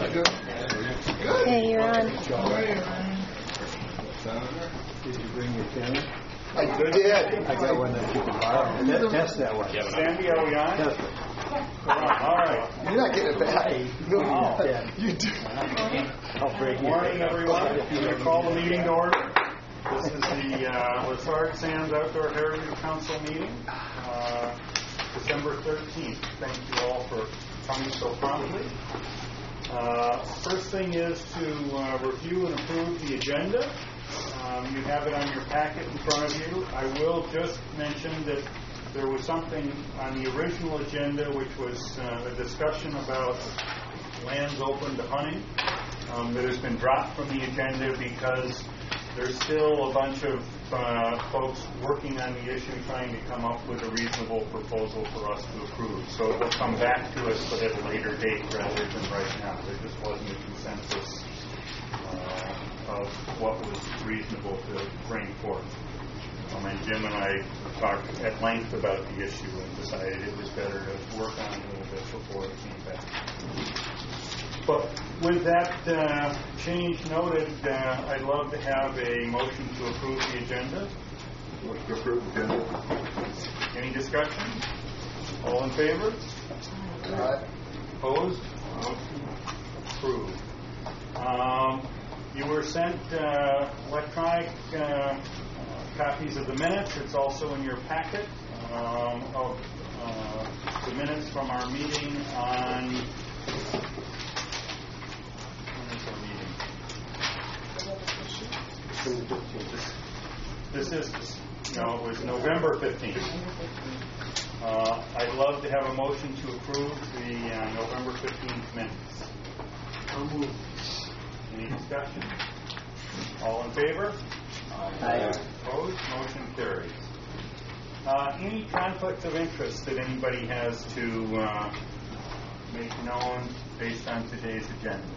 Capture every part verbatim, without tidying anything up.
Hey, you're on. Did you bring your pen? I did. I got one that you can borrow. Let's test that one. Sandy, are we on? Test it. All right. You're not getting it back. No, Oh, yeah. you do. I'll break Good morning, everyone. I'm going to call the meeting to order. This is the uh, Lessard Sands Outdoor Heritage Council meeting, uh, December thirteenth. Thank you all for coming so promptly. Uh, first thing is to uh, review and approve the agenda. Um, you have it on your packet in front of you. I will just mention that there was something on the original agenda which was uh, a discussion about lands open to hunting um, that has been dropped from the agenda because there's still a bunch of uh, folks working on the issue trying to come up with a reasonable proposal for us to approve. So it will come back to us but at a later date rather than right now. There just wasn't a consensus uh, of what was reasonable to bring forth. Um, and Jim and I talked at length about the issue and decided it was better to work on it a little bit before it came back. But with that uh, change noted, uh, I'd love to have a motion to approve the agenda. Motion to approve the agenda. Any discussion? All in favor? Aye. Opposed? Motion approved. Um, you were sent uh, electronic uh, uh, copies of the minutes. It's also in your packet um, of uh, the minutes from our meeting on. This is, no, it was November fifteenth. Uh, I'd love to have a motion to approve the uh, November fifteenth minutes. Any discussion? All in favor? Aye. Opposed? Motion carries. Uh, any conflicts of interest that anybody has to uh, make known based on today's agenda?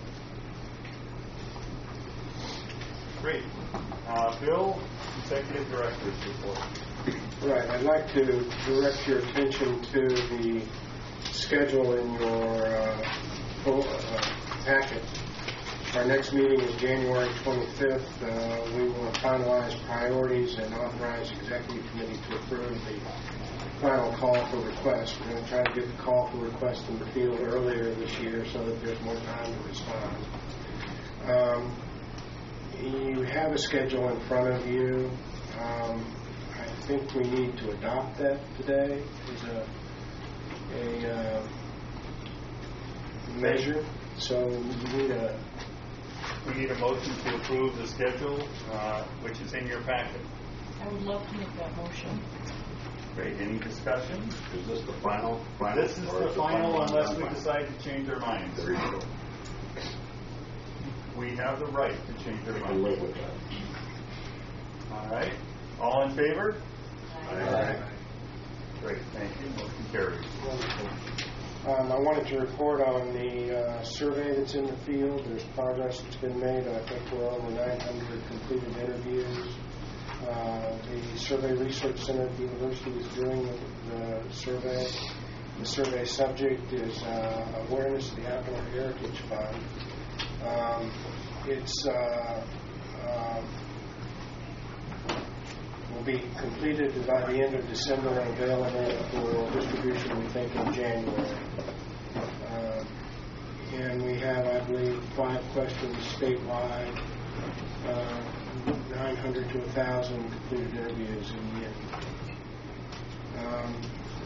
Great. Uh, Bill, Executive Director's report. Right. I'd like to direct your attention to the schedule in your uh, full, uh, packet. Our next meeting is January twenty-fifth. Uh, we will finalize priorities and authorize the Executive Committee to approve the final call for requests. We're going to try to get the call for requests in the field earlier this year so that there's more time to respond. Um, You have a schedule in front of you. Um, I think we need to adopt that today as a, a uh, measure. So we need a We need a motion to approve the schedule, uh, which is in your packet. I would love to make that motion. Great. Any discussion? Is this the final? final This is or the final unless we final? decide to change our minds. There you go. We have the right to change our We can live minds. with that. All right. All in favor? Aye. Great. Thank you. Motion carries. Um, I wanted to report on the uh, survey that's in the field. There's progress that's been made. I think we're over nine hundred completed interviews. Uh, the Survey Research Center at the university is doing the, the survey. The survey subject is uh, awareness of the Outdoor Heritage Fund. Um, it's uh, um, will be completed by the end of December and available for distribution, we think, in January. Uh, and we have, I believe, five questions statewide, uh, nine hundred to one thousand completed interviews in the end. Um,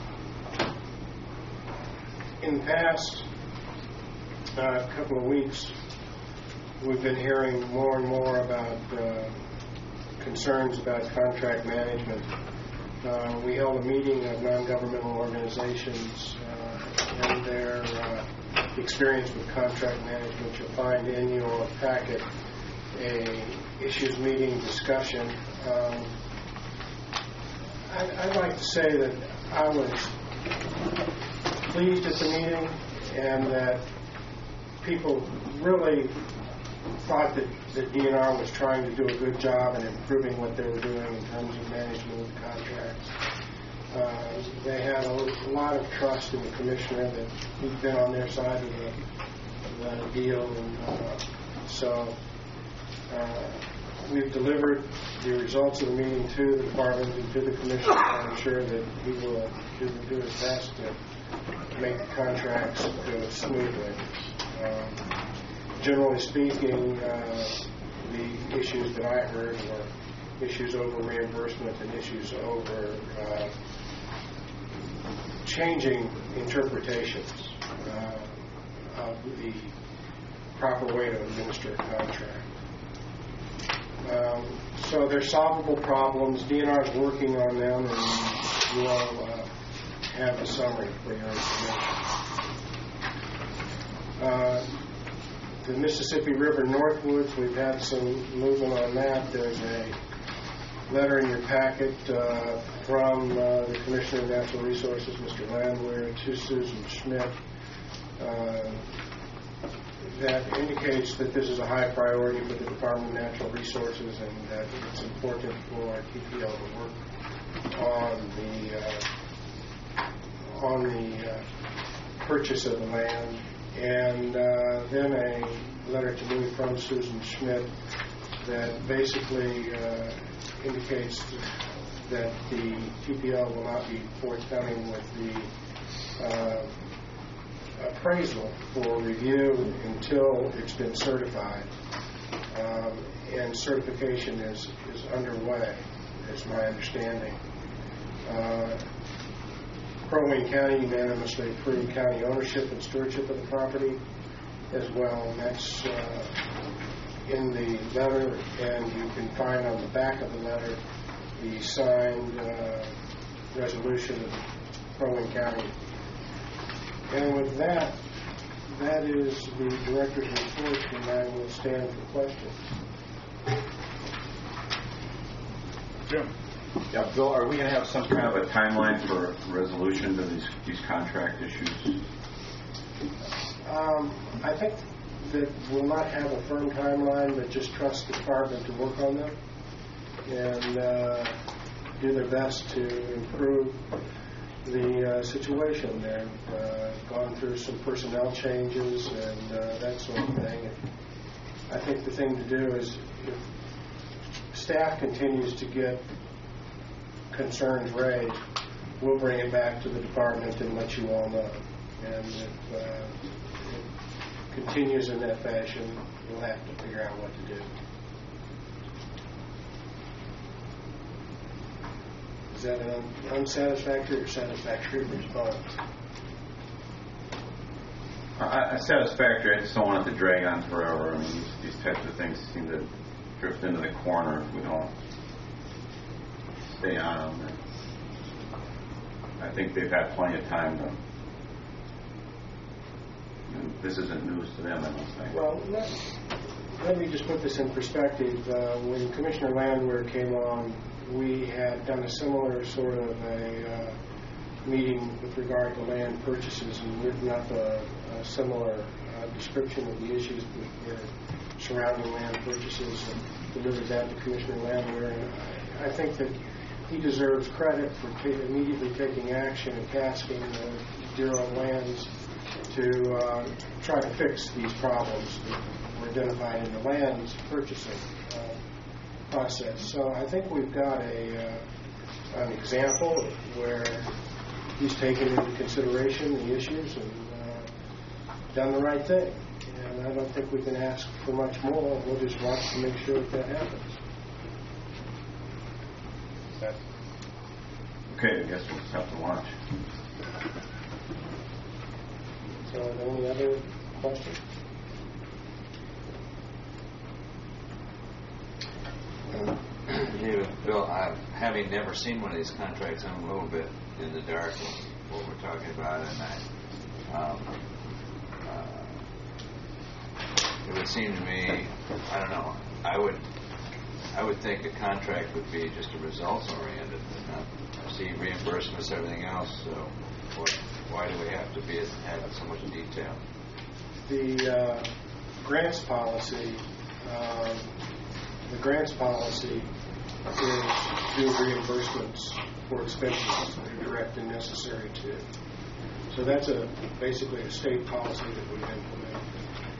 in the past uh, couple of weeks, we've been hearing more and more about uh, concerns about contract management. Uh, we held a meeting of non-governmental organizations uh, and their uh, experience with contract management. You'll find in your packet a issues meeting discussion. Um, I'd, I'd like to say that I was pleased at the meeting and that people really thought that, that D N R was trying to do a good job in improving what they were doing in terms of management of the contracts. Uh, they had a, a lot of trust in the commissioner that he's been on their side of the, uh, deal. And uh, so uh, we've delivered the results of the meeting to the department and to the commissioner. I'm sure that he will do, do his best to make the contracts go smoothly. Um, generally speaking, uh, the issues that I heard were issues over reimbursement and issues over uh, changing interpretations uh, of the proper way to administer a contract. Um, so they're solvable problems. D N R is working on them, and you all uh, have a summary for your information. Uh, the Mississippi River Northwoods, we've had some movement on that. There's a letter in your packet uh, from uh, the Commissioner of Natural Resources, Mister Landwehr, to Susan Schmidt uh, that indicates that this is a high priority for the Department of Natural Resources and that it's important for T P L to work on the uh, on the uh, purchase of the land. And uh, then a letter to me from Susan Schmidt that basically uh, indicates that the T P L will not be forthcoming with the uh, appraisal for review until it's been certified. Um, and certification is, is underway, is my understanding. Uh, Crow Wing County unanimously approved county ownership and stewardship of the property as well, and that's uh, in the letter, and you can find on the back of the letter the signed uh, resolution of Crow Wing County. And with that, that is the director's report, and I will stand for questions. Jim? Yeah, Bill, are we going to have some kind of a timeline for resolution to these, these contract issues? Um, I think that we'll not have a firm timeline, but just trust the department to work on them and uh, do their best to improve the uh, situation. They've uh, gone through some personnel changes and uh, that sort of thing. And I think the thing to do is if staff continues to get concerns raised, we'll bring it back to the department and let you all know. And if uh, it continues in that fashion, we'll have to figure out what to do. Is that an unsatisfactory or satisfactory response? Uh, satisfactory. I just don't want it to drag on forever. I mean, these, these types of things seem to drift into the corner if we don't stay on them. I think they've had plenty of time to. And this isn't news to them, I don't think. Well, let, let me just put this in perspective. Uh, when Commissioner Landwehr came on, we had done a similar sort of a uh, meeting with regard to land purchases and written up a, a similar uh, description of the issues that were surrounding land purchases and delivered that to Commissioner Landwehr. And I, I think that he deserves credit for t- immediately taking action and tasking the Bureau of Lands to uh, try to fix these problems that were identified in the lands purchasing uh, process. So I think we've got a uh, an example where he's taken into consideration the issues and uh, done the right thing. And I don't think we can ask for much more. We'll just watch to make sure that that happens. Okay, I guess we'll just have to watch. So are there any other questions? David, Bill, I, having never seen one of these contracts, I'm a little bit in the dark on what we're talking about, and I, um, uh, it would seem to me, I don't know, I would, I would think a contract would be just a results-oriented, and not see reimbursements, everything else. So, what, why do we have to be have so much detail? The uh, grants policy. Um, The grants policy is due reimbursements for expenses that are direct and necessary to. So that's a basically a state policy that we've implemented.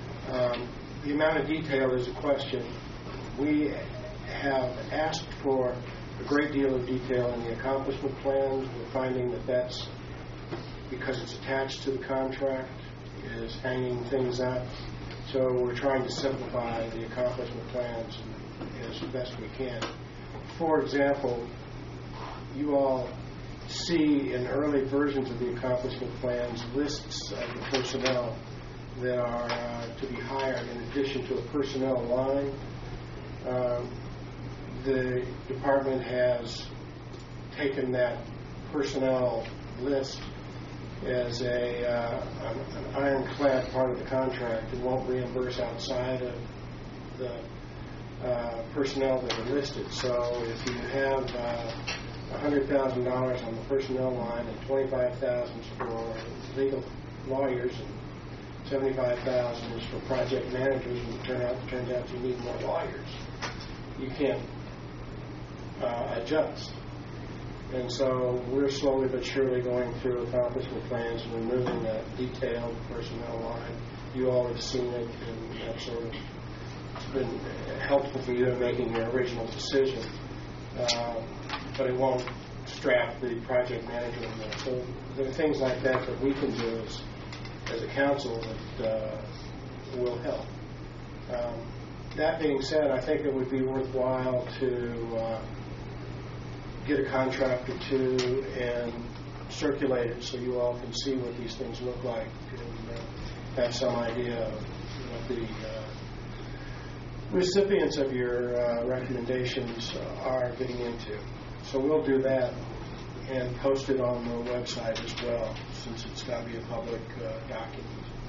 the amount of detail is a question. We have asked for a great deal of detail in the accomplishment plans. We're finding that that's, because it's attached to the contract, is hanging things up. So we're trying to simplify the accomplishment plans as best we can. For example, you all see in early versions of the accomplishment plans lists of the personnel that are uh, to be hired in addition to a personnel line. Um, the department has taken that personnel list as a uh, an, an ironclad part of the contract and won't reimburse outside of the uh, personnel that are listed. So if you have uh, one hundred thousand dollars on the personnel line and twenty-five thousand dollars for legal lawyers and seventy-five thousand dollars is for project managers, and it turn out, it turns out you need more lawyers, you can't uh, adjust. And so we're slowly but surely going through accomplishment plans and removing that detailed personnel line. You all have seen it, and that's sort of been helpful for you in making your original decision. Uh, but it won't strap the project manager in there. So there are things like that that we can do as, as a council that uh, will help. Um, that being said, I think it would be worthwhile to uh, get a contract or two and circulate it so you all can see what these things look like and uh, have some idea of what the uh, recipients of your uh, recommendations are getting into. So we'll do that and post it on the website as well, since it's got to be a public uh, document.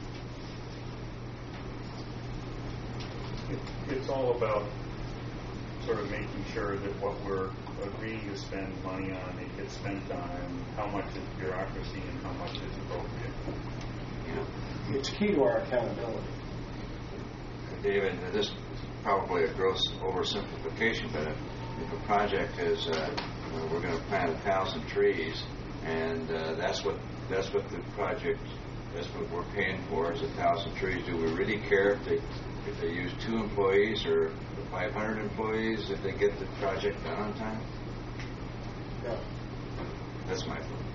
It, it's all about sort of making sure that what we're agreeing to spend money on, it gets spent on, and how much is bureaucracy and how much is appropriate. Yeah. It's key to our accountability. David, this is probably a gross oversimplification, but if, if a project is, uh, uh, we're going to plant a thousand trees, and uh, that's what that's what the project, that's what we're paying for, is a thousand trees. Do we really care if they if they use two employees or five hundred employees if they get the project done on time? No. That's my thought.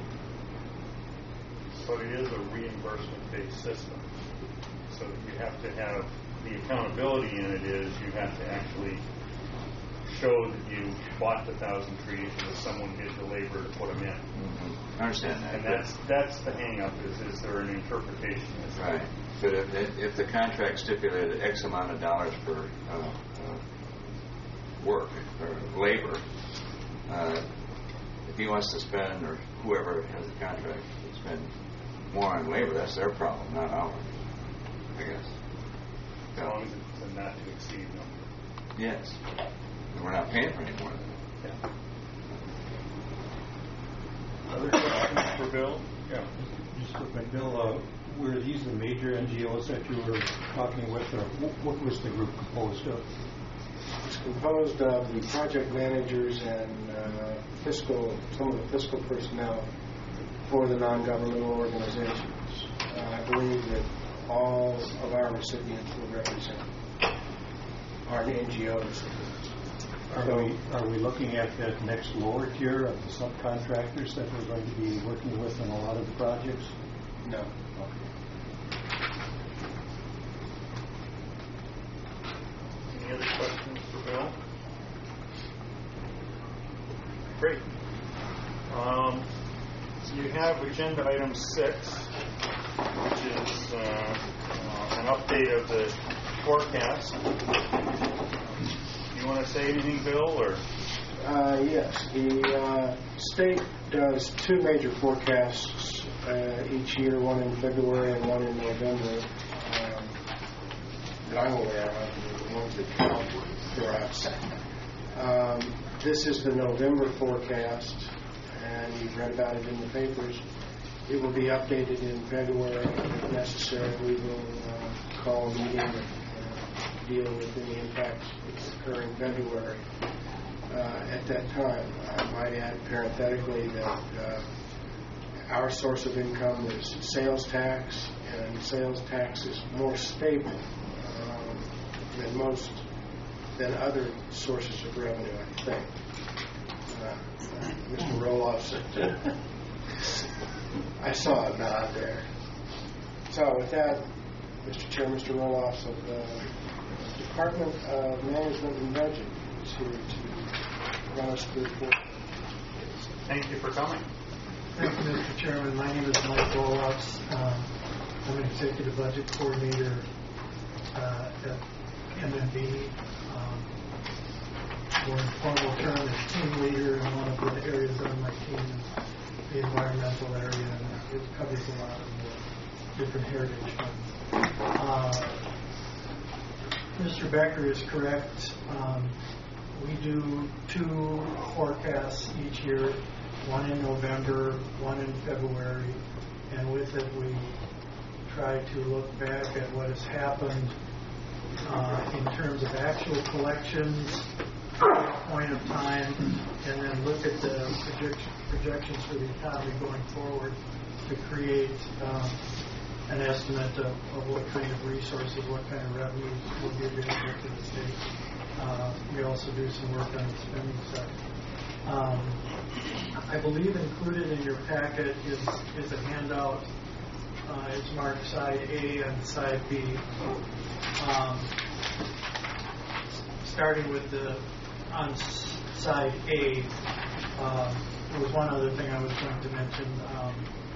But it is a reimbursement-based system. So you have to have, the accountability in it is you have to actually show that you bought the thousand trees and that someone did the labor to put them in. Mm-hmm. I understand that. And that's that's the hang-up, is, is there an interpretation? Right. But if, if the contract stipulated X amount of dollars for uh, uh, work or labor, uh, if he wants to spend, or whoever has the contract, spend more on labor, that's their problem, not ours, I guess. As long as it's a not to exceed number. Yes. And we're not paying for any more than that. Yeah. Other questions for Bill? Yeah. Just quick, Bill, uh, were these the major N G Os that you were talking with, or wh- what was the group composed of? It's composed of the project managers and uh, fiscal, some of the fiscal personnel for the non-governmental organizations. Uh, I believe that all of our recipients will represent our N G Os. Are we are we looking at that next lower tier of the subcontractors that we're going to be working with in a lot of the projects? No. Okay. Any other questions for Bill? Great. Um, you have agenda item six, which is uh, uh, an update of the forecast. You want to say anything, Bill, or? Uh, yes. The uh, state does two major forecasts uh, each year, one in February and one in November. Um, that I'm aware of, the ones that count for us. Um, this is the November forecast, and you've read about it in the papers. It will be updated in February. If necessary, we will uh, call a meeting and uh, deal with any impacts that occur in February. Uh, at that time, I might add parenthetically that uh, our source of income is sales tax, and sales tax is more stable. Uh, than most, than other sources of revenue, I think. Uh, uh, Mister Roloff, I saw a nod there. So with that, Mister Chair, Mister Roloff of the Department of Management and Budget is here to run us through the report. Thank you for coming. Thank you, Mister Chairman. My name is Mike Roloffs. Um, I'm an executive budget coordinator uh, at M M B. Um, more informal term is team leader, and one of the areas on my team is the environmental area, and it covers a lot of the different heritage funds. Uh, Mister Becker is correct. Um, we do two forecasts each year, one in November, one in February, and with it we try to look back at what has happened uh, in terms of actual collections at that point of time, and then look at the projection, projections for the economy going forward to create um, an estimate of, of what kind of resources, what kind of revenues will be available to the state. Uh, we also do some work on the spending side. Um, I believe included in your packet is, is a handout. Uh, it's marked side A and side B. Um, starting with the on side A, um, there was one other thing I was going to mention. Um,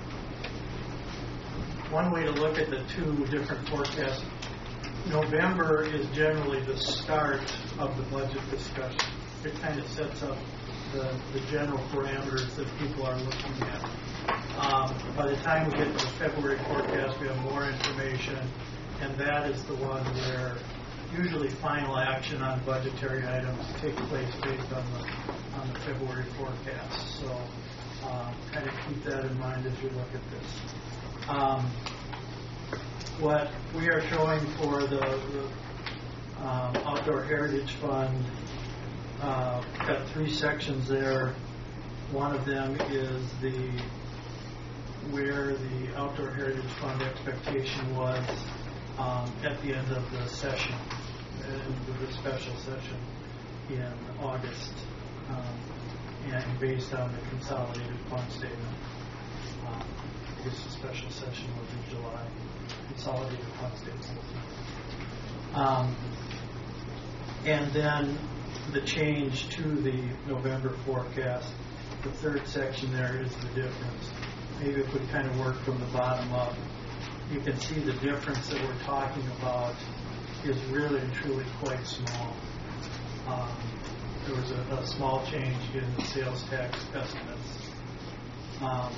one way to look at the two different forecasts, November is generally the start of the budget discussion. It kind of sets up the, the general parameters that people are looking at. Um, by the time we get to the February forecast, we have more information, and that is the one where usually final action on budgetary items take place based on the on the February forecast. So uh, kind of keep that in mind as you look at this. Um, what we are showing for the, the um, Outdoor Heritage Fund, uh, got three sections there. One of them is the where the Outdoor Heritage Fund expectation was um, at the end of the session, and the special session in August, um, and based on the consolidated fund statement. Um, I guess the special session was in July. Consolidated fund statement. Um, and then the change to the November forecast. The third section there is the difference. Maybe if we kind of work from the bottom up, you can see the difference that we're talking about is really and truly quite small. Um, there was a, a small change in the sales tax estimates. Um,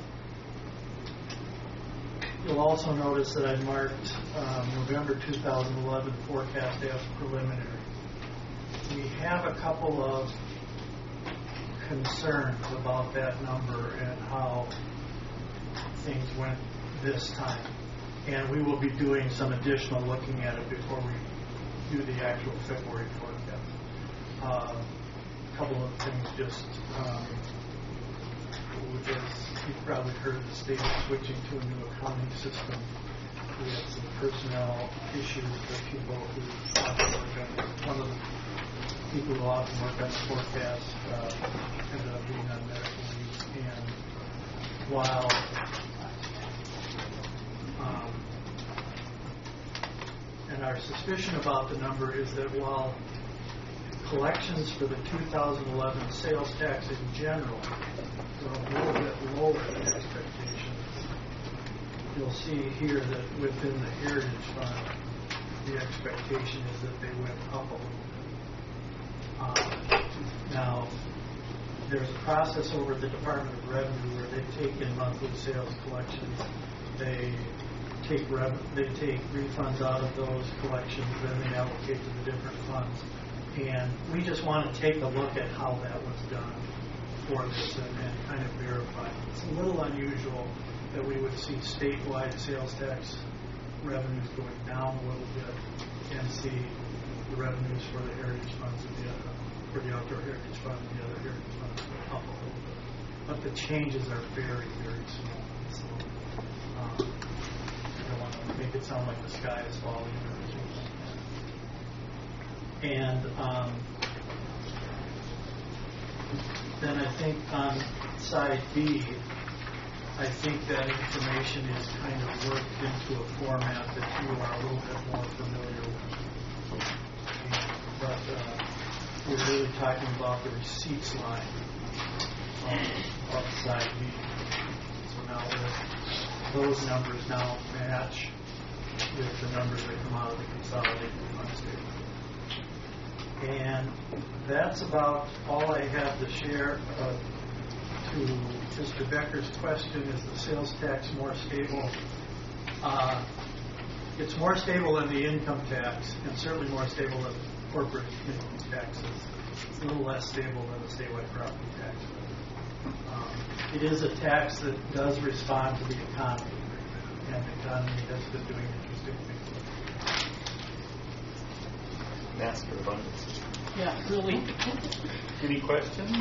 you'll also notice that I marked um, November two thousand eleven forecast as preliminary. We have a couple of concerns about that number and how things went this time. And we will be doing some additional looking at it before we do the actual February forecast. Uh, a couple of things just, um, as you've probably heard, the state is switching to a new accounting system. We have some personnel issues with people who often work on it. One of the people who often work on the forecast uh, ended up being on medical leave. And while um, and our suspicion about the number is that while collections for the two thousand eleven sales tax in general were a little bit lower than expectations, you'll see here that within the Heritage Fund, the expectation is that they went up a little bit. Um, now, there's a process over at the Department of Revenue where they take in monthly sales collections. They take rev- they take refunds out of those collections, then they allocate to the different funds. And we just want to take a look at how that was done for this and, and kind of verify. It's a little unusual that we would see statewide sales tax revenues going down a little bit and see the revenues for the heritage funds and the other, for the outdoor heritage fund and the other heritage funds go up a little bit. But the changes are very, very small. So um, I don't want to make it sound like the sky is falling or anything like that. And um, then I think on side B, I think that information is kind of worked into a format that you are a little bit more familiar with. But uh, we're really talking about the receipts line of, of side B. So now with those numbers now match with the numbers that come out of the consolidated fund statement. And that's about all I have to share. Uh, to Mister Becker's question, is the sales tax more stable? Uh, it's more stable than the income tax, and certainly more stable than corporate income taxes. It's a little less stable than the statewide property tax. Um, it is a tax that does respond to the economy, and the economy has been doing interesting things. Master abundance. Yeah, really. Any questions?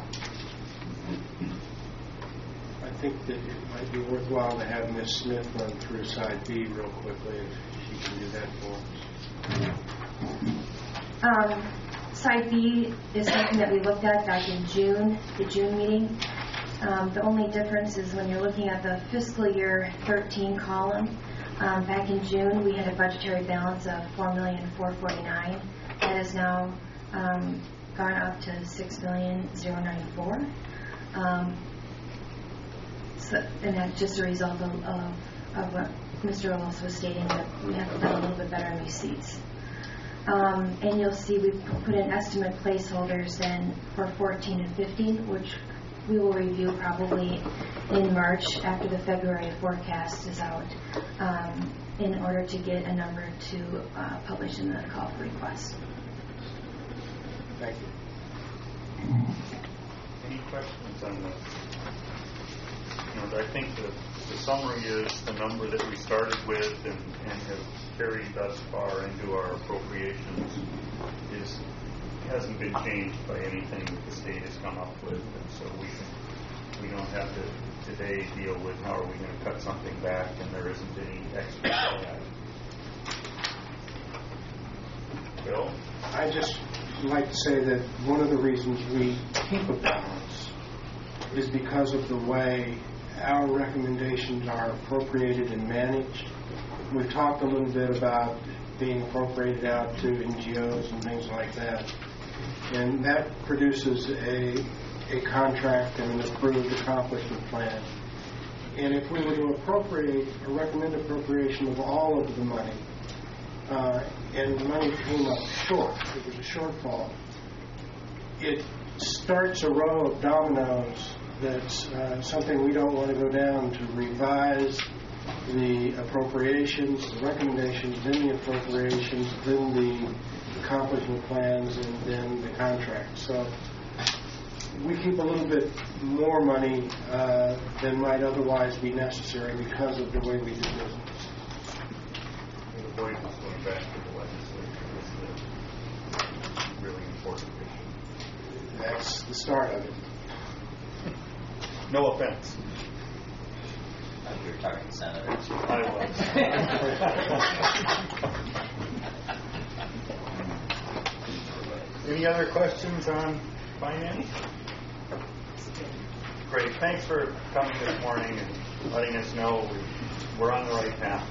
I think that it might be worthwhile to have Miz Smith run through side B real quickly, if she can do that for us. Um, side B is something that we looked at back in June, the June meeting. Um, the only difference is when you're looking at the fiscal year thirteen column, um, back in June we had a budgetary balance of four million four hundred forty-nine thousand. That has now um, gone up to six million ninety-four thousand. Um, so, and that's just a result of, of, of what Mister Ellis was stating, that we have done a little bit better in receipts. Um, and you'll see we put in estimate placeholders then for fourteen and fifteen, which we will review probably in March after the February forecast is out, um, in order to get a number to uh, publish in the call for request. Thank you. Any questions on this? You know, I think the, the summary is the number that we started with and, and have carried thus far into our appropriations is hasn't been changed by anything that the state has come up with, and so we can, we don't have to today deal with how are we going to cut something back and there isn't any extra for that. Bill? I just like to say that one of the reasons we keep a balance is because of the way our recommendations are appropriated and managed. We've talked a little bit about being appropriated out to N G Os and things like that. And that produces a, a contract and an approved accomplishment plan. And if we were to appropriate or recommend appropriation of all of the money, uh, and the money came up short, it was a shortfall, it starts a row of dominoes that's uh, something we don't want to go down, to revise the appropriations, the recommendations, then the appropriations, then the accomplishment plans, and then the contract. So we keep a little bit more money uh, than might otherwise be necessary because of the way we do business. The avoidance going back to the legislature is the really important issue. That's the start of it. No offense. You were talking to senators. I was. Any other questions on finance? Great. Thanks for coming this morning and letting us know we're on the right path.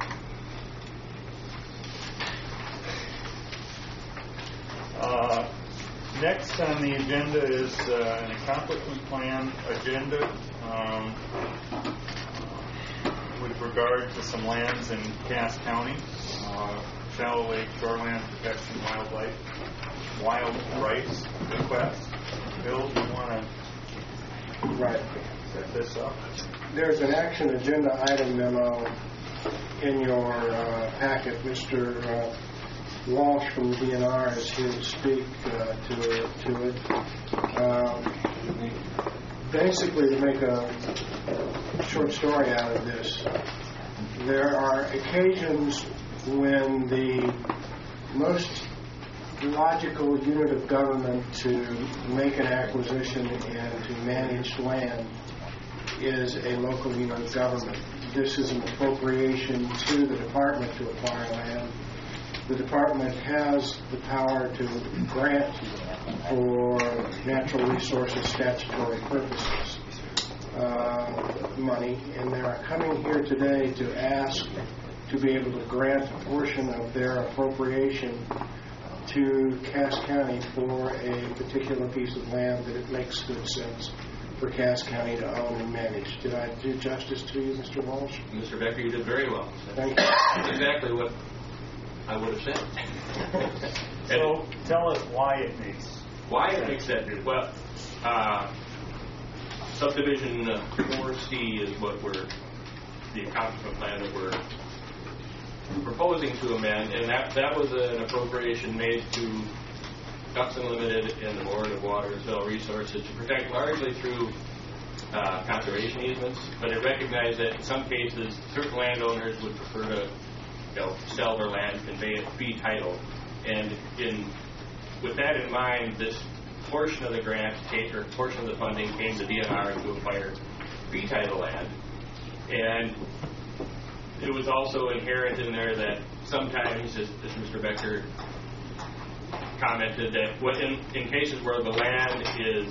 Uh, next on the agenda is uh, an accomplishment plan agenda um, with regard to some lands in Cass County, uh, Shallow Lake Shoreland Protection Wildlife Wild Rights request. Bill, do you want to Right. set this up? There's an action agenda item memo in your uh, packet. Mister Uh, Walsh from the D N R is here to speak uh, to it. To it. Um, basically, to make a short story out of this, there are occasions when the most logical unit of government to make an acquisition and to manage land is a local unit of government. This is an appropriation to the department to acquire land. the department has the power to grant for natural resources statutory purposes uh, money, and they are coming here today to ask to be able to grant a portion of their appropriation to Cass County for a particular piece of land that it makes good sense for Cass County to own and manage. Did I do justice to you, Mister Walsh? Mister Becker, you did very well. Thank you. That's exactly what I would have said. So tell us why it makes Why it makes that difference? Well, uh, subdivision uh, four C is what we're, the accomplishment plan that we're proposing to amend, and that that was an appropriation made to Ducks Unlimited and the Board of Water and Soil Resources to protect largely through uh, conservation easements, but it recognized that in some cases certain landowners would prefer to you know, sell their land, convey it fee title, and in with that in mind, this portion of the grant, take, or portion of the funding came to D N R to acquire fee title land, and it was also inherent in there that sometimes, as, as Mister Becker commented, that what in, in cases where the land is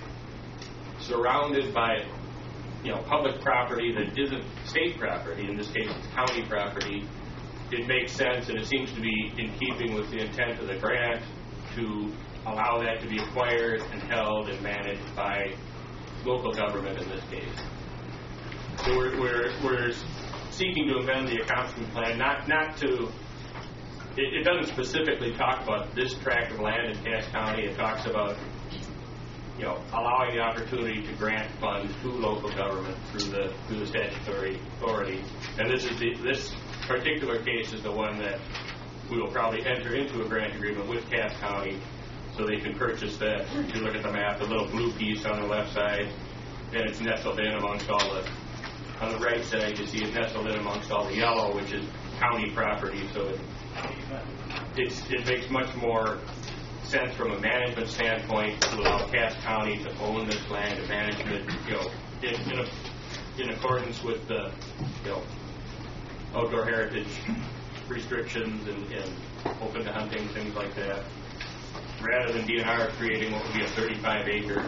surrounded by, you know, public property that isn't state property, in this case it's county property, it makes sense, and it seems to be in keeping with the intent of the grant to allow that to be acquired and held and managed by local government in this case. So we're, we're, we're seeking to amend the accomplishment plan, not not to, it, it doesn't specifically talk about this tract of land in Cass County. It talks about, you know, allowing the opportunity to grant funds to local government through the through the statutory authority. And this is the, this particular case is the one that we will probably enter into a grant agreement with Cass County, so they can purchase that. If you look at the map, the little blue piece on the left side, and it's nestled in amongst all the. On the right side, you see it nestled in amongst all the yellow, which is county property. So it it's, it makes much more sense from a management standpoint to allow Cass County to own this land and manage it, you know, in in, a, in accordance with the, you know, outdoor heritage restrictions and, and open to hunting, things like that, rather than D N R creating what would be a thirty-five acre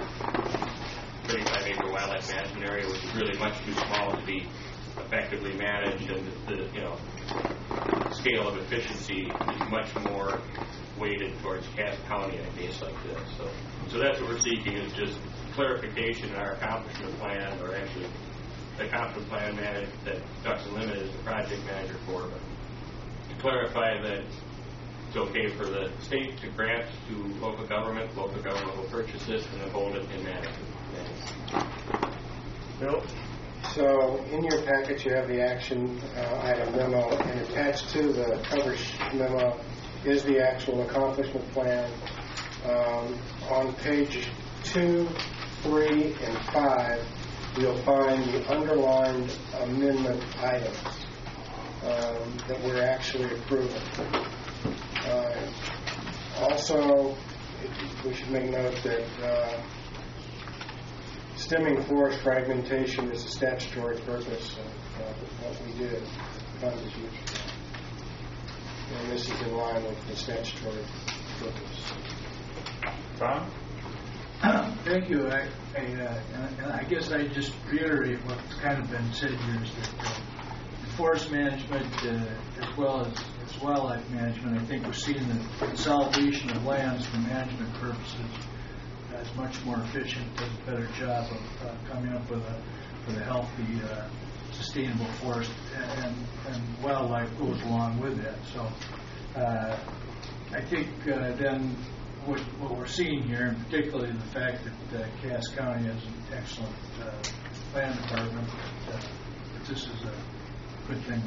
wildlife management area, which is really much too small to be effectively managed, and the, the you know scale of efficiency is much more weighted towards Cass County in a case like this. So, so that's what we're seeking, is just clarification in our accomplishment plan, or actually the accomplishment plan managed that Ducks Unlimited is the project manager for, but to clarify that it's okay for the state to grant to local government, local government will purchase this and then hold it and manage it. Bill? So in your package you have the action uh, item memo, and attached to the cover memo is the actual accomplishment plan. Um, on page two, three, and five, you'll find the underlined amendment items um, that we're actually approving. Uh, also, we should make note that uh, stemming forest fragmentation is a statutory purpose of uh, what we did. And this is in line with the statutory purpose. Tom? Thank you. I, I, uh, and I guess I just reiterate what's kind of been said here, is that uh, forest management, uh, as well as, as wildlife management, I think we're seeing the consolidation of lands for management purposes as much more efficient, does a better job of uh, coming up with a, with a healthy, uh, sustainable forest, and, and wildlife goes along with that. So uh, I think uh, then what, what we're seeing here, and particularly the fact that uh, Cass County has an excellent uh, land department, that, uh, that this is a good thing to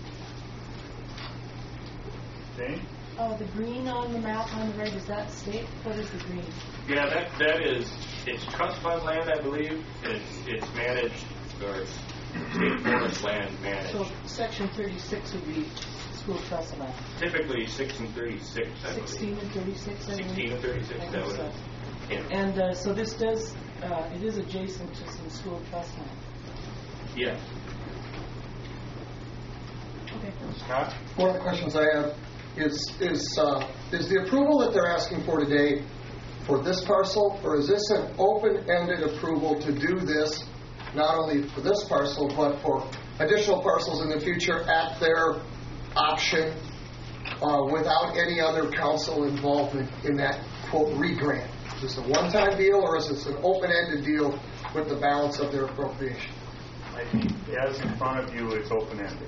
do. Dane? Oh, the green on the map on the right, is that state? What is the green? Yeah, that that is, it's trust fund land, I believe. It's it's managed, or it's state forest land managed. So section thirty-six would be school trust land. Typically six and thirty-six, I believe. Sixteen and thirty-six, I Sixteen and thirty-six, I that think would. so. Yeah. And uh, so this does, uh, it is adjacent to some school trust land. Yes. Okay. Scott? One of the questions I have, is is uh, is the approval that they're asking for today for this parcel, or is this an open-ended approval to do this not only for this parcel but for additional parcels in the future at their option uh, without any other council involvement in that, quote, re-grant? Is this a one-time deal, or is this an open-ended deal with the balance of their appropriation? I think as in front of you, it's open-ended.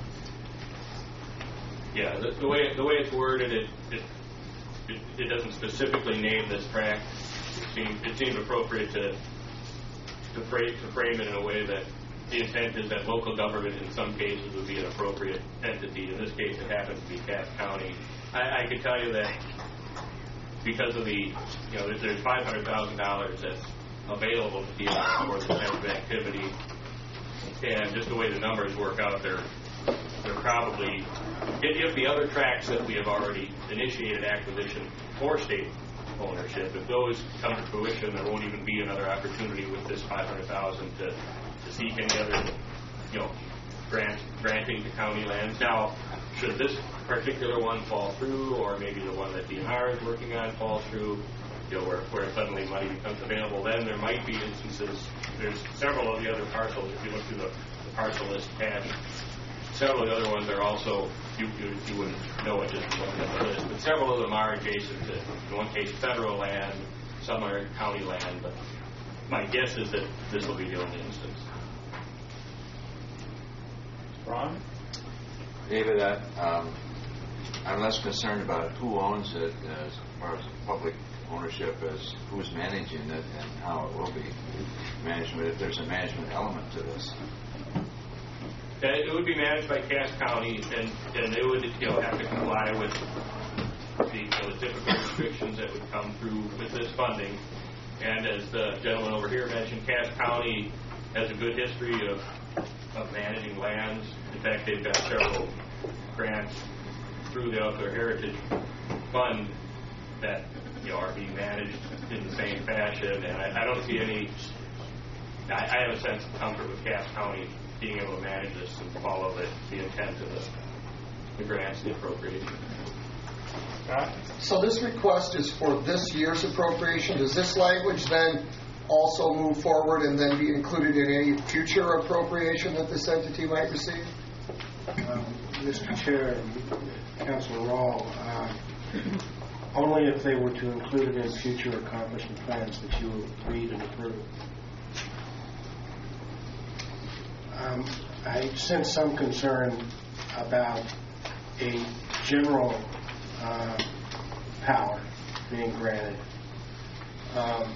Yeah, the, the way the way it's worded, it it, it it doesn't specifically name this tract. It seemed it seemed appropriate to to frame to frame it in a way that the intent is that local government in some cases would be an appropriate entity. In this case, it happens to be Cass County. I, I can tell you that because of the you know there's, there's five hundred thousand dollars that's available to deal for this type of activity, and just the way the numbers work out, they're they're probably if the other tracts that we have already initiated acquisition for state ownership, if those come to fruition, there won't even be another opportunity with this five hundred thousand to to seek any other you know grant granting to county lands. Now, should this particular one fall through, or maybe the one that D N R is working on fall through, you know, where, where suddenly money becomes available, then there might be instances. There's several of the other parcels, if you look through the, the parcel list tab, several of the other ones are also, you, you, you wouldn't know it just looking at the list, but several of them are adjacent to, in one case, federal land, some are county land, but my guess is that this will be the only instance. Ron? David, I, um, I'm less concerned about who owns it as far as public ownership as who's managing it and how it will be managed, if there's a management element to this. It would be managed by Cass County, and, and they would you know, have to comply with the, you know, the typical restrictions that would come through with this funding. And as the gentleman over here mentioned, Cass County has a good history of, of managing lands. In fact, they've got several grants through the Outdoor Heritage Fund that you know are being managed in the same fashion. And I, I don't see any. I, I have a sense of comfort with Cass County being able to manage this and follow the, the intent of the, the grants, the appropriation. So this request is for this year's appropriation. Does this language then also move forward and then be included in any future appropriation that this entity might receive? Um, Mister Chair, Councilor Rawl, uh, only if they were to include it in future accomplishment plans that you will read and approve. Um, I sense some concern about a general uh, power being granted. Um,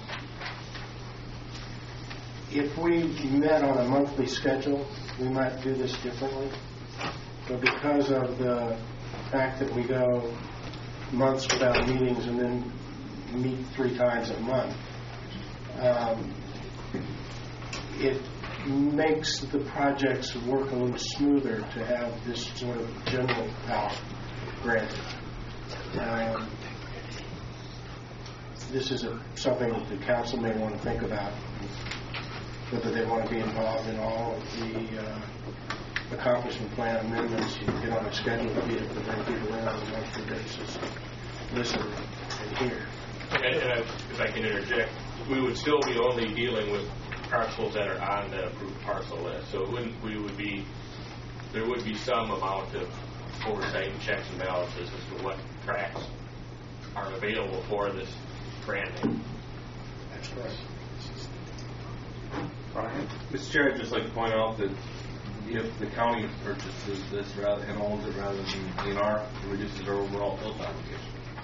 if we met on a monthly schedule, we might do this differently. But because of the fact that we go months without meetings and then meet three times a month, um, it makes the projects work a little smoother to have this sort of general power granted. Um, this is a, something that the council may want to think about, whether they want to be involved in all of the uh, accomplishment plan amendments. You get on a schedule to be able to bring people in on a monthly basis, listen and hear. And, and I, if I can interject, we would still be only dealing with parcels that are on the approved parcel list. So it wouldn't, we would be, there would be some amount of oversight and checks and balances as to what tracts are available for this granting. That's correct. Brian? Mister Chair, I'd just like to point out that if the county purchases this rather and owns it rather than D N R, it reduces our overall tilt obligation.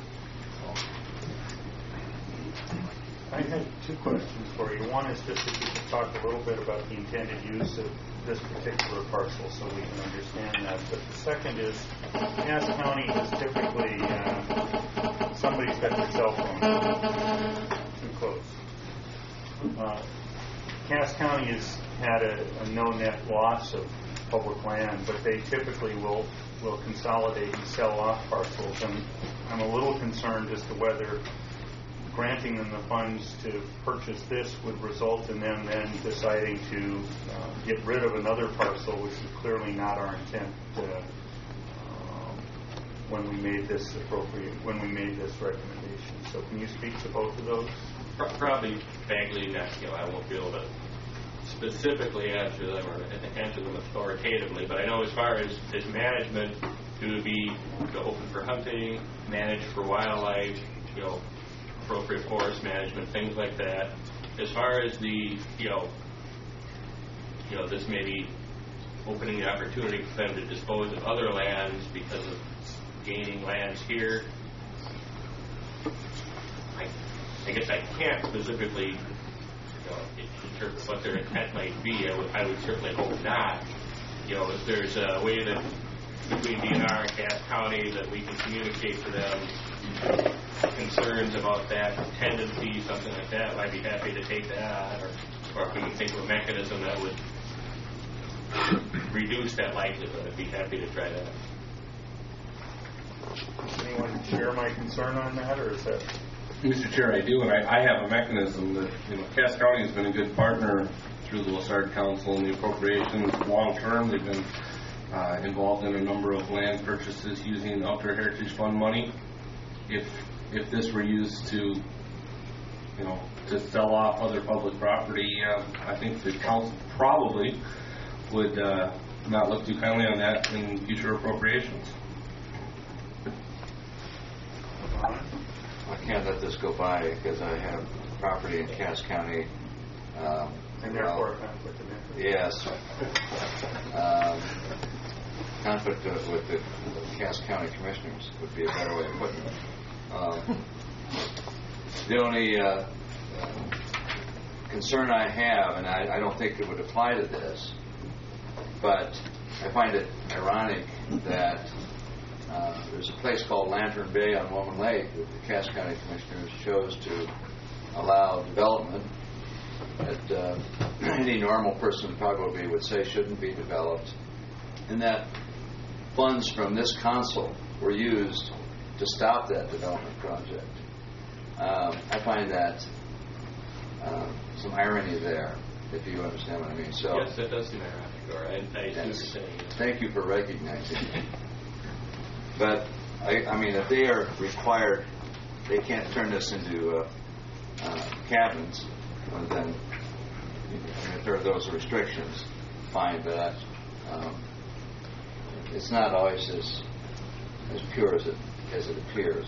I have two questions for you. One is just if you could talk a little bit about the intended use of this particular parcel so we can understand that. But the second is, Cass County is typically, uh, somebody's got their cell phone too close. Uh, Cass County has had a, a no net loss of public land, but they typically will, will consolidate and sell off parcels. And I'm a little concerned as to whether granting them the funds to purchase this would result in them then deciding to uh, get rid of another parcel, which is clearly not our intent. Uh, um, when we made this appropriate, when we made this recommendation. So can you speak to both of those? Probably vaguely, not, you know, I won't be able to specifically answer them or answer them authoritatively, but I know as far as, as management, it would be you know, open for hunting, managed for wildlife, you know, appropriate forest management, things like that. As far as the, you know, you know, this may be opening the opportunity for them to dispose of other lands because of gaining lands here. I, I guess I can't specifically you know, interpret what their intent might be. I would, I would certainly hope not. You know, if there's a way that between D N R and Cass County that we can communicate to them concerns about that tendency, something like that, I'd be happy to take that on. Or, or if we can think of a mechanism that would reduce that likelihood, I'd be happy to try that. Does anyone share my concern on that, or is that? Mister Chair, I do, and I, I have a mechanism that, you know, Cass County has been a good partner through the Lessard Council and the appropriations long term. They've been uh, involved in a number of land purchases using Outdoor Heritage Fund money. If if this were used to, you know, to sell off other public property, uh, I think the council probably would uh, not look too kindly on that in future appropriations. I can't let this go by because I have property in Cass County. Um, and therefore, well, conflict of interest. Yes. Um, conflict of, with the Cass County Commissioners would be a better way of putting it. Um, the only uh, concern I have, and I, I don't think it would apply to this, but I find it ironic that uh, there's a place called Lantern Bay on Woman Lake that the Cass County Commissioners chose to allow development that uh, any normal person probably would say shouldn't be developed, and that funds from this council were used to stop that development project. Um, I find that uh, some irony there, if you understand what I mean. So yes, that does seem ironic, or I, I yes. see what you're saying. Thank you for recognizing it. But, I, I mean, if they are required, they can't turn this into uh, uh, cabins, well, then, I mean, if there are those restrictions, fine, but um, it's not always as, as pure as it, as it appears.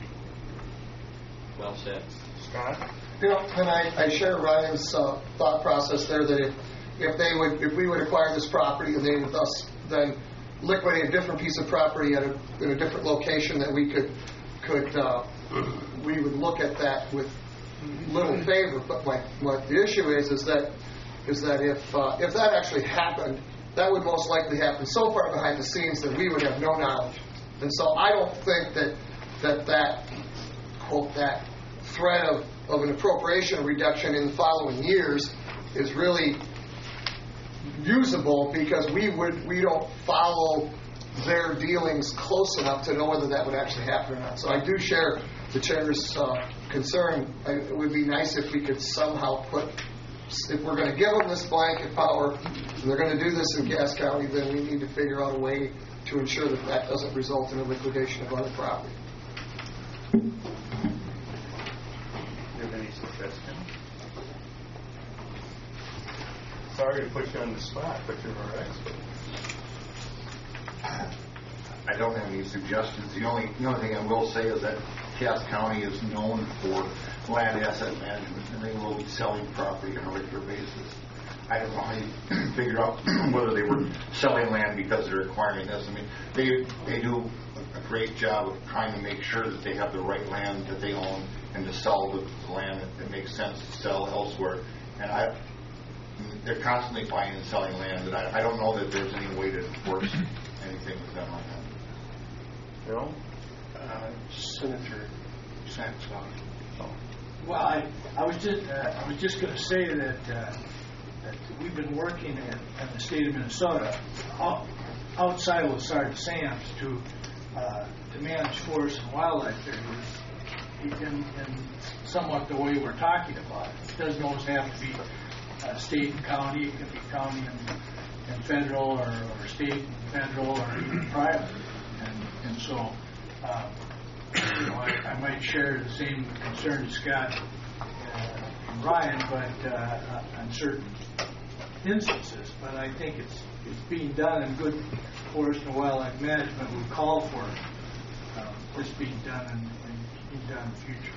Well said. Scott? You know, and I, I share Ryan's uh, thought process there that if, if they would, if we would acquire this property and they would thus then liquidate a different piece of property at a, in a different location, that we could, could uh, we would look at that with little favor. But my, what the issue is, is that is that if uh, if that actually happened, that would most likely happen so far behind the scenes that we would have no knowledge. And so I don't think that that that quote that threat of, of an appropriation reduction in the following years is really usable, because we would we don't follow their dealings close enough to know whether that would actually happen or not. So I do share the chair's uh, concern. I, it would be nice if we could somehow put, if we're going to give them this blanket power and they're going to do this in Cass County, then we need to figure out a way to ensure that that doesn't result in a liquidation of other property. Do you have any suggestions? Sorry to put you on the spot, but you're our expert. I don't have any suggestions. The only the only thing I will say is that Cass County is known for land asset management, and they will be selling property on a regular basis. I don't know how you figure out whether they were selling land because they're acquiring this. I mean, they they do a great job of trying to make sure that they have the right land that they own and to sell the land that, that makes sense to sell elsewhere. And I. They're constantly buying and selling land, and I, I don't know that there's any way to enforce anything with them on that. Bill? Uh, Senator Saxon. Oh. Well, I, I was just uh, I was just going to say that uh, that we've been working in, in the state of Minnesota out, outside of Lessard Sands to uh, to manage forest and wildlife areas in, in somewhat the way we're talking about. It doesn't always have to be Uh, state and county. It can be county and, and federal, or, or state and federal, or even private. And And so, uh, you know, I, I might share the same concern as Scott uh, and Ryan, but uh, on certain instances. But I think it's it's being done, and good forest and wildlife management would call for uh, this being done and, and being done in the future.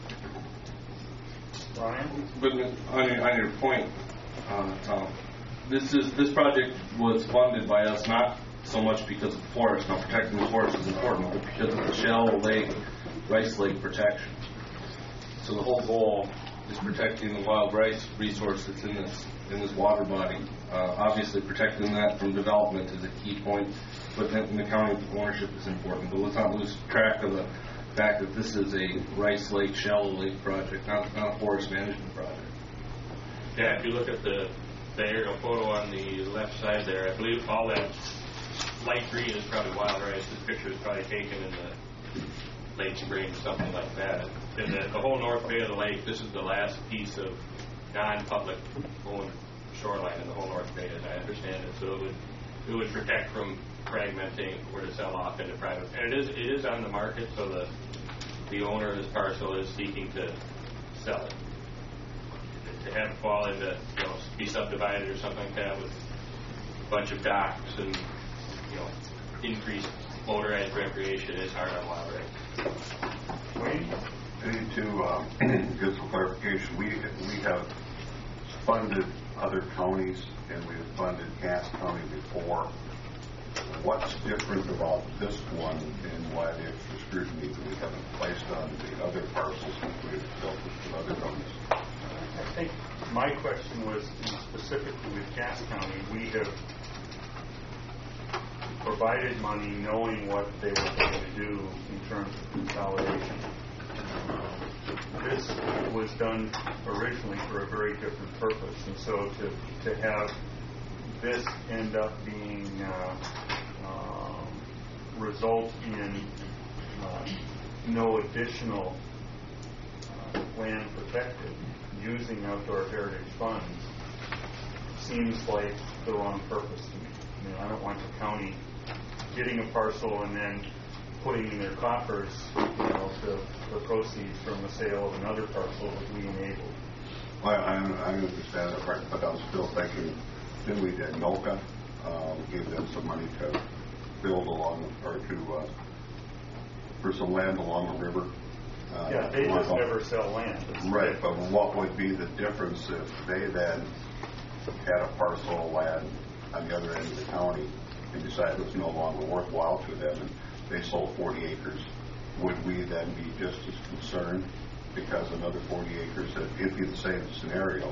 Ryan? But on your, on your point, uh, Tom, this is this project was funded by us not so much because of the forest. Now, protecting the forest is important, but because of the shallow lake, rice lake protection. So the whole goal is protecting the wild rice resource that's in this in this water body. Uh, obviously, protecting that from development is a key point, but then the county ownership is important. But let's not lose track of the fact that this is a rice lake, shallow lake project, not, not a forest management project. Yeah, if you look at the, the aerial photo on the left side there, I believe all that light green is probably wild rice. This picture is probably taken in the late spring, something like that. And the, the whole north bay of the lake, this is the last piece of non-public owned shoreline in the whole north bay, as I understand it. So it would it would protect from fragmenting or to sell off into private. And it is it is on the market, so the the owner of this parcel is seeking to sell it. To have it fall into, you know, be subdivided or something like that with a bunch of docks and, you know, increased motorized recreation is hard on wild rice. Wayne? I need to uh, get some clarification. We we have funded other counties and we have funded Cass County before. What's different about this one and why the extra scrutiny that we haven't placed on the other parcels that we've dealt with other counties? I think my question was specifically with Cass County. We have provided money knowing what they were going to do in terms of consolidation. This was done originally for a very different purpose, and so to, to have this end up being uh, um, result in uh, no additional uh, land protected using outdoor heritage funds seems like the wrong purpose to me. I mean, I don't want the county getting a parcel and then putting in their coffers, you know, the, the proceeds from the sale of another parcel that we enabled. Well, I, I understand that part, but I was still thinking, then we did Noka, uh, we gave them some money to build along, or to, uh, for some land along the river. Uh, yeah, they just never sell land. Right, but what would be the difference if they then had a parcel of land on the other end of the county and decided it was no longer worthwhile to them and they sold forty acres? Would we then be just as concerned because another forty acres, it'd be the same scenario?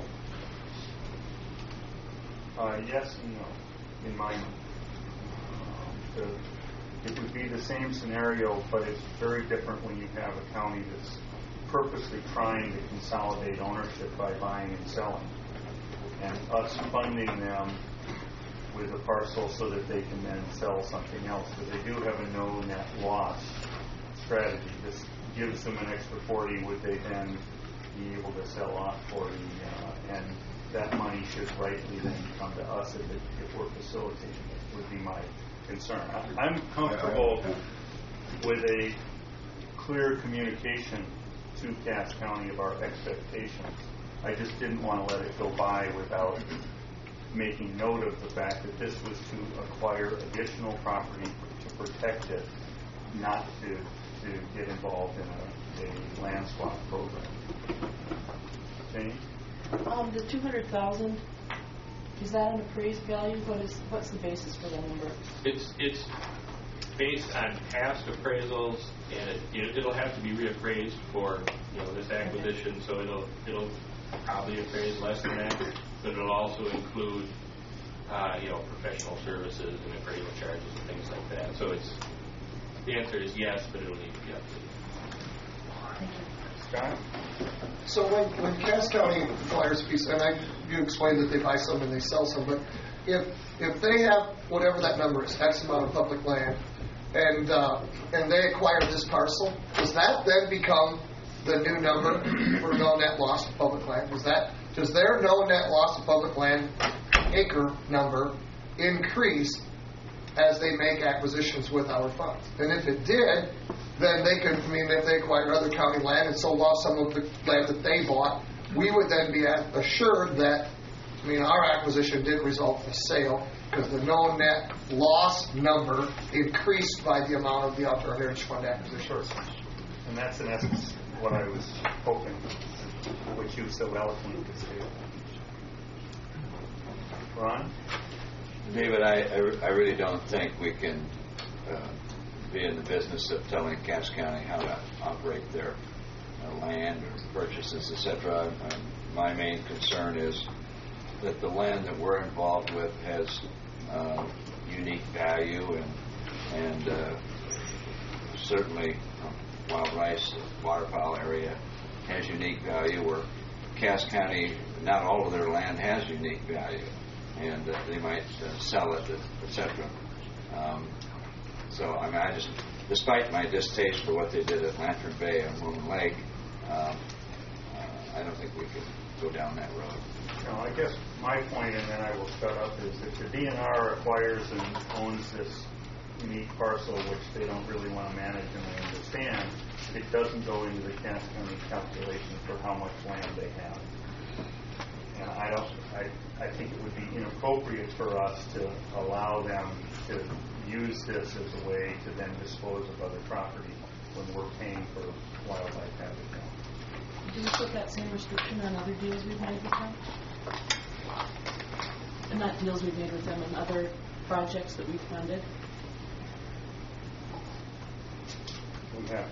Uh, yes and no, in my mind. Um, the, it would be the same scenario, but it's very different when you have a county that's purposely trying to consolidate ownership by buying and selling, and us funding them with a parcel so that they can then sell something else. But they do have a no net loss strategy. This gives them an extra forty. Would they then be able to sell off forty? Uh, and that money should rightly then come to us if, it, if we're facilitating it, would be my concern. I, I'm comfortable with a clear communication to Cass County of our expectations. I just didn't want to let it go by without making note of the fact that this was to acquire additional property to protect it, not to to get involved in a, a land swap program. Jane? Um, the two hundred thousand, is that an appraised value? What is what's the basis for that number? It's it's based on past appraisals, and it, you know, it'll have to be reappraised for, you know, this acquisition. So it'll it'll probably appraise less than that, but it'll also include uh, you know, professional services and appraisal charges and things like that. So it's the answer is yes, but it'll need to be updated. Scott? So when, when Cass County acquires a piece, and I, you explained that they buy some and they sell some, but if if they have whatever that number is, X amount of public land, and uh, and they acquire this parcel, does that then become the new number for no net loss of public land? Does that does their no net loss of public land acre number increase as they make acquisitions with our funds. And if it did, then they could, I mean, if they acquired other county land and sold off some of the land that they bought, we would then be assured that, I mean, our acquisition did result in a sale because the known net loss number increased by the amount of the Outdoor Heritage Fund acquisition. And that's in essence what I was hoping, which you so eloquently stated. Ron? David, I, I, I really don't think we can uh, be in the business of telling Cass County how to operate their uh, land or purchases, et cetera. Um, my main concern is that the land that we're involved with has uh, unique value, and and uh, certainly um, Wild Rice, the waterfowl area, has unique value, where Cass County, not all of their land has unique value, and uh, they might uh, sell it, et cetera. Um, so, I mean, I just, despite my distaste for what they did at Lantern Bay and Moon Lake, um, uh, I don't think we can go down that road. No, I guess my point, and then I will shut up, is if the D N R acquires and owns this unique parcel, which they don't really want to manage and they understand, it doesn't go into the Cass County calculation for how much land they have. And I don't, I, I think it would be inappropriate for us to allow them to use this as a way to then dispose of other property when we're paying for wildlife habitat. Do we put that same restriction on other deals we've made with them? And not deals we've made with them and other projects that we've funded? We have.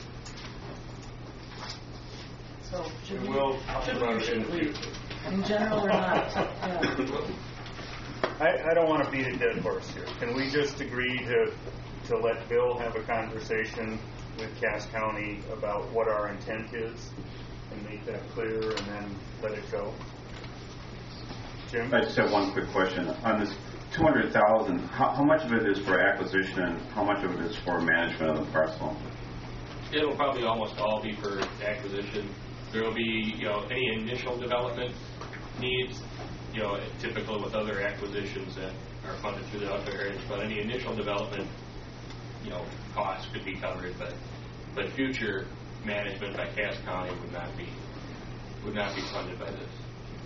So should we, we'll talk should about we, it should in the we, future. in general or not? Yeah. I, I don't want to beat a dead horse here. Can we just agree to to let Bill have a conversation with Cass County about what our intent is and make that clear and then let it go? Jim? I just have one quick question. On this two hundred thousand dollars, how, how much of it is for acquisition and how much of it is for management of the parcel? It'll probably almost all be for acquisition. There will be, you know, any initial development needs, you know, typical with other acquisitions that are funded through the Outdoor Heritage Fund. Any initial development, you know, costs could be covered, but but future management by Cass County would not be would not be funded by this.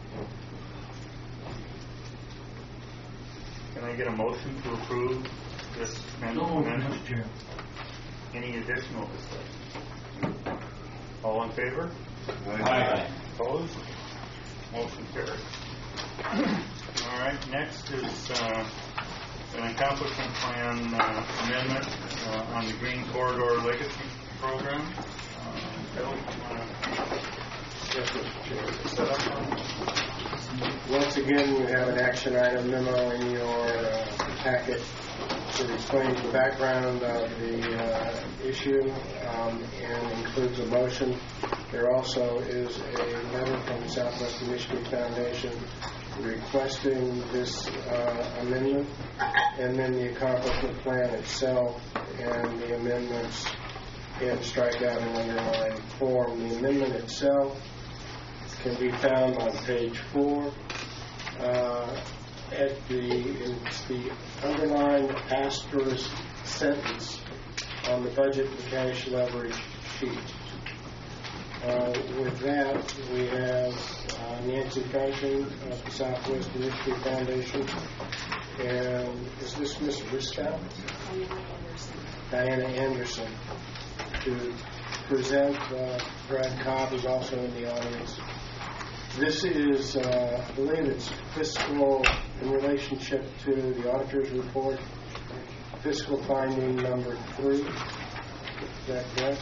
Can I get a motion to approve this amendment? Chair. Any additional discussion? All in favor? Aye. Opposed? Motion carries. All right, next is uh, an accomplishment plan uh, amendment uh, on the Green Corridor Legacy Program. Uh, Bill, you want to Yes, Mister Chair. set up on? Once again, you have an action item memo in your uh, packet that explains the background of the uh, issue um, and includes a motion. There also is a letter from the Southwestern Michigan Foundation requesting this uh, amendment, and then the accomplishment plan itself and the amendments in strikeout and underlined form. The amendment itself can be found on page four. Uh, at the, it's the underlined asterisk sentence on the budget and cash leverage sheet. Uh, with that, we have uh, Nancy Function of the Southwest Michigan Foundation. And is this Miss Bristow? Diana Anderson. To present. Uh, Brad Cobb is also in the audience. This is, uh, I believe it's fiscal in relationship to the auditor's report, fiscal finding number three. Is that correct?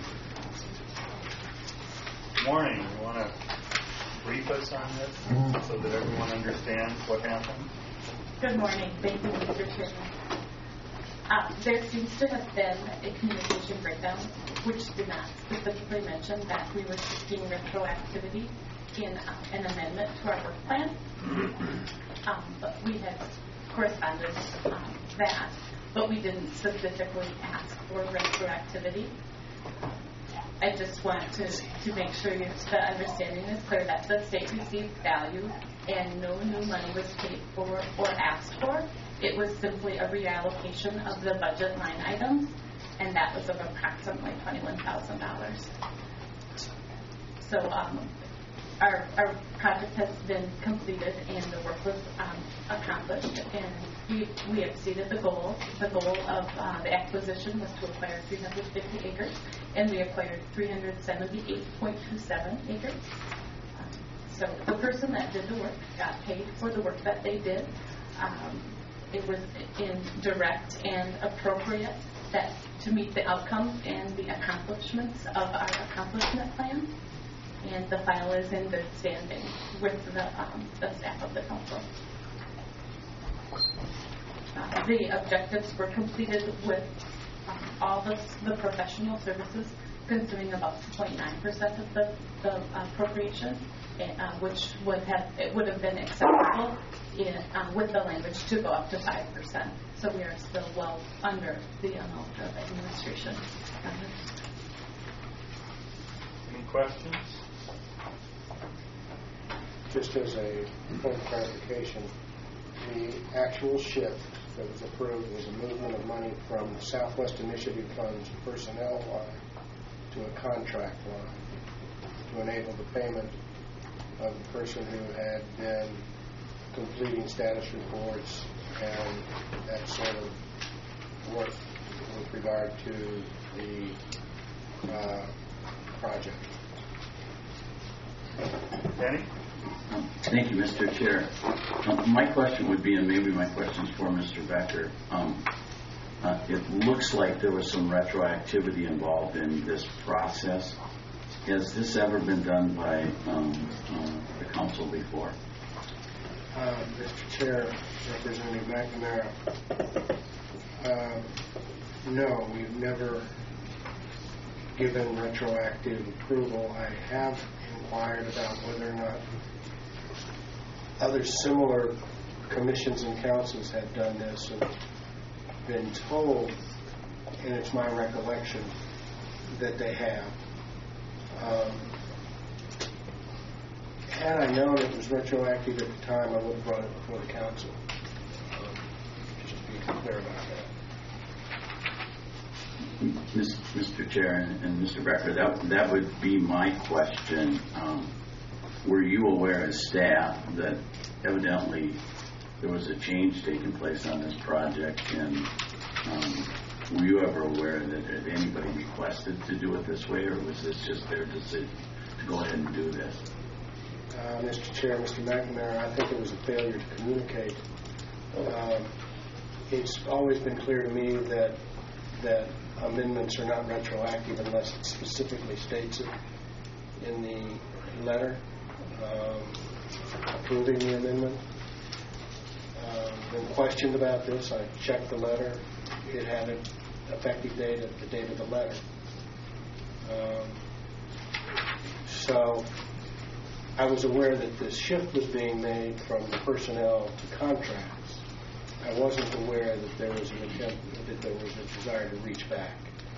Morning. You want to brief us on this so that everyone understands what happened? Good morning. Thank you, Mister Chairman. Uh, there seems to have been a communication breakdown, which did not specifically mention that we were seeking retroactivity in uh, an amendment to our work plan. Um, but we had corresponded um, that, but we didn't specifically ask for retroactivity. I just want to, to make sure you, the understanding is clear that the state received value and no new money was paid for or asked for. it was simply a reallocation of the budget line items, and that was of approximately twenty-one thousand dollars. So um, our, our project has been completed and the work was um, accomplished, and we, we exceeded the goal. The goal of uh, the acquisition was to acquire three hundred fifty acres, and we acquired three hundred seventy-eight point two seven acres. Um, so the person that did the work got paid for the work that they did. Um, it was in direct and appropriate that to meet the outcomes and the accomplishments of our accomplishment plan. And the file is in good standing with the, um, the staff of the council. Uh, the objectives were completed with um, all the, the professional services consuming about two point nine percent of the, the appropriation, uh, which would have it would have been acceptable in, uh, with the language to go up to five percent. So we are still well under the amount of administration. Any questions? Just as a point of clarification, the actual shift that was approved was a movement of money from the Southwest Initiative Fund's personnel line to a contract line to enable the payment of the person who had been completing status reports and that sort of work with regard to the uh, project. Danny? Um, thank you, Mister Chair. Um, my question would be, and maybe my question is for Mister Becker, um, uh, it looks like there was some retroactivity involved in this process. Has this ever been done by um, uh, the council before? Uh, Mister Chair, Representative McNamara, uh, no, we've never given retroactive approval. I have inquired about whether or not other similar commissions and councils have done this and been told, and it's my recollection, that they have. Um, had I known it was retroactive at the time, I would have brought it before the council. Um, just to be clear about that. Mister Chair and, and Mister Becker, that, that would be my question. Um, were you aware as staff that evidently there was a change taking place on this project, and um, were you ever aware that had anybody requested to do it this way, or was this just their decision to go ahead and do this? Uh, Mister Chair, Mister McNamara, I think it was a failure to communicate. Um, it's always been clear to me that that amendments are not retroactive unless it specifically states it in the letter um, approving the amendment. Um, been questioned about this. I checked the letter. It had an effective date at the date of the letter. Um, so I was aware that this shift was being made from the personnel to contracts. I wasn't aware that there was an attempt, that there was a desire to reach back.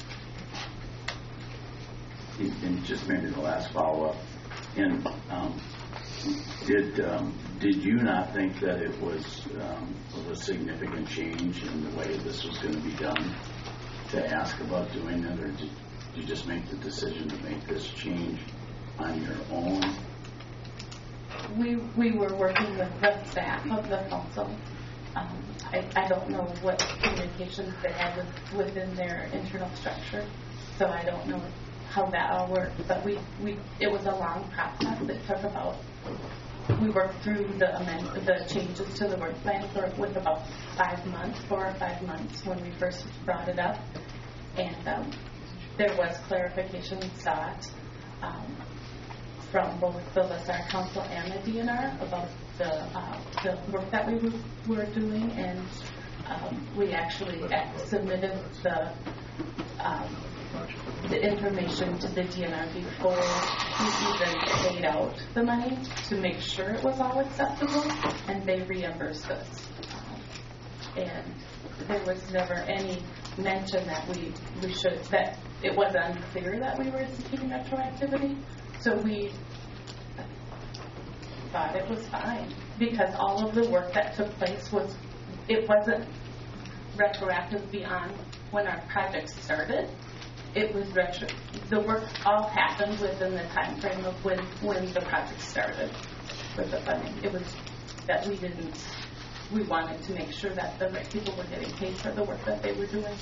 And just maybe the last follow-up. And um, did um, did you not think that it was, um, was a significant change in the way this was going to be done to ask about doing it, or did you just make the decision to make this change on your own? We we were working with the staff of the council. Um, I, I don't know what communications they had with, within their internal structure, so I don't know how that all worked. But we, we it was a long process. It took about we worked through the amend, the changes to the work plan for with about five months, four or five months when we first brought it up, and um, there was clarification sought um, from both the LaSalle Council and the D N R about the uh, the work that we were, were doing, and um, we actually submitted the um, the information to the D N R before we even paid out the money to make sure it was all acceptable, and they reimbursed us. Um, and there was never any mention that we we should that it was unclear that we were seeking retroactivity. So we thought it was fine because all of the work that took place was it wasn't retroactive beyond when our project started. It was retro. The work all happened within the time frame of when, when the project started with the funding. It was that we didn't, we wanted to make sure that the right people were getting paid for the work that they were doing.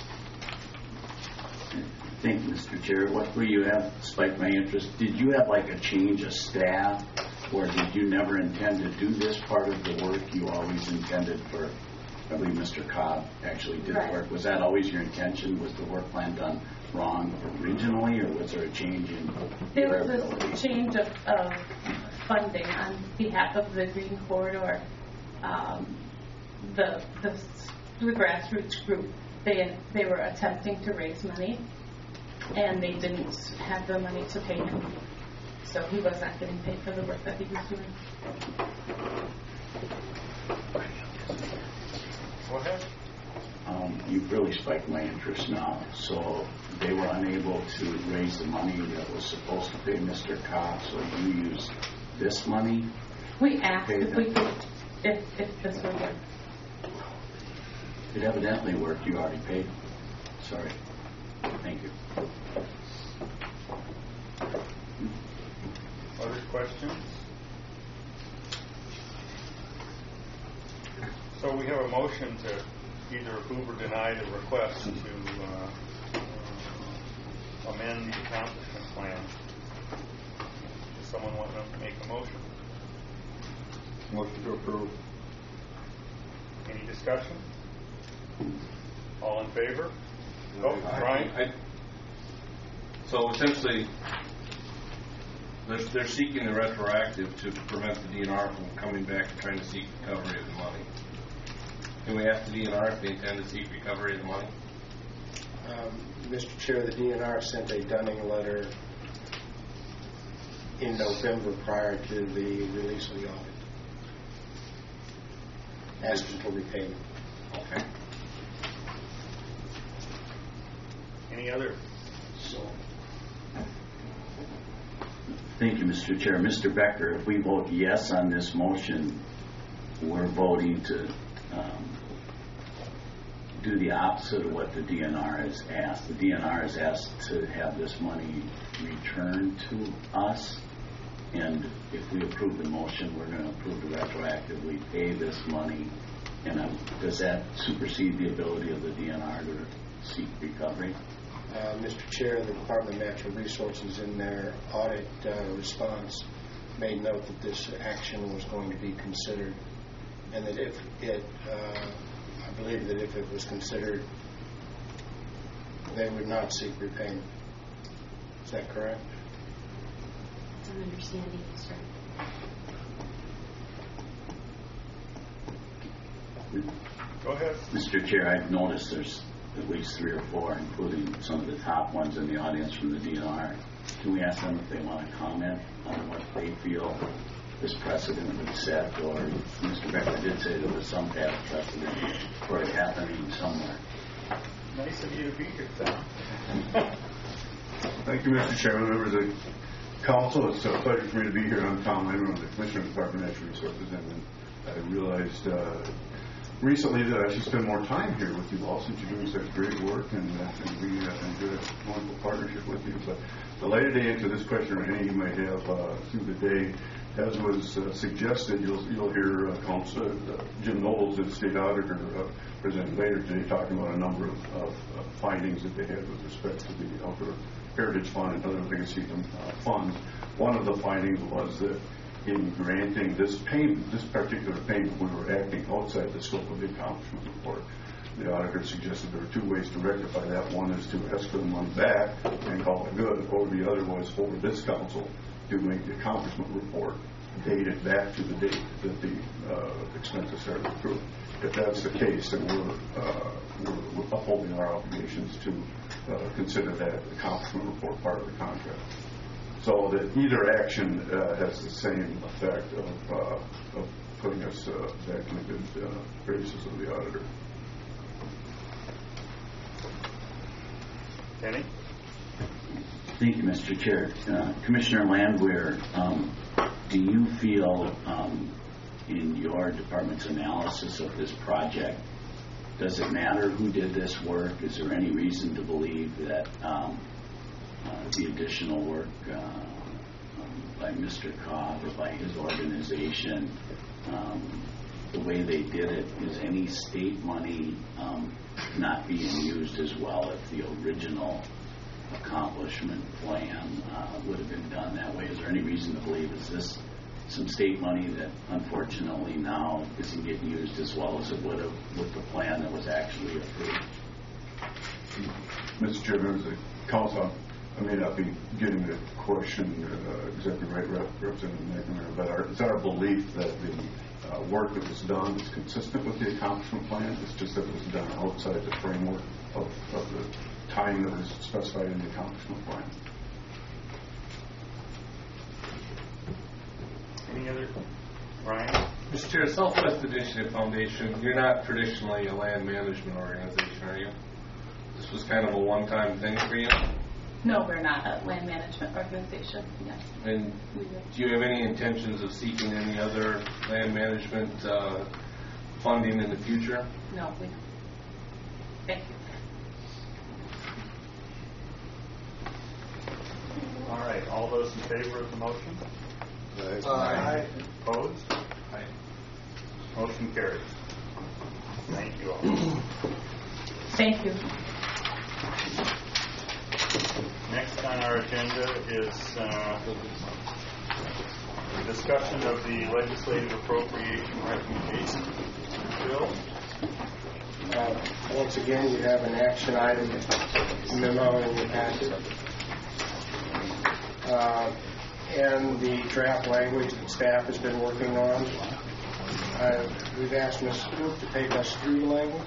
Thank you, Mister Chair. What will you have spiked my interest? Did you have like a change of staff, or did you never intend to do this part of the work? You always intended for, I believe Mister Cobb actually did Right. the work. Was that always your intention? Was the work plan done wrong originally, or was there a change in There your was ability? a change of, of funding on behalf of the Green Corridor. Um, the, the the grassroots group, they they were attempting to raise money, and they didn't have the money to pay him, so he was not getting paid for the work that he was doing. Go ahead. Um, you've really spiked my interest now. So they were unable to raise the money that was supposed to pay Mister Cobb, so you used this money? We asked Pay if we them. could, if, if this would work. It evidently worked. You already paid. Sorry. Thank you. Other questions? So we have a motion to either approve or deny the request to uh, uh, amend the accomplishment plan. Does someone want to make a motion? Motion to approve. Any discussion? All in favor? Oh, Brian? I- So essentially, they're, they're seeking the retroactive to prevent the D N R from coming back and trying to seek recovery of the money. Can we ask the D N R if they intend to seek recovery of the money? Um, Mister Chair, the D N R sent a Dunning letter in November prior to the release of the audit, asking for repayment. Okay. Any other? So, Thank you, Mister Chair. Mister Becker, if we vote yes on this motion, we're voting to um, do the opposite of what the D N R has asked. The D N R has asked to have this money returned to us, and if we approve the motion, we're going to approve to retroactively pay this money. And um, does that supersede the ability of the D N R to seek recovery? uh, Mister Chair, the Department of Natural Resources in their audit uh, response made note that this action was going to be considered, and that if it, uh, I believe that if it was considered, they would not seek repayment. Is that correct? That's an understanding, sir. Go ahead. Mister Chair, I've noticed there's at least three or four, including some of the top ones in the audience from the D N R. Can we ask them if they want to comment on what they feel this precedent would set? Or Mister Becker did say there was some past precedent for it happening somewhere. Nice of you to be here, Tom. Thank you, Mister Chairman, members of the council. It's a pleasure for me to be here. I'm Tom Lehman, I'm the Commissioner of the Department of Natural Resources, and I realized uh, recently that I should spend more time here with you all since you're doing such great work, and, uh, and we uh, enjoy a wonderful partnership with you. But the later to answer this question or any you might have uh, through the day, as was uh, suggested, you'll, you'll hear uh, Council, uh, Jim Knowles, the State Auditor, uh, presenting later today, talking about a number of, of uh, findings that they had with respect to the Outdoor Heritage Fund and other legacy uh, funds. One of the findings was that in granting this payment, this particular payment, we were acting outside the scope of the accomplishment report. The auditor suggested there were two ways to rectify that. One is to escrow the money back and call it good, or the other was for this council to make the accomplishment report dated back to the date that the uh, expenses started accruing. If that's the case, then we're, uh, we're upholding our obligations to uh, consider that accomplishment report part of the contract. So that either action uh, has the same effect of, uh, of putting us uh, back in the good uh, graces of the auditor. Kenny? Thank you, Mister Chair. Uh, Commissioner Landwehr, um, do you feel um, in your department's analysis of this project, does it matter who did this work? Is there any reason to believe that um, uh, the additional work uh, um, by Mister Cobb or by his organization, um, the way they did it, is any state money um, not being used as well if the original accomplishment plan uh, would have been done that way? Is there any reason to believe, is this some state money that unfortunately now isn't getting used as well as it would have with the plan that was actually approved? Mister Chairman, as a council, I may not be getting the question uh, exactly right, Representative McNamara, but our, it's our belief that the uh, work that was done is consistent with the accomplishment plan. It's just that it was done outside the framework of, of the time that was specified in the accomplishment plan. Any other? Ryan? Mister Chair, Southwest Initiative Foundation, you're not traditionally a land management organization, are you? This was kind of a one-time thing for you? No, we're not a land management organization. Yes. And do you have any intentions of seeking any other land management uh, funding in the future? No, we. Thank you. All right. All those in favor of the motion? Aye. Aye. Opposed? Aye. Motion carries. Thank you all. Thank you. Next on our agenda is uh, the discussion of the legislative appropriation recommendation. Bill? Uh, once again, you have an action item memo in your packet. Uh, and the draft language that staff has been working on. Uh, we've asked Miz Cook to take us through the language.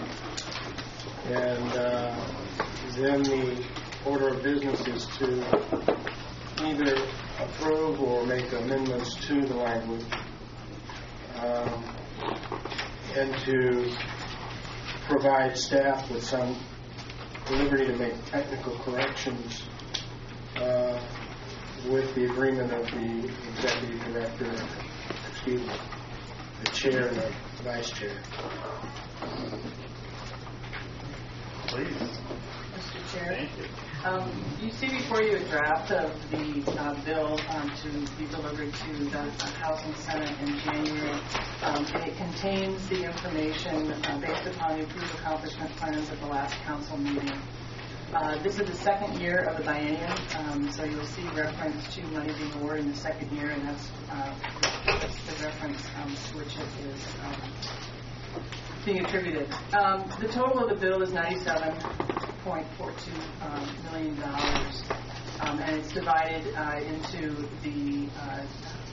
And uh, then the order of business is to either approve or make amendments to the language, um, and to provide staff with some liberty to make technical corrections uh, with the agreement of the executive director, excuse me, the chair and the vice chair. Please. Mister Chair. Thank you. Um, you see before you a draft of the uh, bill um, to be delivered to the uh, House and Senate in January. Um, and it contains the information uh, based upon the approved accomplishment plans at the last council meeting. Uh, this is the second year of the biennium, um, so you'll see reference to money being awarded in the second year, and that's, uh, that's the reference um, to which it is um, being attributed. Um, the total of the bill is ninety-seven point four two um, million dollars, um, and it's divided uh, into the uh,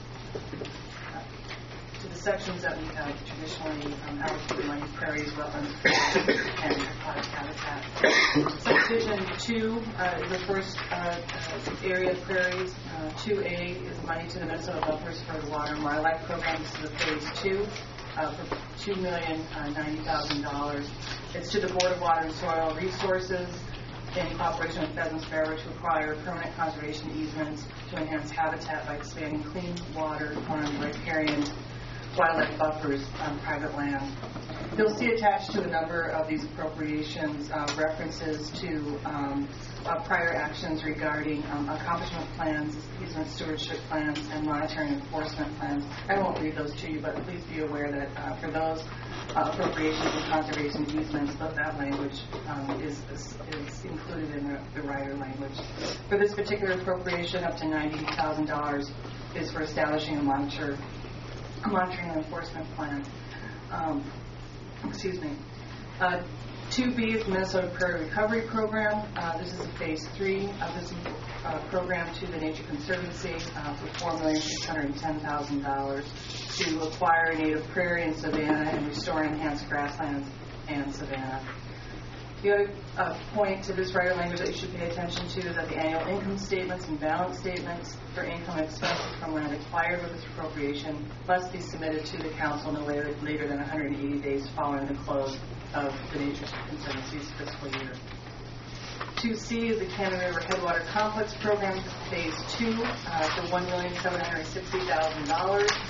to the sections that we have traditionally um, allocated money: prairies, wetlands, and aquatic habitat. Subdivision two uh, is the first uh, uh, area of prairies. Uh, two A is money to the Minnesota Buffers for the Water and Wildlife Program. This is the phase two. Uh, for two million ninety thousand dollars. It's to the Board of Water and Soil Resources in cooperation with Pheasants Sparrow to acquire permanent conservation easements to enhance habitat by expanding clean water on riparian wildlife buffers on private land. You'll see attached to a number of these appropriations uh, references to um, uh, prior actions regarding um, accomplishment plans, easement stewardship plans, and monitoring enforcement plans. I won't read those to you, but please be aware that uh, for those uh, appropriations and conservation easements, that, that language um, is, is, is included in the, the rider language. For this particular appropriation, up to ninety thousand dollars is for establishing a monitor monitoring and enforcement plan. Um, excuse me. Uh, two B is the Minnesota Prairie Recovery Program. Uh, this is a phase three of this uh, program to the Nature Conservancy uh, for four million six hundred ten thousand dollars to acquire native prairie and savanna and restore and enhance grasslands and savanna. The other uh, point to this rider language that you should pay attention to is that the annual income statements and balance statements for income and expenses from land acquired with this appropriation must be submitted to the council no later, later than one hundred eighty days following the close of the Nature Conservancy's fiscal year. two C is the Cannon River Headwater Complex Program, Phase two, uh, for one million seven hundred sixty thousand dollars.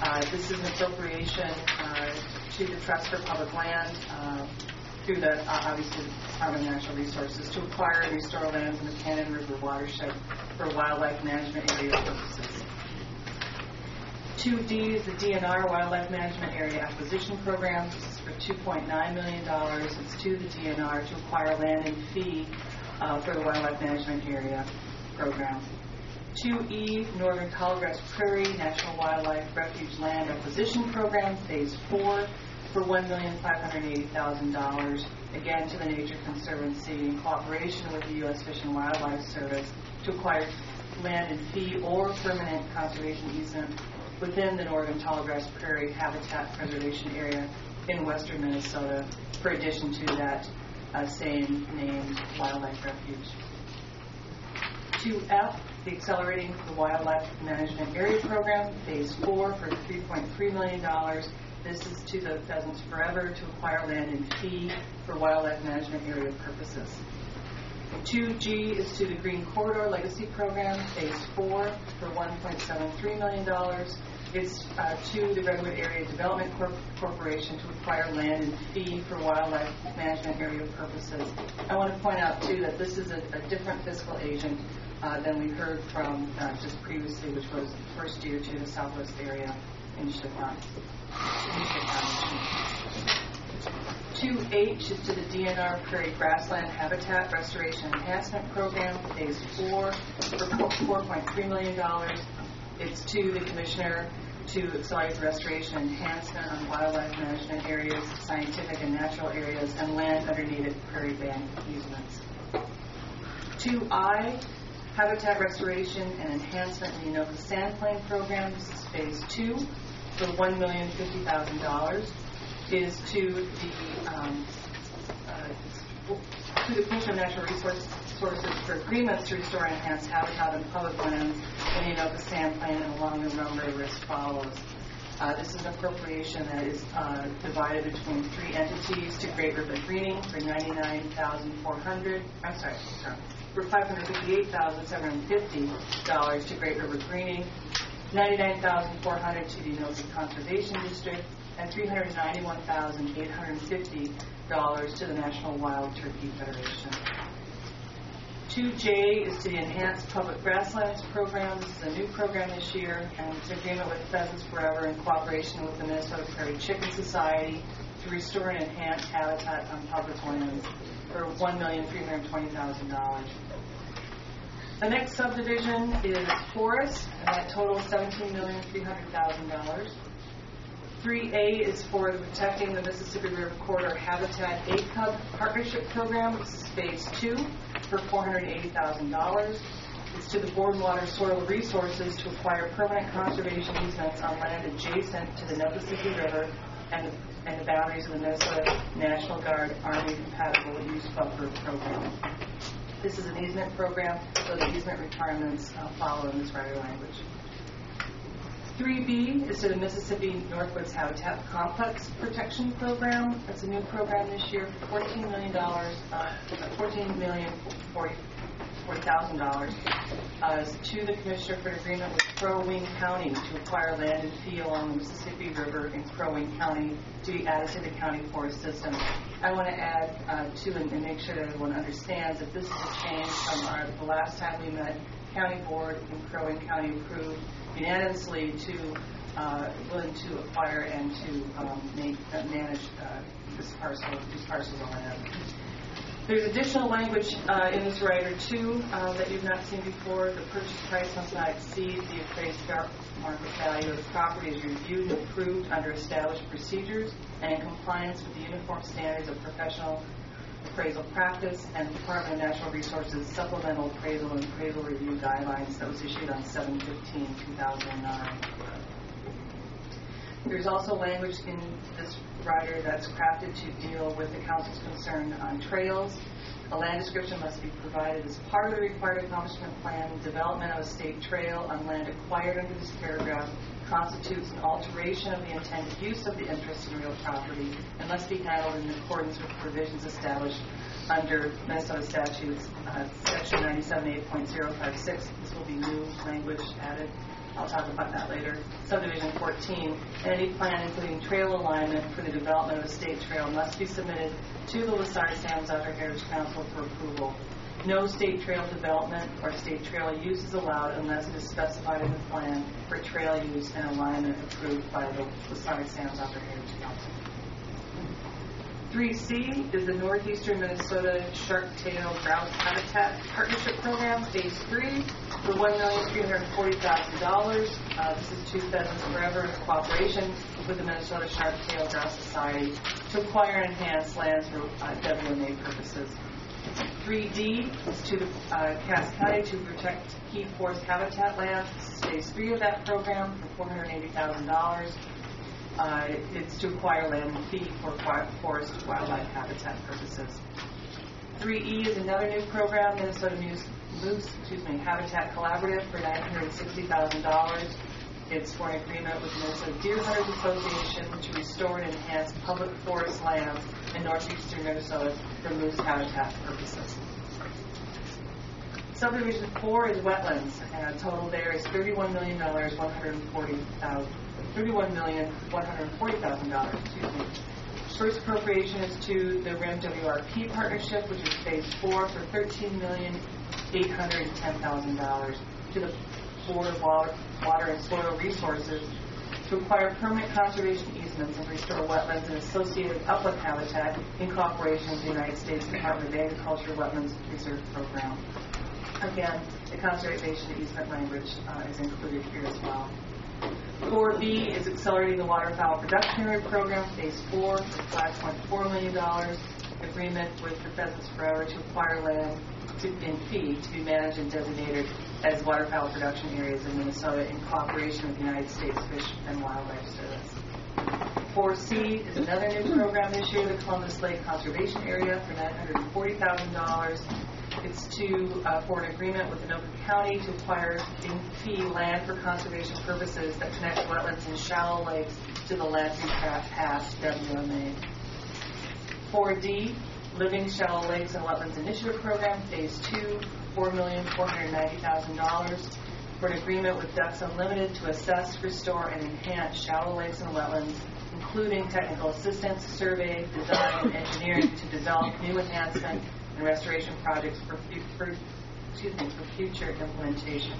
Uh, This is an appropriation uh, to the Trust for Public Land uh, through the, uh, obviously, Department of Natural Resources to acquire and restore lands in the Cannon River watershed for wildlife management area purposes. two D is the D N R Wildlife Management Area Acquisition Program. This is for two point nine million dollars. It's to the D N R to acquire land and fee uh, for the Wildlife Management Area Program. two E, Northern Tallgrass Prairie National Wildlife Refuge Land Acquisition Program, Phase four, for one million five hundred eighty thousand dollars, again to the Nature Conservancy in cooperation with the U S Fish and Wildlife Service to acquire land and fee or permanent conservation easement within the Northern Tallgrass Prairie Habitat Preservation Area in western Minnesota, for addition to that uh, same named wildlife refuge. two F, the Accelerating the Wildlife Management Area Program, Phase four, for three point three million dollars. This is to the Pheasants Forever to acquire land and fee for wildlife management area purposes. two G is to the Green Corridor Legacy Program, Phase four, for one point seven three million dollars. It's uh, to the Redwood Area Development Corp- Corporation to acquire land and fee for wildlife management area purposes. I want to point out, too, that this is a, a different fiscal agent uh, than we heard from uh, just previously, which was first year to the Southwest area in Chittagong. two H is to the D N R Prairie Grassland Habitat Restoration Enhancement Program, Phase four, for four point three million dollars. It's to the Commissioner to accelerate the restoration and enhancement on wildlife management areas, scientific and natural areas, and land underneath prairie band easements. two I, Habitat Restoration and Enhancement in the Anoka Sandplain Program. This is Phase two. For one million fifty thousand dollars, is to the um, uh, to the Commission of Natural Resources for agreements to restore and enhance habitat and public lands in the Anoka Sandplain and along the Rum River as follows. Uh, this is an appropriation that is uh, divided between three entities: to Great River Greening for ninety-nine thousand four hundred. I'm sorry, sorry, for five hundred fifty-eight thousand seven hundred fifty dollars to Great River Greening, ninety-nine thousand four hundred dollars to the Anoka Conservation District, and three hundred ninety-one thousand eight hundred fifty dollars to the National Wild Turkey Federation. two J is to the Enhanced Public Grasslands Program. This is a new program this year, and it's an agreement with Pheasants Forever in cooperation with the Minnesota Prairie Chicken Society to restore and enhance habitat on public lands for one million three hundred twenty thousand dollars. The next subdivision is forest, and that totals seventeen million three hundred thousand dollars. three A is for the Protecting the Mississippi River Corridor Habitat A C U B Partnership Program. This is Phase two for four hundred eighty thousand dollars. It's to the Board and Water Soil Resources to acquire permanent conservation easements on land adjacent to the Mississippi River and the, and the boundaries of the Minnesota National Guard Army Compatible Use Buffer Program. This is an easement program, so the easement requirements uh, follow in this writer language. three B is to the Mississippi Northwoods Habitat Complex Protection Program. That's a new program this year for fourteen million dollars, uh, fourteen million forty thousand dollars, uh, to the Commissioner for an agreement with Crow Wing County to acquire land and fee along the Mississippi River in Crow Wing County to be added to the county forest system. I want to add uh, to and, and make sure that everyone understands that this is a change from our, the last time we met. County Board in Crow Wing County approved unanimously to uh, willing to acquire and to um, make, uh, manage uh, this parcel, these parcels of land. There's additional language uh, in this rider too uh, that you've not seen before. The purchase price must not exceed the appraised fair market value of the property is reviewed and approved under established procedures and in compliance with the uniform standards of professional appraisal practice and Department of Natural Resources Supplemental Appraisal and Appraisal Review Guidelines that was issued on seven fifteen two thousand nine. There's also language in this rider that's crafted to deal with the Council's concern on trails. A land description must be provided as part of the required accomplishment plan. Development of a state trail on land acquired under this paragraph constitutes an alteration of the intended use of the interest in real property and must be handled in accordance with provisions established under Minnesota statutes, uh, section ninety-seven eight point zero five six. This will be new language added. I'll talk about that later. Subdivision fourteen, any plan including trail alignment for the development of a state trail must be submitted to the Lassard Sands Outdoor Heritage Council for approval. No state trail development or state trail use is allowed unless it is specified in the plan for trail use and alignment approved by the Lassard Sands Outdoor Heritage Council. three C is the Northeastern Minnesota Shark-Tail Grouse Habitat Partnership Program, Phase three, for one million three hundred forty thousand dollars. Uh, this is Two Pheasants Forever in cooperation with the Minnesota Shark-Tail Grouse Society to acquire and enhance lands for uh, W M A purposes. three D is to the uh, Cass County to protect key forest habitat land. This is Phase three of that program for four hundred eighty thousand dollars. Uh, it's to acquire land and fee for forest wildlife habitat purposes. three E is another new program, Minnesota Moose, Moose excuse me, Habitat Collaborative for nine hundred sixty thousand dollars. It's for an agreement with the Minnesota Deer Hunters Association to restore and enhance public forest lands in northeastern Minnesota for moose habitat purposes. Subdivision four is wetlands, and total there is thirty-one million dollars, one hundred forty thousand dollars. thirty-one million one hundred forty thousand dollars. Excuse me. First appropriation is to the R I M W R P partnership, which is Phase four for thirteen million eight hundred ten thousand dollars. To the Board of Water, Water and Soil Resources to acquire permanent conservation easements and restore wetlands and associated upland habitat in cooperation with the United States Department of Agriculture Wetlands Reserve Program. Again, the conservation easement language uh, is included here as well. four B is accelerating the waterfowl production area program, Phase four, for five point four million dollars. Agreement with the Pheasants Forever to acquire land to, in fee to be managed and designated as waterfowl production areas in Minnesota in cooperation with the United States Fish and Wildlife Service. four C is another new program this year, the Columbus Lake Conservation Area for nine hundred forty thousand dollars. It's to uh, for an agreement with Anoka County to acquire in fee land for conservation purposes that connects wetlands and shallow lakes to the Lansing Pass W M A. four D, Living Shallow Lakes and Wetlands Initiative Program, Phase two, four million four hundred ninety thousand dollars, for an agreement with Ducks Unlimited to assess, restore, and enhance shallow lakes and wetlands, including technical assistance, survey, design, and engineering to develop new enhancement and restoration projects for, for, excuse me, for future implementation.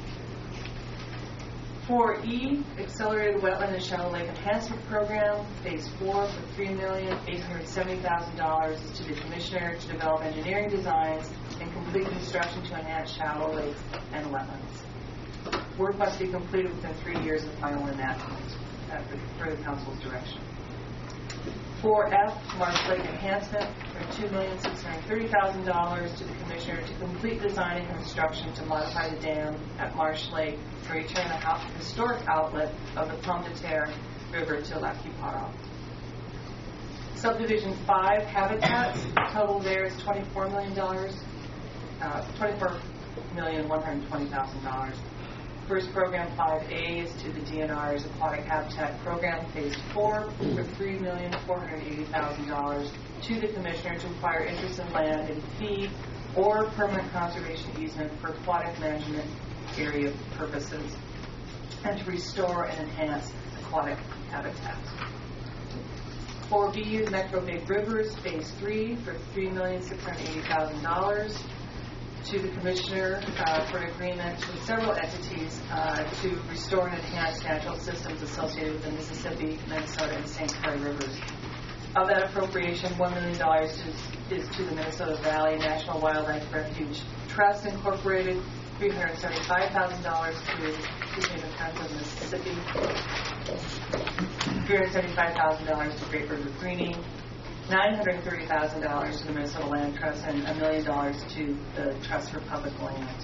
four E, Accelerated Wetland and Shallow Lake Enhancement Program, Phase four for three million eight hundred seventy thousand dollars to the Commissioner to develop engineering designs and complete construction to enhance shallow lakes and wetlands. Work must be completed within three years of final enactment at the, for the Council's direction. four F, Marsh Lake Enhancement for two million six hundred thirty thousand dollars to the Commissioner to complete design and construction to modify the dam at Marsh Lake to return the historic outlet of the Pomme de Terre River to Lac qui Parle. Subdivision five, Habitats, total there is twenty-four million dollars, uh, twenty-four million one hundred twenty thousand dollars. First program five A is to the D N R's Aquatic Habitat Program, Phase four, for three million four hundred eighty thousand dollars to the Commissioner to acquire interest in land and fee or permanent conservation easement for aquatic management area purposes and to restore and enhance aquatic habitats. four B is Metro Big Rivers, Phase three, for three million six hundred eighty thousand dollars. To the Commissioner uh, for an agreement with several entities uh, to restore and enhance natural systems associated with the Mississippi, Minnesota, and Saint Clair rivers. Of that appropriation, one million dollars is, is to the Minnesota Valley National Wildlife Refuge Trust Incorporated, three hundred seventy-five thousand dollars to, excuse me, the Friends of Mississippi, three hundred seventy-five thousand dollars to Great River Greening, nine hundred thirty thousand dollars to the Minnesota Land Trust, and a million dollars to the Trust for Public Lands.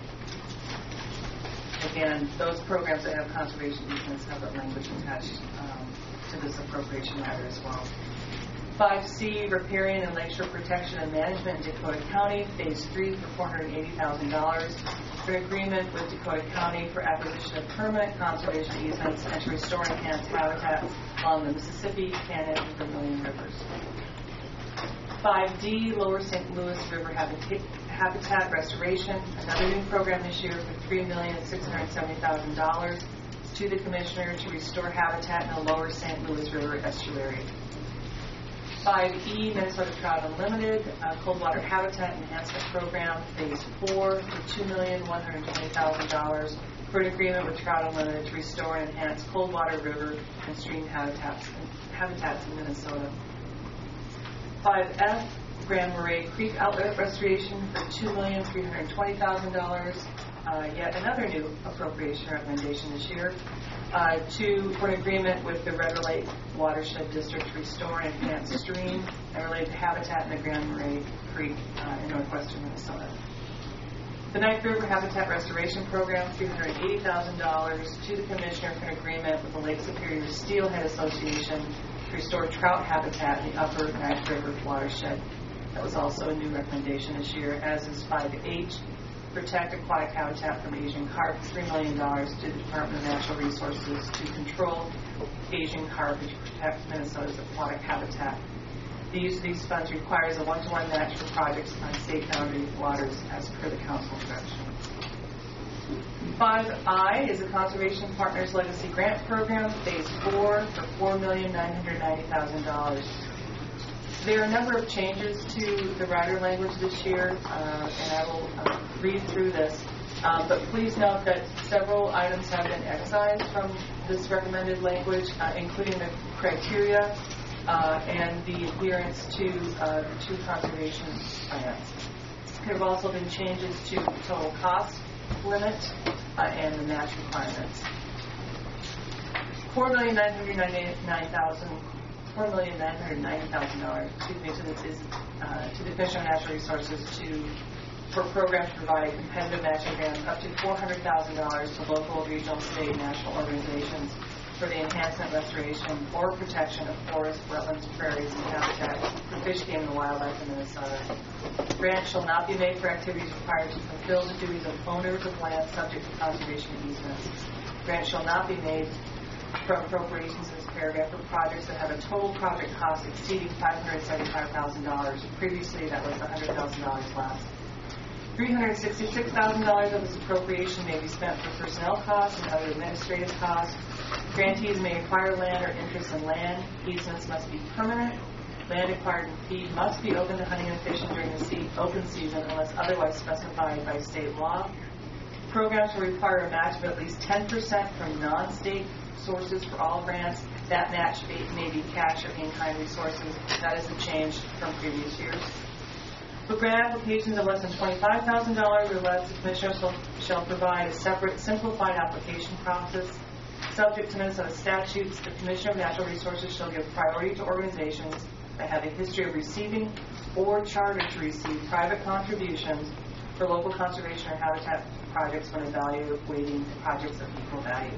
Again, those programs that have conservation easements have that language attached um, to this appropriation matter as well. five C, Riparian and Lakeshore Protection and Management in Dakota County, Phase three for four hundred eighty thousand dollars. For an agreement with Dakota County for acquisition of permanent conservation easements and to restore and enhance habitat along the Mississippi, Cannon, and Vermilion rivers. five D, Lower Saint Louis River Habita- Habitat Restoration, another new program this year for three million six hundred seventy thousand dollars to the Commissioner to restore habitat in the lower Saint Louis River estuary. five E, Minnesota Trout Unlimited, uh, Cold Water Habitat Enhancement Program, Phase four, for two million one hundred twenty thousand dollars for an agreement with Trout Unlimited to restore and enhance cold water river and stream habitats, habitats in Minnesota. five F, Grand Marais Creek Outlet Restoration for two million three hundred twenty thousand dollars, uh, yet another new appropriation recommendation this year. Uh, to, for an agreement with the Red Lake Watershed District to restore and enhance stream and related to habitat in the Grand Marais Creek uh, in northwestern Minnesota. The Knife River Habitat Restoration Program, three hundred eighty thousand dollars to the Commissioner for an agreement with the Lake Superior Steelhead Association to restore trout habitat in the upper Knife River watershed. That was also a new recommendation this year, as is five H, Protect Aquatic Habitat from Asian Carp, three million dollars to the Department of Natural Resources to control Asian carp and to protect Minnesota's aquatic habitat. The use of these funds requires a one-to-one match for projects on state boundary waters as per the Council direction. five I is a Conservation Partners Legacy Grant Program, Phase four, for four million nine hundred ninety thousand dollars. There are a number of changes to the rider language this year, uh, and I will uh, read through this. Um, but please note that several items have been excised from this recommended language, uh, including the criteria uh, and the adherence to uh, the two conservation plans. There have also been changes to the total cost limit uh, and the match requirements. four million nine hundred ninety-nine thousand dollars Four million nine hundred ninety thousand dollars. Excuse me. To the, is, uh, to the Commission on Natural Resources to for programs to provide competitive matching grants up to four hundred thousand dollars to local, regional, state, and national organizations for the enhancement, restoration, or protection of forests, wetlands, prairies, and habitat for fish, game, and wildlife in Minnesota. Grants shall not be made for activities required to fulfill the duties of owners of land subject to conservation easements. Grants shall not be made from appropriations in this paragraph for projects that have a total project cost exceeding five hundred seventy-five thousand dollars. Previously, that was one hundred thousand dollars less. three hundred sixty-six thousand dollars of this appropriation may be spent for personnel costs and other administrative costs. Grantees may acquire land or interest in land. Easements must be permanent. Land acquired in fee must be open to hunting and fishing during the sea- open season unless otherwise specified by state law. Programs will require a match of at least ten percent from non-state sources for all grants. That match may be cash or in-kind resources. That is a change from previous years. For grant applications of less than twenty-five thousand dollars or less, the Commissioner shall, shall provide a separate, simplified application process. Subject to Minnesota statutes, the Commissioner of Natural Resources shall give priority to organizations that have a history of receiving or chartered to receive private contributions for local conservation or habitat projects when evaluating projects of equal value.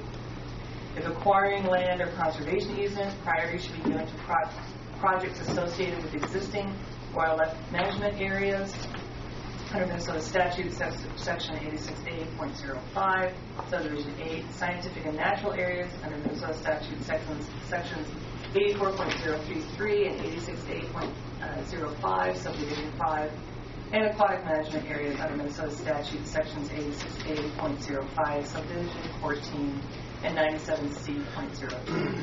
If acquiring land or conservation easements, priority should be given to pro- projects associated with existing wildlife management areas. Under Minnesota statute, section eighty-six A point oh five, subdivision eight, scientific and natural areas. Under Minnesota statute, sections, sections eighty-four point oh three three and eighty-six A point oh five, subdivision five, and aquatic management areas under Minnesota statute, sections eighty-six A point oh five, subdivision fourteen, and ninety-seven C point oh two.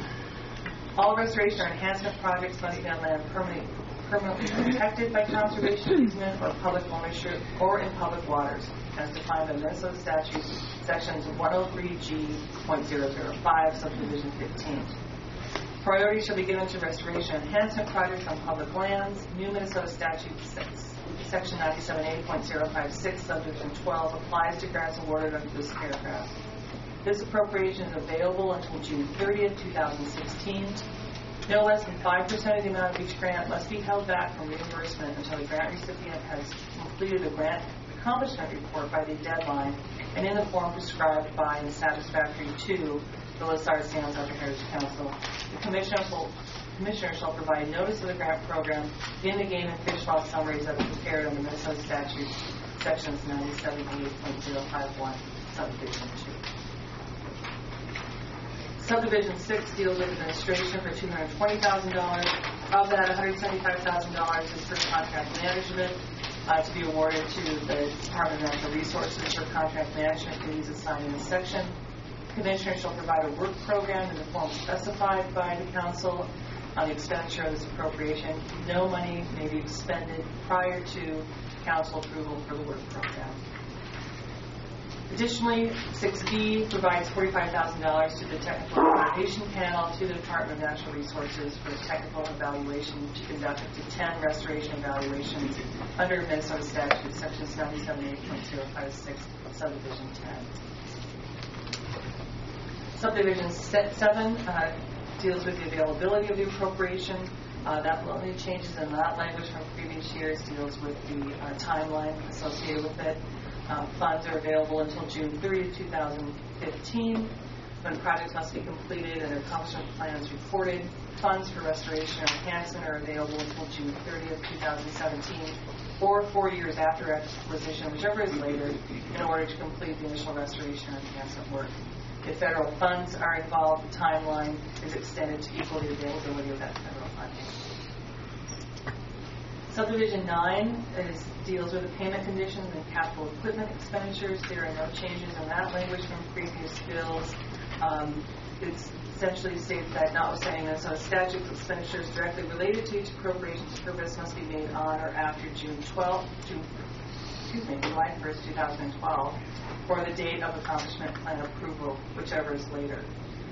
All restoration or enhancement projects must be on land permanently, permanently protected by conservation easement or public ownership or in public waters, as defined by Minnesota statute, sections one oh three G point oh oh five, subdivision fifteen. Priority shall be given to restoration and enhancement projects on public lands. New Minnesota statute six, section ninety-seven A point oh five six, subdivision twelve applies to grants awarded under this paragraph. This appropriation is available until June thirtieth, twenty sixteen. No less than five percent of the amount of each grant must be held back from reimbursement until the grant recipient has completed a grant accomplishment report by the deadline and in the form prescribed by and satisfactory to the Lessard Sands Outdoor Heritage Council. The Commissioner will, Commissioner shall provide notice of the grant program in the game and fish law summaries that are prepared under Minnesota statute, sections ninety-seven A point oh five one, subdivision two. Subdivision six deals with administration for two hundred twenty thousand dollars. Of that, one hundred seventy-five thousand dollars is for contract management. uh, to be awarded to the Department of Natural Resources for contract management duties assigned in this section. Commissioner shall provide a work program in the form specified by the council on the expenditure of this appropriation. No money may be expended prior to council approval for the work program. Additionally, six B provides forty-five thousand dollars to the Technical Evaluation Panel to the Department of Natural Resources for technical evaluation to conduct up to ten restoration evaluations under Minnesota statute, sections ninety-seven A point zero five six, subdivision ten. Subdivision seven uh, deals with the availability of the appropriation. Uh, that only changes in that language from previous years, deals with the uh, timeline associated with it. Uh, funds are available until June thirtieth, two thousand fifteen, when projects must be completed and accomplishment plans reported. Funds for restoration or enhancement are available until June thirtieth, two thousand seventeen, or four years after acquisition, whichever is later, in order to complete the initial restoration or enhancement work. If federal funds are involved, the timeline is extended to equal the availability of that federal funding. Subdivision nine is, deals with the payment conditions and capital equipment expenditures. There are no changes in that language from previous bills. Um, it essentially states that notwithstanding Minnesota statutes, expenditures directly related to each appropriations purpose must be made on or after June twelfth, June, excuse me, July first, two thousand twelve, or the date of accomplishment plan approval, whichever is later.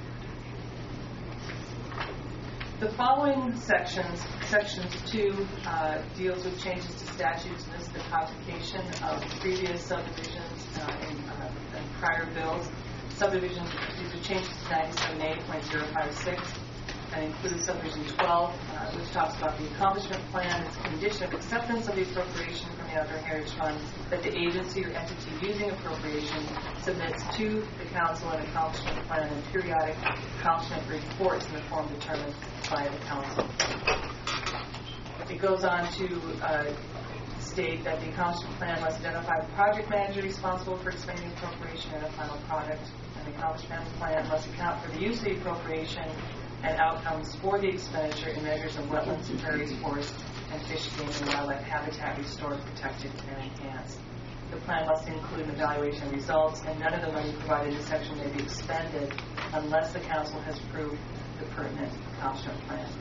The following sections, sections two, uh, deals with changes to statutes, and this is the codification of previous subdivisions uh, in, uh, in prior bills. Subdivision, these are changes to ninety-seven A point zero five six, and includes subdivision twelve, uh, which talks about the accomplishment plan. It's a condition of acceptance of the appropriation from the Outdoor Heritage Fund that the agency or entity using appropriation submits to the council an accomplishment plan and periodic accomplishment reports in the form determined by the council. It goes on to uh, state that the accomplishment plan must identify the project manager responsible for expending appropriation and a final product, and the accomplishment plan must account for the use of the appropriation and outcomes for the expenditure in measures of wetlands, prairies, forests, and fish, game, and wildlife habitat restored, protected, and enhanced. The plan must include an evaluation of results, and none of the money provided in this section may be expended unless the council has approved the pertinent accomplishment plan.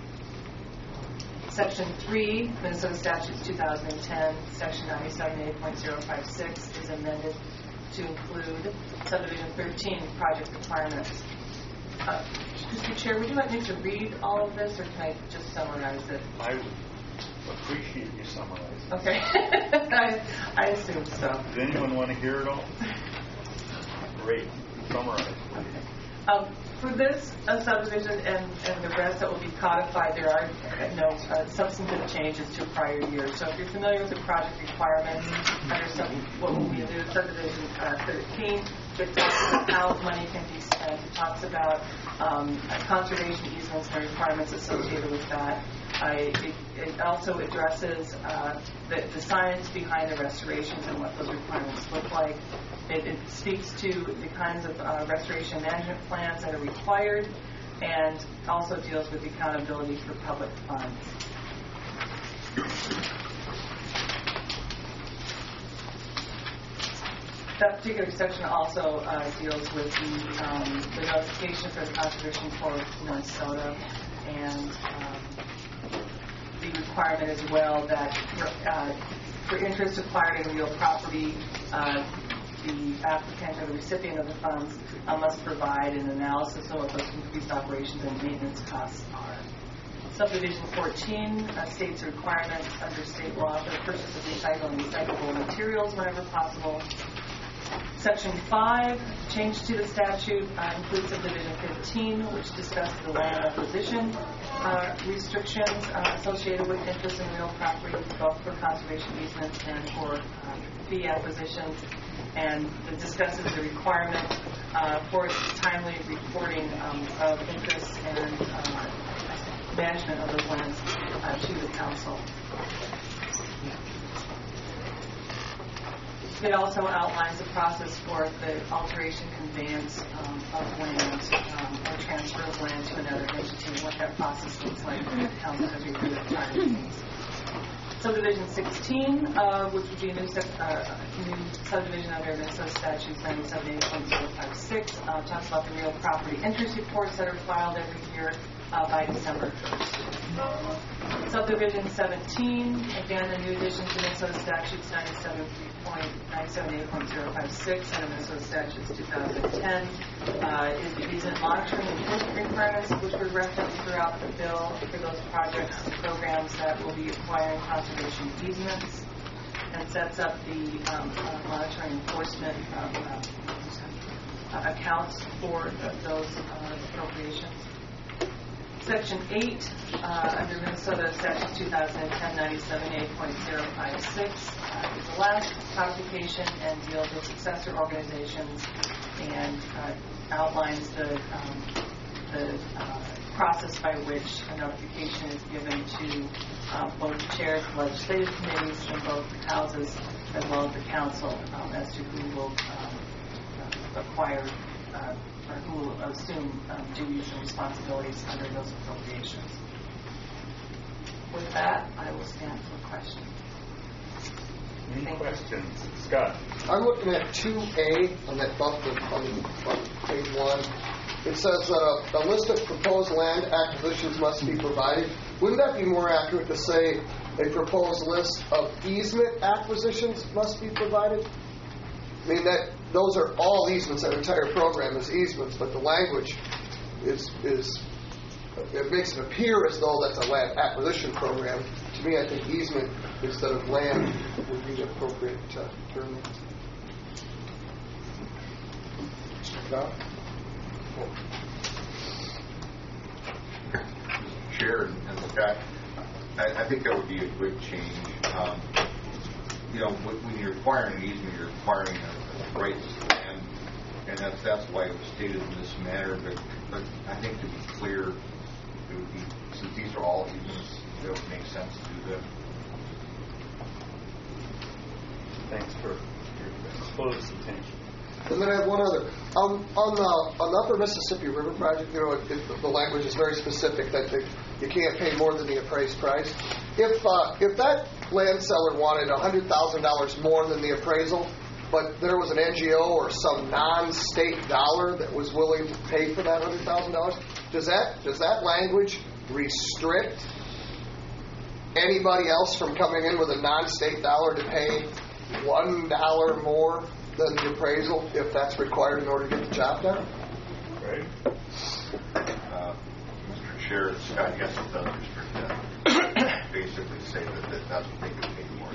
Section three, Minnesota Statutes two thousand ten, Section ninety-seven A point zero five six is amended to include Subdivision thirteen, project requirements. Uh, Mister Chair, would you like me to read all of this, or can I just summarize it? I would appreciate you summarizing. Okay. I, I assume so. Does anyone want to hear it all? Great. Summarize. Um, for this uh, subdivision and, and the rest that will be codified, there are uh, no uh, substantive changes to prior years. So if you're familiar with the project requirements under some, what will be the subdivision uh, thirteen, it talks about how money can be spent. It talks about um, conservation easements and requirements associated with that. Uh, it, it also addresses uh, the, the science behind the restorations and what those requirements look like. It, it speaks to the kinds of uh, restoration management plans that are required, and also deals with accountability for public funds. That particular section also uh, deals with the, um, the notification for the Conservation Corps of Minnesota, and um, the requirement as well that uh, for interest acquired in real property, uh, the applicant or the recipient of the funds uh, must provide an analysis of what those increased operations and maintenance costs are. Subdivision fourteen uh, states requirements under state law for the purchase of recycled and recyclable materials whenever possible. Section five, change to the statute, uh, includes Subdivision fifteen, which discusses the land acquisition uh, restrictions uh, associated with interest in real property, both for conservation easements and for uh, fee acquisitions, and it discusses the requirement uh, for timely reporting um, of interest and uh, management of those lands uh, to the council. It also outlines the process for the alteration, conveyance um, of land um, or transfer of land to another entity, and what that process looks like when the council has reviewed the prior meetings. subdivision sixteen, uh, which would be a new, sub, uh, new subdivision under Minnesota Statutes ninety-seven A point zero five six, uh, talks about the real property interest reports that are filed every year uh, by December first. Subdivision seventeen, again, a new addition to Minnesota Statutes ninety-seven A point zero five six and Minnesota Statutes two thousand ten, uh, is the easement monitoring and enforcement requirements, which were referenced throughout the bill for those projects and programs that will be acquiring conservation easements, and sets up the um, uh, monitoring enforcement um, uh, accounts for the, those uh, appropriations. Section eight, uh, under Minnesota Statute two thousand ten ninety-seven A point zero five six, uh, is the last codification and deals with successor organizations and uh, outlines the, um, the uh, process by which a notification is given to uh, both the chairs of legislative committees in both houses as well as the council um, as to who will um, acquire uh, or who will assume um, duties and responsibilities under those appropriations. With that, I will stand for questions. Any questions? Scott? I'm looking at two A on that bump on, on page one. It says uh, a list of proposed land acquisitions must be provided. Wouldn't that be more accurate to say a proposed list of easement acquisitions must be provided? I mean, that those are all easements. That entire program is easements, but the language is is it makes it appear as though that's a land acquisition program. To me, I think easement instead of land would be the appropriate uh, term. Mister Chair and Scott, I, I think that would be a good change. Um, you know, when you're acquiring an easement, you're acquiring a, a right to land, and that's that's why it was stated in this manner. But, but I think to be clear, it would be, since these are all easements, it would make sense to do that. Thanks for your close attention. And then I have one other. Um, on the on the Upper Mississippi River project, you know, it, it, the language is very specific that they, you can't pay more than the appraised price. If uh, if that land seller wanted one hundred thousand dollars more than the appraisal, but there was an N G O or some non-state dollar that was willing to pay for that one hundred thousand dollars, does that does that language restrict anybody else from coming in with a non-state dollar to pay one dollar more than the appraisal if that's required in order to get the job done? Right. Uh, Mister Chair, Scott, yes, it does restrict that. Basically say that, that that's what they could pay more.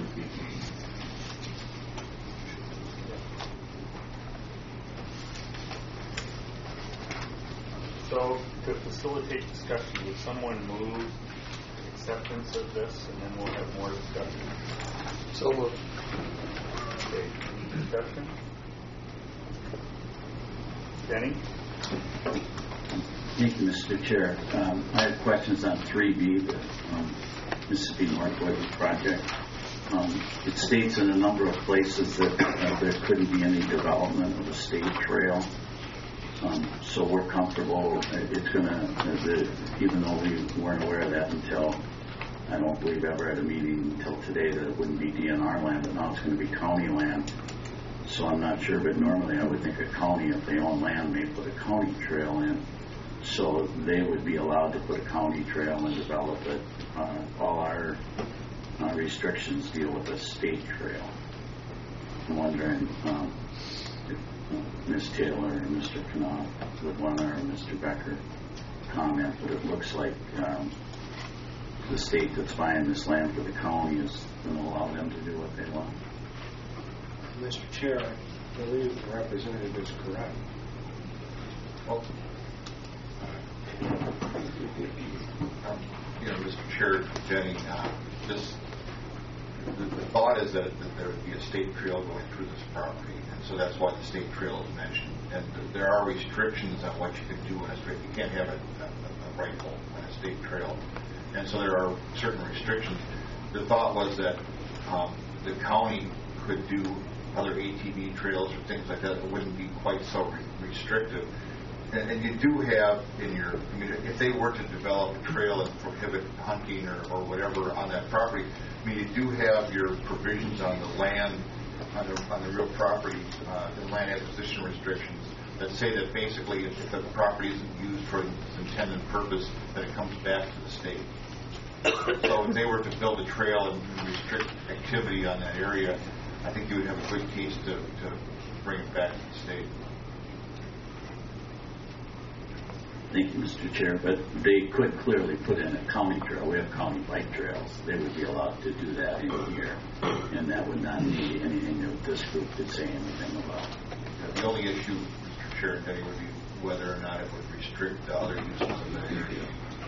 So, to facilitate discussion, would someone move acceptance of this, and then we'll have more discussion? So moved. Okay, any discussion? Denny? Thank you, Mister Chair. Um, I have questions on three B, the um, Mississippi North River project. Um, it states in a number of places that uh, there couldn't be any development of a state trail. Um, so we're comfortable. It's going to, even though we weren't aware of that until, I don't believe ever at a meeting until today, that it wouldn't be D N R land, but now it's going to be county land. So I'm not sure, but normally I would think a county, if they own land, may put a county trail in. So they would be allowed to put a county trail and develop it. Uh, all our uh, restrictions deal with a state trail. I'm wondering um, if uh, Miz Taylor or Mister Knopf would want to, or Mister Becker comment, but it looks like um, the state that's buying this land for the county is going to allow them to do what they want. Mister Chair, I believe the representative is correct. Well, um, you know, Mister Chair, Jenny, uh, this the, the thought is that, that there would be a state trail going through this property, and so that's why the state trail is mentioned. And th- there are restrictions on what you can do on a straight. You can't have a, a, a rifle on a state trail, and so there are certain restrictions. The thought was that um, the county could do other A T V trails or things like that that wouldn't be quite so re- restrictive. And, and you do have in your, I mean, if they were to develop a trail and prohibit hunting or, or whatever on that property, I mean, you do have your provisions on the land, on the, on the real property, uh, the land acquisition restrictions that say that basically if, if the property isn't used for its intended purpose, that it comes back to the state. So if they were to build a trail and restrict activity on that area, I think you would have a good case to, to bring it back to the state. Thank you, Mister Chair, but they could clearly put in a county trail. We have county bike trails. They would be allowed to do that in here, and that would not be anything that this group could say anything about. The only issue, Mister Chair, and Denny, would be whether or not it would restrict the other uses in that area.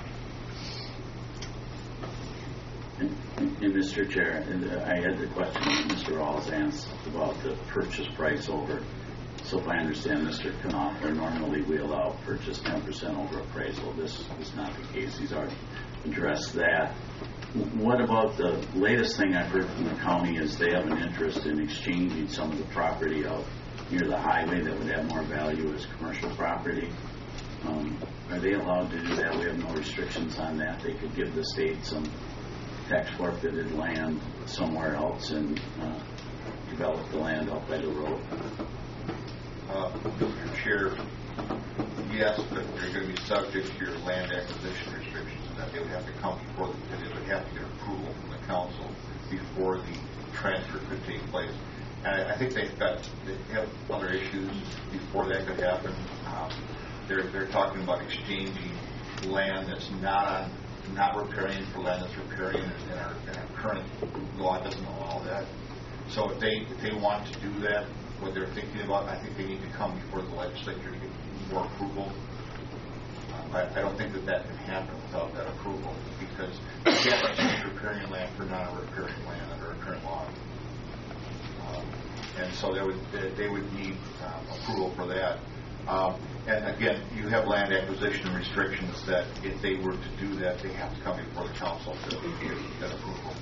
And, and Mister Chair, and, uh, I had the question that Mister Rawls asked about the purchase price over. So if I understand Mister Knopfler, normally we allow purchase ten percent over appraisal. This is not the case. He's already addressed that. What about the latest thing I've heard from the county is they have an interest in exchanging some of the property out near the highway that would have more value as commercial property. Um, are they allowed to do that? We have no restrictions on that. They could give the state some tax forfeited land somewhere else and uh, develop the land out by the road. Uh, Mister Chair, yes, but they're going to be subject to your land acquisition restrictions, and that they would have to come before the, they would have to get approval from the council before the transfer could take place. And I, I think they've got they have other issues before that could happen. Um, they're they're talking about exchanging land that's not on not riparian for land that's riparian, and our, and our current law doesn't allow that. So if they if they want to do that, what they're thinking about, I think they need to come before the legislature to get more approval. Um, I, I don't think that that can happen without that approval, because you can't exchange riparian land for non-riparian land under our current law. Um, and so they would they, they would need um, approval for that. Um, and again, you have land acquisition restrictions that if they were to do that, they have to come before the council to get that approval.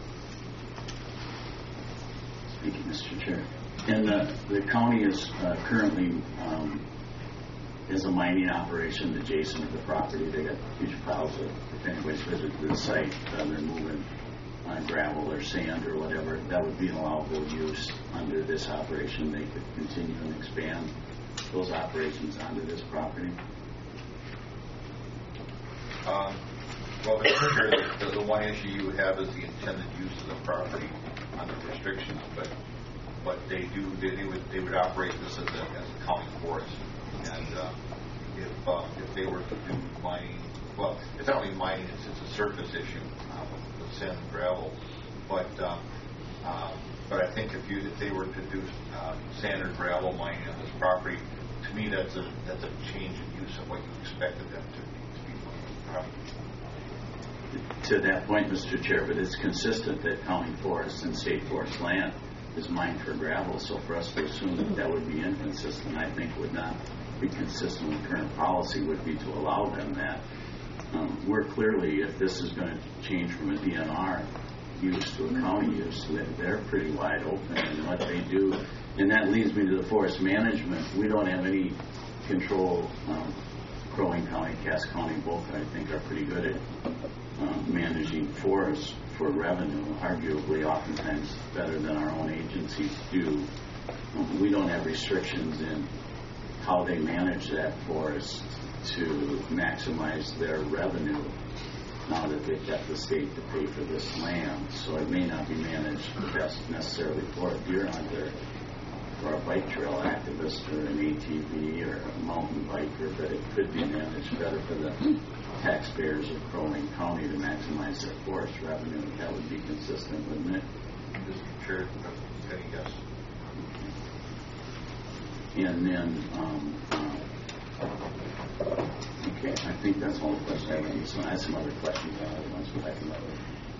Thank you, Mister Chair. And uh, the county is uh, currently um, is a mining operation adjacent to the property. They got huge piles of, if anybody's visited the site, uh, they're moving uh, gravel or sand or whatever. That would be an allowable use under this operation. They could continue and expand those operations onto this property. Um, well, Mister Chair, the, the one issue you have is the intended use of the property under restrictions, but but they do they, they would they would operate this as a, as a county forest, and uh, if uh, if they were to do mining, well, it's not only mining, it's, it's a surface issue uh, with, with sand and gravel, but uh, uh, but I think if you if they were to do uh, sand or gravel mining on this property, to me that's a that's a change in use of what you expected them to be, to be mining on the property. To that point, Mister Chair, but it's consistent that county forest and state forest land is mined for gravel, so for us to assume that that would be inconsistent, I think would not be consistent with current policy, would be to allow them that. Um, we're clearly, if this is going to change from a D N R use to a county use, they're pretty wide open in what they do. And that leads me to the forest management. We don't have any control. Um, Crow Wing County, Cass County, both I think are pretty good at uh, managing forests for revenue, arguably oftentimes better than our own agencies do. Um, we don't have restrictions in how they manage that forest to maximize their revenue now that they've got the state to pay for this land. So it may not be managed the best necessarily for a deer hunter or a bike trail activist or an A T V or a mountain biker, but it could be managed better for the taxpayers of Crow Wing County to maximize their forest revenue. That would be consistent, wouldn't it? Mister Chair, any yes? And then, um, uh, okay, I think that's all the questions I have. So I have some other questions on other ones, but I can let you.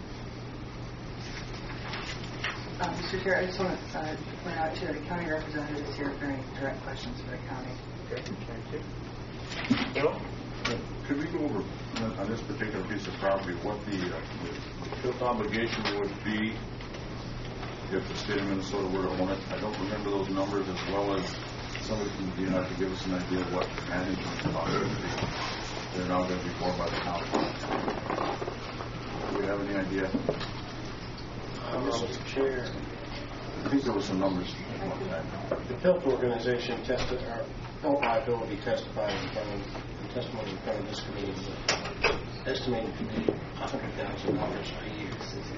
Uh, Mister Chair, I just want to uh, point out to the county representative is here for any direct questions for the county. Okay, thank you. Bill? Could we go over uh, on this particular piece of property what the, uh, the fifth obligation would be if the state of Minnesota were to own it? I don't remember those numbers, as well as somebody from the D N R to give us an idea of what the management cost would be. They're now going to be borne by the county. Do we have any idea? Mister Chair, I think there were some numbers. the PILT organization tested, or PILT liability testified in front of, the testimony in front of this committee was estimated to be one hundred thousand dollars a year.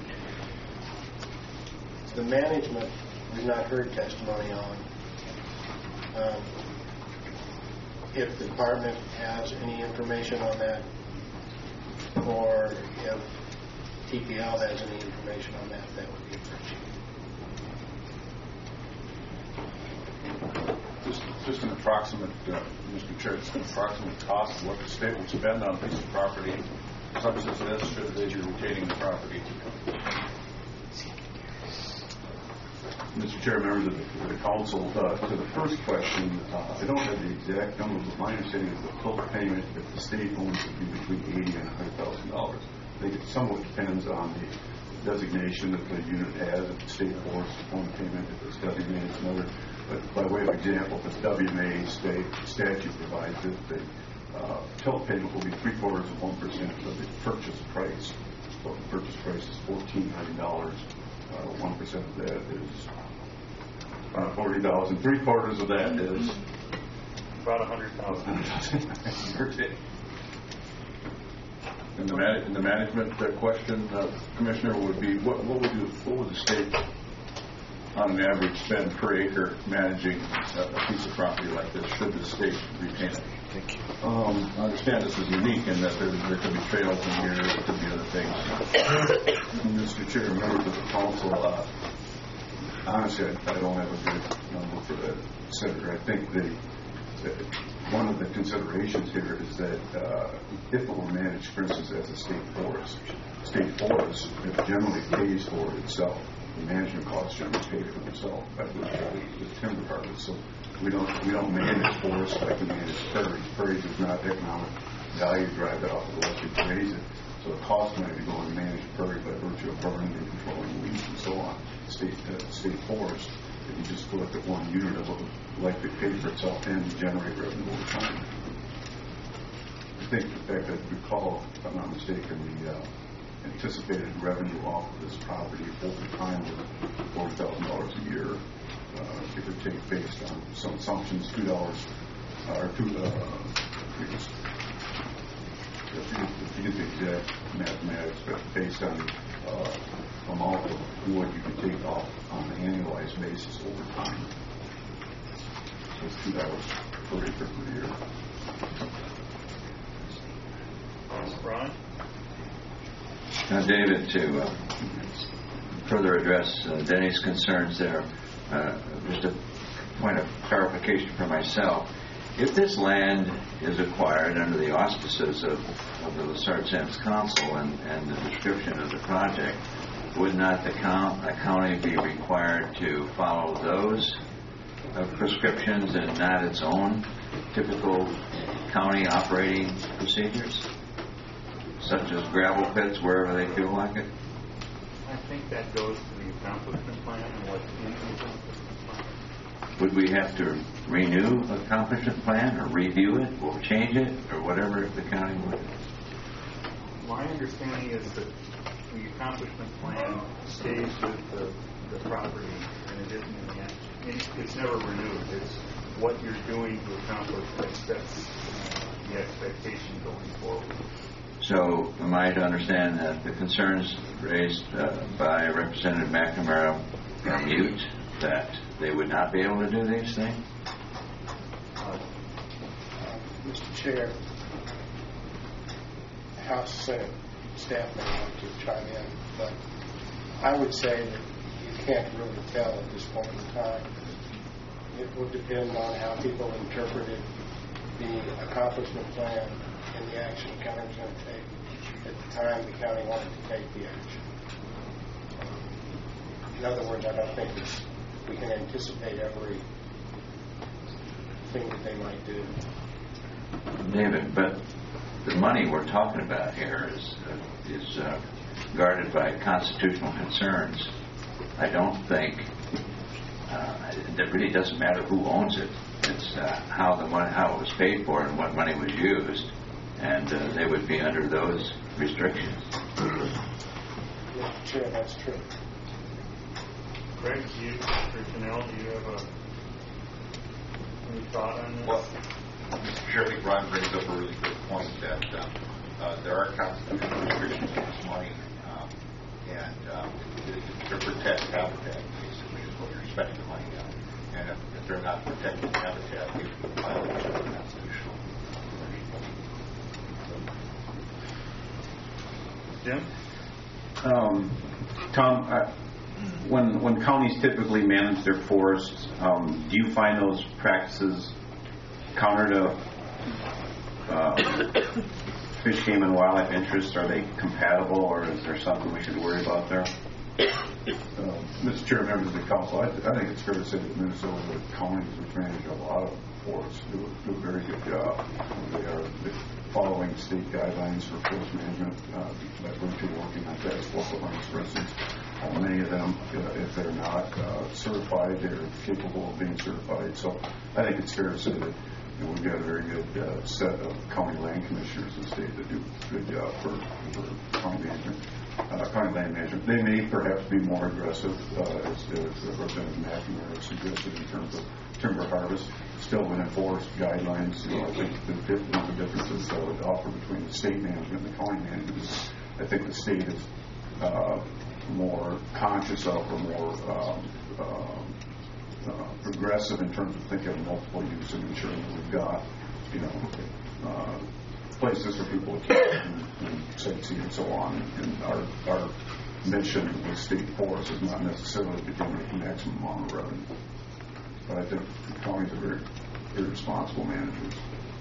The management, we've not heard testimony on. Um, if the department has any information on that, or if T P L has any information on that, that would be appreciated. Just, just an approximate, uh, Mister Chair, just an approximate cost of what the state would spend on a piece of property, such as this, should they be retaining the property. Mister Chair, members of the, of the council, uh, to the first question, uh, I don't have the exact number, but my understanding is the total payment if the state owns would be between eighty and one hundred thousand dollars. I think it somewhat depends on the designation that the unit has. If the state forest own payment, if it's W M A, it's another. But by way of example, if it's W M A state statute provides that the uh, tilt payment will be three quarters of one percent of the purchase price. So if the purchase price is fourteen hundred dollars. One uh, percent of that is uh, forty dollars, and three quarters of that is about a hundred thousand. And the, man- and the management uh, question, uh, Commissioner, would be what, what would you, what would the state, on an average, spend per acre managing a, a piece of property like this? Should the state retain it? Thank you. Um, I understand this is unique in that there, there could be trails in here, there could be other things. Mister Chair, members of the council, uh, honestly, I, I don't have a good number for the senator. I think the, the one of the considerations here is that uh, if it were managed, for instance, as a state forest, state forest it generally pays for itself. The management costs generally pay for themselves by the, the timber harvest. So we don't we don't manage forests like we manage prairies. Prairies is not economic value drive it off of the unless you raise it. So the cost might be going to manage prairie by virtue of burning and controlling weeds and so on. State uh, state forest, if you just look at one unit of what would likely pay for itself and generate revenue over time. I think, in fact, I recall, if I'm not mistaken, the uh, anticipated revenue off of this property over time was forty thousand dollars a year, uh, give or take, based on some assumptions, two dollars or two. Uh, I guess, if you, if you get the exact mathematics, but based on the uh, amount of wood you can take off on an annualized basis over time, so it's two dollars per acre per year. Ron? Now, David, to uh, further address uh, Denny's concerns there, uh, just a point of clarification for myself. If this land is acquired under the auspices of, of the Lessard Sands Council and, and the description of the project, would not the count, the county be required to follow those uh, prescriptions and not its own typical county operating procedures, such as gravel pits wherever they feel like it? I think that goes to the accomplishment plan and what's in the accomplishment plan. Would we have to renew a accomplishment plan or review it or change it or whatever the county would? My understanding is that the accomplishment plan stays with the, the property and it isn't in the action. It, it's never renewed. It's what you're doing to accomplish that sets uh, the expectation going forward. So am I to understand that the concerns raised uh, by Representative McNamara are mute, that they would not be able to do these things? Uh, Mister Chair, House Senate staff may want to chime in, but I would say that you can't really tell at this point in time. It would depend on how people interpreted the accomplishment plan and the action the county was going to take at the time the county wanted to take the action. In other words, I don't think it's, we can anticipate every thing that they might do. David, but the money we're talking about here is uh, is uh, guarded by constitutional concerns. I don't think uh, it really doesn't matter who owns it. It's uh, how the money, how it was paid for, and what money was used, and uh, they would be under those restrictions. Mister Chair, that's true. Greg, do you, or Janelle, do you have a, any thought on this? Well, Mister Chair, I think Ron brings up a really good point that uh, uh, there are constitutional restrictions on this money, um, and um, to protect habitat, basically, is what you're spending the money on. And if, if they're not protecting habitat, they violate the constitutional provisions. Jim? Um, Tom, uh, when when counties typically manage their forests, um, do you find those practices counter to uh, fish, game, and wildlife interests? Are they compatible, or is there something we should worry about there? Uh, Mister Chair, members of the council, I, I think it's fair to say that Minnesota counties, which manage a lot of forests, do, do a very good job. They are following state guidelines for forest management uh, by virtue of working on tax local lands, for instance. Uh, many of them, uh, if they're not uh, certified, they're capable of being certified. So I think it's fair to say that you know, we've got a very good uh, set of county land commissioners in the state that do a good job for, for county management. Uh, county land management. They may perhaps be more aggressive, uh, as, as Representative McNamara suggested, in terms of timber harvest. Still within forest guidelines. You know, I think the, one of the differences I would offer between the state management and the county management is I think the state is uh, more conscious of or more um, uh, uh, progressive in terms of thinking of multiple use and ensuring that we've got, you know, uh, places for people to camp and, and sightsee and so on. And our, our mission with state forests is not necessarily to generate the maximum amount of revenue. But I think the counties are very, very responsible managers.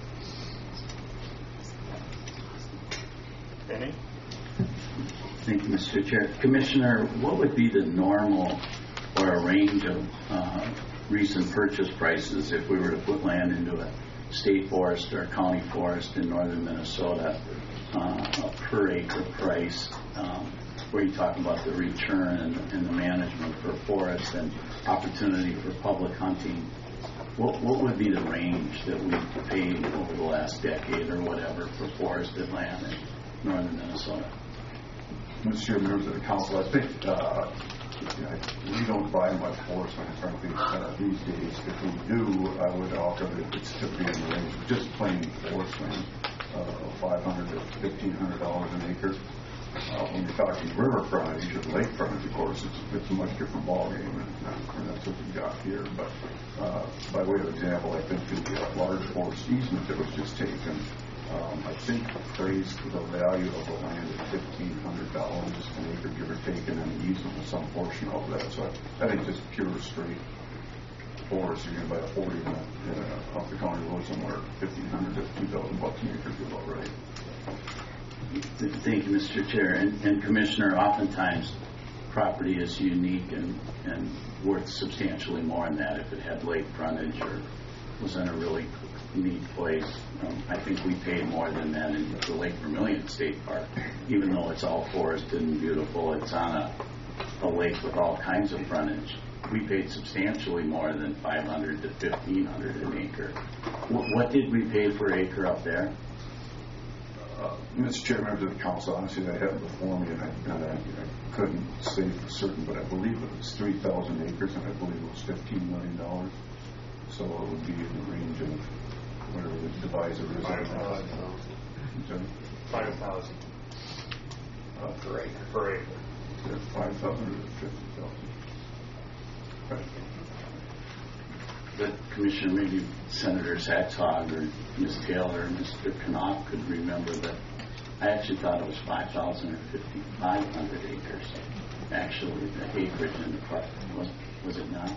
Benny? Thank you, Mister Chair. Commissioner, what would be the normal or a range of uh, recent purchase prices if we were to put land into a state forest or a county forest in northern Minnesota, uh, a per acre price, um, where you talk about the return and, and the management for forest and opportunity for public hunting? What, what would be the range that we've paid over the last decade or whatever for forested land in northern Minnesota? Mister Chair, members of the council, I think uh, you know, we don't buy much forest land, frankly, uh, these days. If we do, I would offer that it's typically in the range of just plain forest land, uh, five hundred dollars to fifteen hundred dollars an acre. Uh, when you're talking river frontage or lake frontage, of course, it's, it's a much different ballgame, and, and that's what we've got here. But uh, by way of example, I think the uh, large forest easement that was just taken, um, I think appraised the value of the land at fifteen hundred dollars an acre, give or take, and then the easement was some portion of that. So I, I think just pure straight forest, you're going to buy a forty in a, in a, off the county road somewhere, fifteen hundred to two thousand bucks an acre, is about right. Thank you, Mister Chair. And, and Commissioner, oftentimes property is unique and, and worth substantially more than that if it had lake frontage or was in a really neat place. Um, I think we paid more than that in the Lake Vermilion State Park, even though it's all forested and beautiful. It's on a, a lake with all kinds of frontage. We paid substantially more than five hundred to fifteen hundred an acre. What, what did we pay per acre up there? Uh, Mister Chair, members of the council, honestly, I have it before me, and I, and I, I couldn't say for certain, but I believe it was three thousand acres, and I believe it was fifteen million dollars. So it would be in the range of whatever the divisor is. Five thousand. Five thousand. Uh, per acre. Per acre. Five thousand or fifty thousand. Okay. But Commissioner, maybe Senator Saxhog or Miz Taylor or Mister Knopp could remember that I actually thought it was five thousand or fifty-five hundred acres. Actually, the acreage in the park was was it not?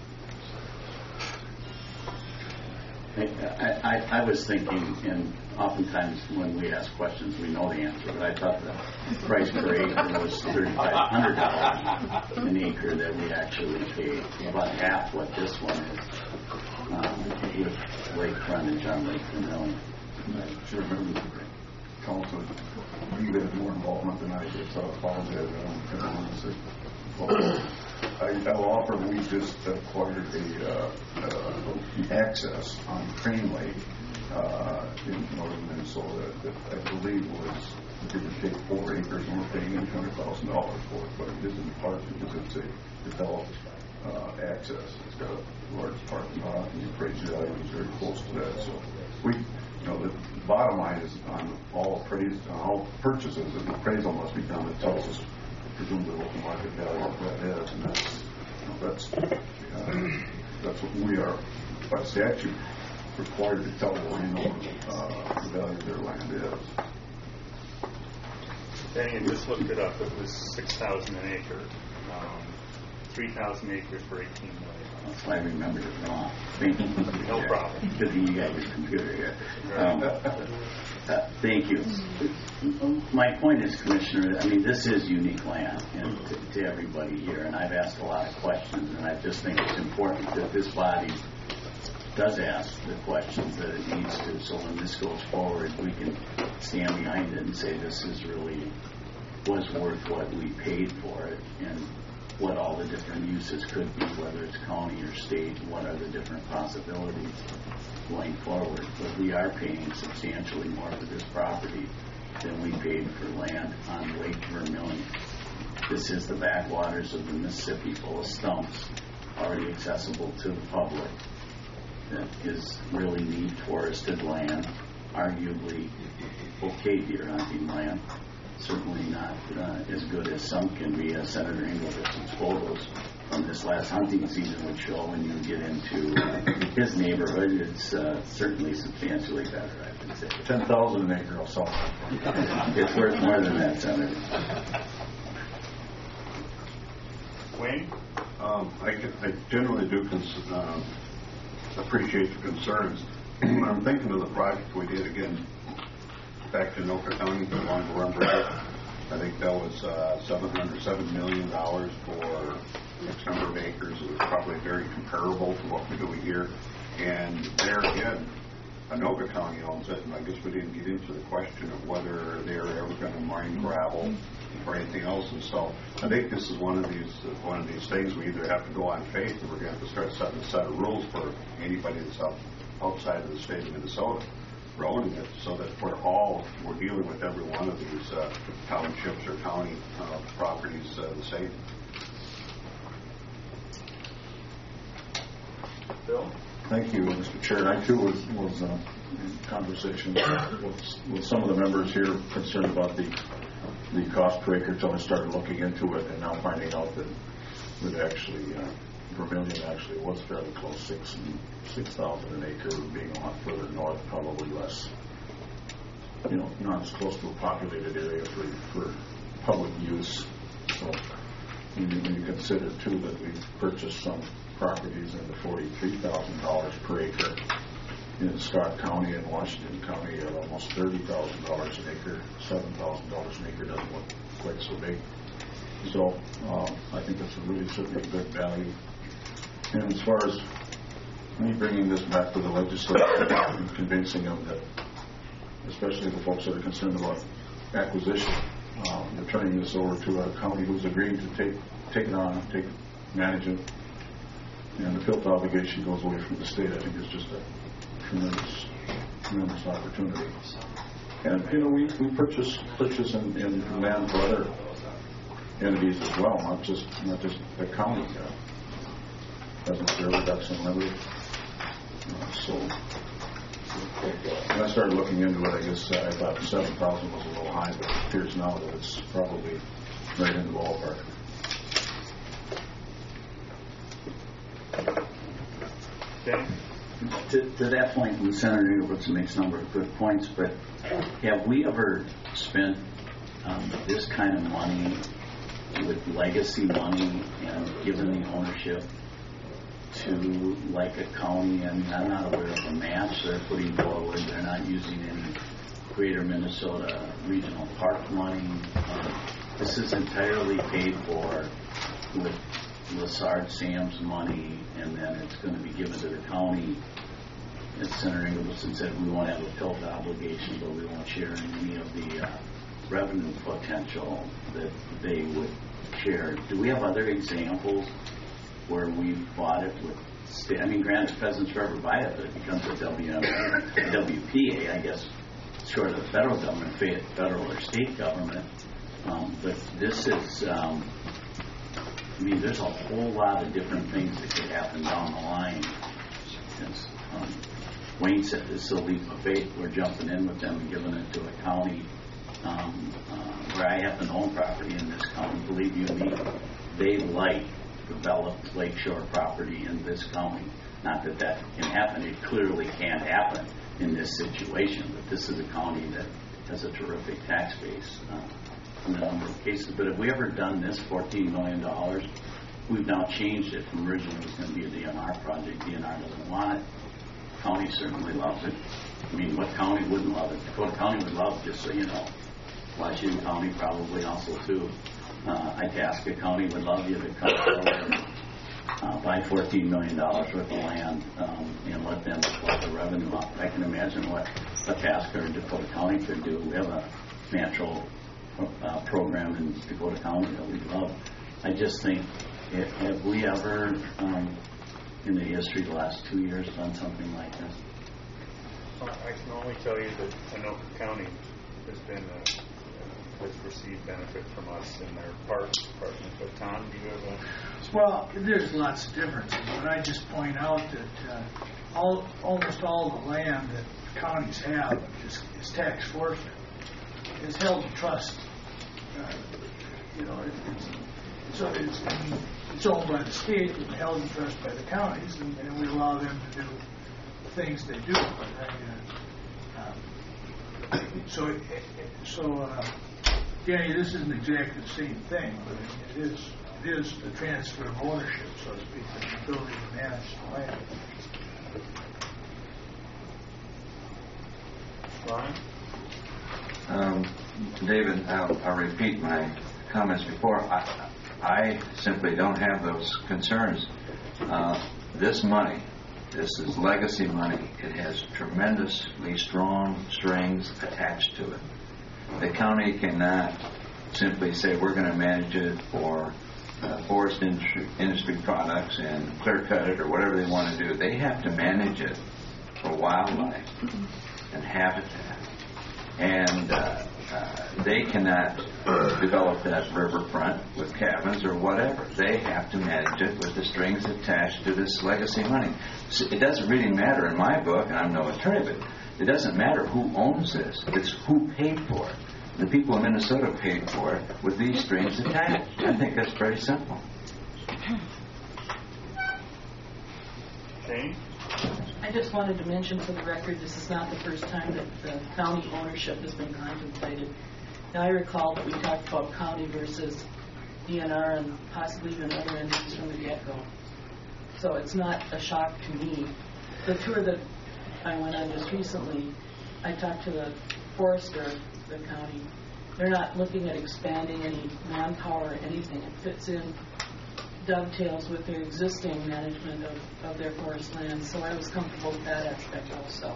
I, I, I was thinking, and oftentimes when we ask questions, we know the answer, but I thought the price per acre was thirty-five hundred dollars an acre that we actually paid, about half what this one is, um, with lake frontage on Lake Vermilion. I sure remember the council. You had more involvement than I did, so I apologize. I don't want to say. Well, I, I'll offer we just acquired a uh, uh, access on Crane Lake uh, in northern Minnesota that I believe was give or take four acres, and we're paying eight hundred thousand dollars for it, but it isn't park because it's a developed uh, access. It's got a large parking lot, and the appraised value is very close to that. So we, you know, the bottom line is on all appraised, on all purchases, an appraisal must be done that tells us presumably what the market value of that is, and that's, you know, that's, uh, that's what we are by statute required to tell the landowner uh, the value of their land is. Danny had just looked it up. It was six thousand an acre, um, three thousand acres for eighteen million. That's why I remembered it wrong. Thank you. No problem. Good thing you got your computer here. Um, uh, thank you. My point is, Commissioner, I mean, this is unique land and to, to everybody here, and I've asked a lot of questions, and I just think it's important that this body does ask the questions that it needs to, so when this goes forward, we can stand behind it and say this is really was worth what we paid for it, and what all the different uses could be, whether it's county or state, what are the different possibilities going forward. But we are paying substantially more for this property than we paid for land on Lake Vermilion. This is the backwaters of the Mississippi, full of stumps, already accessible to the public. That is really neat forested land, arguably okay deer hunting land. Certainly not uh, as good as some can be, as Senator Engelbert's photos from this last hunting season would show. When you get into uh, his neighborhood, it's uh, certainly substantially better, I would say. ten thousand an acre, I'll sell it. It's worth more than that, Senator. Wayne? Um, I, I generally do cons- uh, appreciate the concerns. When I'm thinking of the project we did again back to Anoka County along the Run Road, I think that was uh, seven hundred seven million dollars for X number of acres. It was probably very comparable to what we're doing here. And there again, Anoka County owns it, and I guess we didn't get into the question of whether they're ever going to mine gravel or anything else. And so I think this is one of these uh, one of these things we either have to go on faith, or we're going to have to start setting a set of rules for anybody that's out, outside of the state of Minnesota for owning it, so that we're all we're dealing with every one of these uh, townships or county uh, properties uh, the same. Bill? Thank you, Mister Chair. I too was, was uh, in conversation with, with some of the members here concerned about the the cost per acre until I started looking into it, and now finding out that that actually uh, Vermilion actually was fairly close, six and six thousand an acre, being a lot further north, probably less, you know, not as close to a populated area for for public use. So when you, when you consider too that we've purchased some properties in the forty-three thousand dollars per acre in Scott County and Washington County at almost thirty thousand dollars an acre. seven thousand dollars an acre doesn't look quite so big. So um, I think it's a really certainly a good value. And as far as me bringing this back to the legislature and convincing them that, especially the folks that are concerned about acquisition, um, they're turning this over to a county who's agreed to take take it on, take manage it, and the field obligation goes away from the state. I think it's just a tremendous, tremendous opportunity. And you know, we, we purchase purchase in, in land for other entities as well, not just not just the county. Uh, doesn't serve Ducks Unlimited. Uh, so when I started looking into it, I guess uh, I thought seven thousand was a little high, but it appears now that it's probably right in the ballpark. Okay. To, to that point, and Senator Engelbert makes a number of good points, but have we ever spent um, this kind of money with legacy money and given the ownership to like a county? I mean, I'm not aware of a match they're putting forward. They're not using any Greater Minnesota Regional Park money. Um, this is entirely paid for with Lessard Sam's money, and then it's going to be given to the county. As Senator Engelbert said, we won't have a tilt obligation, but we won't share in any of the uh, revenue potential that they would share. Do we have other examples where we've bought it with state? I mean, granted, Pheasants Forever buy it, but it becomes a W M A, W P A, I guess, short of the federal government, federal or state government. Um, but this is, um, I mean, there's a whole lot of different things that could happen down the line. As um, Wayne said, this is a leap of faith. We're jumping in with them and giving it to a county um, uh, where I happen to own property in this county. Believe you me, they like developed lakeshore property in this county. Not that that can happen. It clearly can't happen in this situation, but this is a county that has a terrific tax base uh, in a number of cases. But have we ever done this fourteen million dollars? We've now changed it from originally it was going to be a D N R project. D N R doesn't want it. County certainly loves it. I mean, what county wouldn't love it? Dakota County would love it, just so you know. Washington County probably also too. Uh, Itasca County would love you to come forward Uh, buy fourteen million dollars worth of land um, and let them pull the revenue up. I can imagine what Itasca or Dakota County could do. We have a natural uh, program in Dakota County that we love. I just think, have we ever, um, in the history of the last two years, done something like this? Well, I can only tell you that Anoka County has been a, has received benefit from us in their parks department. But Tom, do you have a... Well, there's lots of differences, but I just point out that uh, all, almost all the land that counties have is, is tax forfeit. It's held in trust. Uh, you know, it, it's, so it's, I mean, it's owned by the state and held in trust by the counties, and, and we allow them to do the things they do. But I, uh, um, so, it, it, so uh, Danny, this isn't exactly the same thing, but it, it is. It is the transfer of ownership, so to speak, the ability to manage the land. Ron? Um, David, I'll, I'll repeat my comments before. I, I simply don't have those concerns. Uh, this money, this is legacy money. It has tremendously strong strings attached to it. The county cannot simply say we're going to manage it for Uh, forest industry, industry products and clear cut it or whatever they want to do. They have to manage it for wildlife and habitat. And uh, uh, they cannot develop that riverfront with cabins or whatever. They have to manage it with the strings attached to this legacy money. So it doesn't really matter in my book, and I'm no attorney, but it doesn't matter who owns this. It's who paid for it. The people in Minnesota paid for it with these strings attached. I think that's pretty simple. Jane? I just wanted to mention for the record, this is not the first time that the county ownership has been contemplated. Now, I recall that we talked about county versus D N R and possibly even other entities from the get-go. So it's not a shock to me. The tour that I went on just recently, I talked to the forester of the county. They're not looking at expanding any manpower or anything. It fits in, dovetails with their existing management of, of their forest land. So I was comfortable with that aspect also.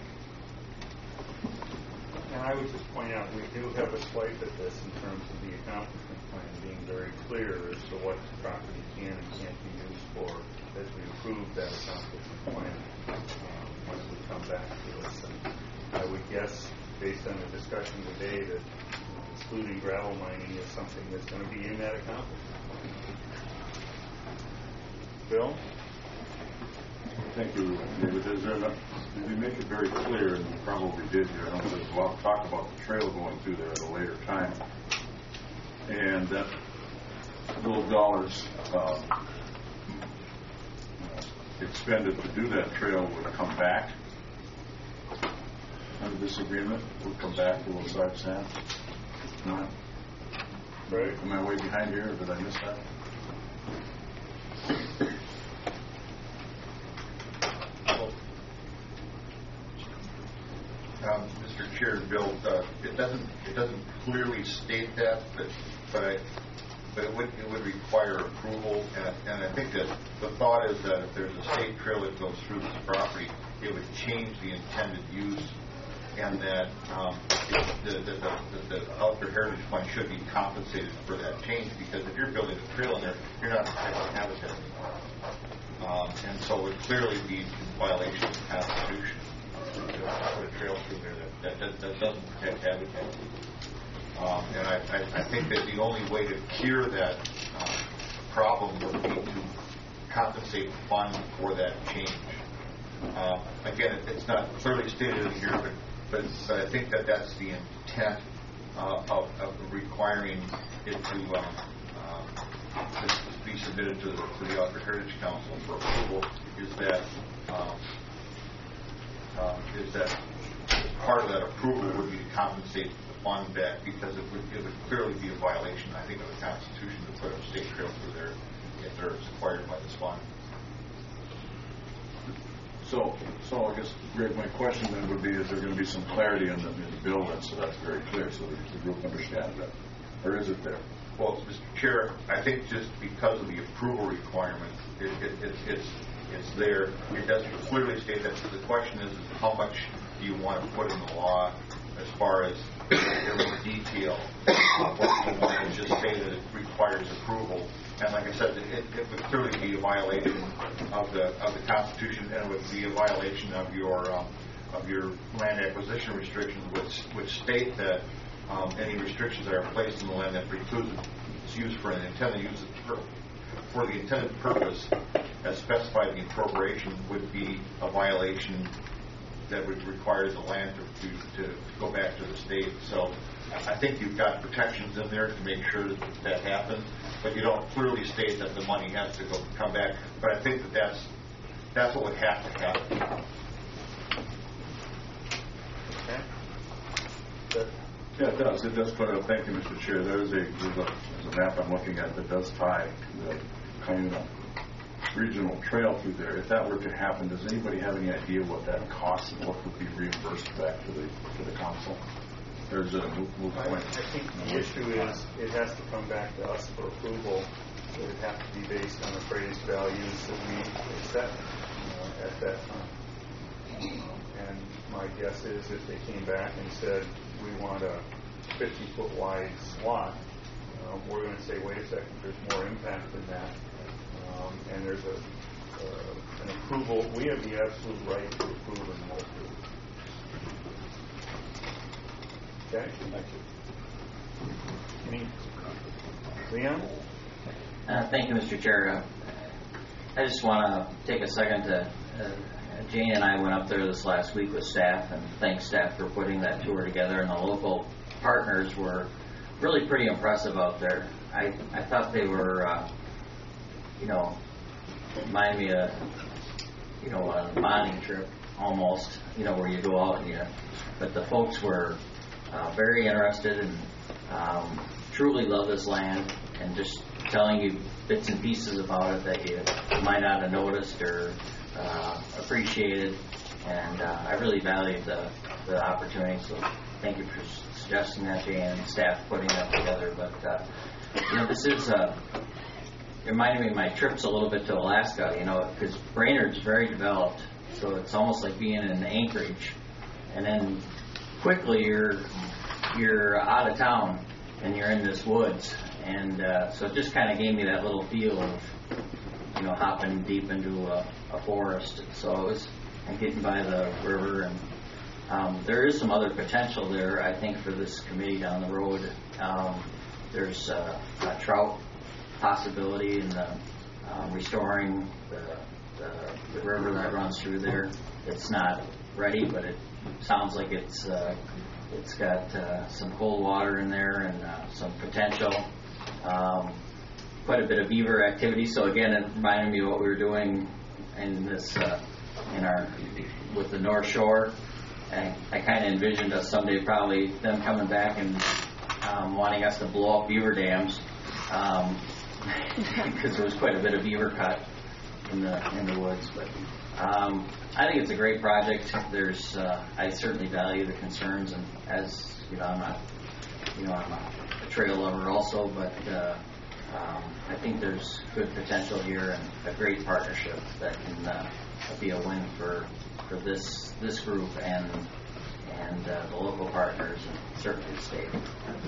And I would just point out, we do have a swipe at this in terms of the accomplishment plan being very clear as to what the property can and can't be used for as we approve that accomplishment plan uh, once we come back to this. And I would guess, based on the discussion today, that excluding gravel mining is something that's going to be in that accomplishment plan. Bill? Thank you, David. Is there enough, did we make it very clear, and we probably did here, I know there's a lot of talk about the trail going through there at a later time, and that those dollars uh, expended to do that trail would come back under this agreement, would come back to Losard Sand? No? Right. Am I way behind here, or did I miss that? Um, Mister Chair, Bill, uh, it doesn't it doesn't clearly state that, but but I, but it would it would require approval, and, and I think that the thought is that if there's a state trail that goes through this property, it would change the intended use, and that um, the, the, the, the, the Outdoor Heritage Fund should be compensated for that change, because if you're building a trail in there, you're not protecting habitat anymore, um, and so it would clearly be in violation of the Constitution to put a trail through there that, that, that that doesn't protect habitat. Um, and I, I, I think that the only way to cure that uh, problem would be to compensate the fund for that change. Uh, again, it, it's not clearly stated in here, but, but it's, I think that that's the intent uh, of, of requiring it to, um, uh, to be submitted to the, to the Outdoor Heritage Council for approval. Is that um, uh, is that part of that approval would be to compensate the fund back, because it would, it would clearly be a violation, I think, of the Constitution to put a state trail through there if they're acquired by this fund. So, so I guess, Greg, my question then would be, is there going to be some clarity in the, in the bill then, so that's very clear, so the group understands that? Or is it there? Well, Mister Chair, I think just because of the approval requirement, it, it, it, it's it's there. It doesn't clearly state that. So the question is, is how much do you want to put in the law as far as every detail of what you want to just say that it requires approval. And like I said, it, it would clearly be a violation of the of the Constitution, and it would be a violation of your um, of your land acquisition restrictions, which which state that um, any restrictions that are placed in the land that precludes its use for an intended use of, for the intended purpose, as specified in the appropriation, would be a violation that would require the land to, to, to go back to the state. So I think you've got protections in there to make sure that that happens, but you don't clearly state that the money has to go come back. But I think that that's that's what would have to happen. Okay. Yeah, it does. It does put up. Thank you, Mister Chair. There is a there's a, there's a map I'm looking at that does tie to the kind of regional trail through there. If that were to happen, does anybody have any idea what that costs and what would be reimbursed back to the to the council? There's a move, move I, I think the issue is it has to come back to us for approval. It would have to be based on appraised values that we set uh, at that time. And my guess is if they came back and said, we want a fifty foot wide swath, uh, we're going to say, wait a second, there's more impact than that. Um, and there's a uh, an approval. We have the absolute right to approve and not approve. Okay? Thank you. Any? Leon? Uh, thank you, Mister Chair. Uh, I just want to take a second to, uh, Jane and I went up there this last week with staff, and thanks staff for putting that tour together, and the local partners were really pretty impressive out there. I, I thought they were, uh, you know, remind me of, you know, a bonding trip almost, you know, where you go out and you, but the folks were uh, very interested and um, truly love this land, and just telling you bits and pieces about it that you might not have noticed or uh, appreciated, and uh, I really valued the, the opportunity, so thank you for suggesting that, Jay, and staff putting that together. But uh, you know, this is uh, reminding me of my trips a little bit to Alaska, you know, because Brainerd's very developed, so it's almost like being in Anchorage, and then quickly you're you're out of town and you're in this woods, and uh, so it just kind of gave me that little feel of, you know, hopping deep into a, a forest. So it was and getting by the river, and um, there is some other potential there, I think, for this committee down the road. Um, there's uh, a trout possibility in the, um, restoring the, the, the river that runs through there. It's not ready, but it sounds like it's uh, it's got uh, some cold water in there and uh, some potential. Um, quite a bit of beaver activity. So again, it reminded me of what we were doing in this uh, in our with the North Shore. And I kind of envisioned us someday probably them coming back and um, wanting us to blow up beaver dams. Um, because there was quite a bit of beaver cut in the in the woods. But um, I think it's a great project. There's uh, I certainly value the concerns, and as you know, I'm not you know I'm a, a trail lover also, but uh, um, I think there's good potential here and a great partnership that can uh, be a win for for this this group and and uh, the local partners and certainly the state.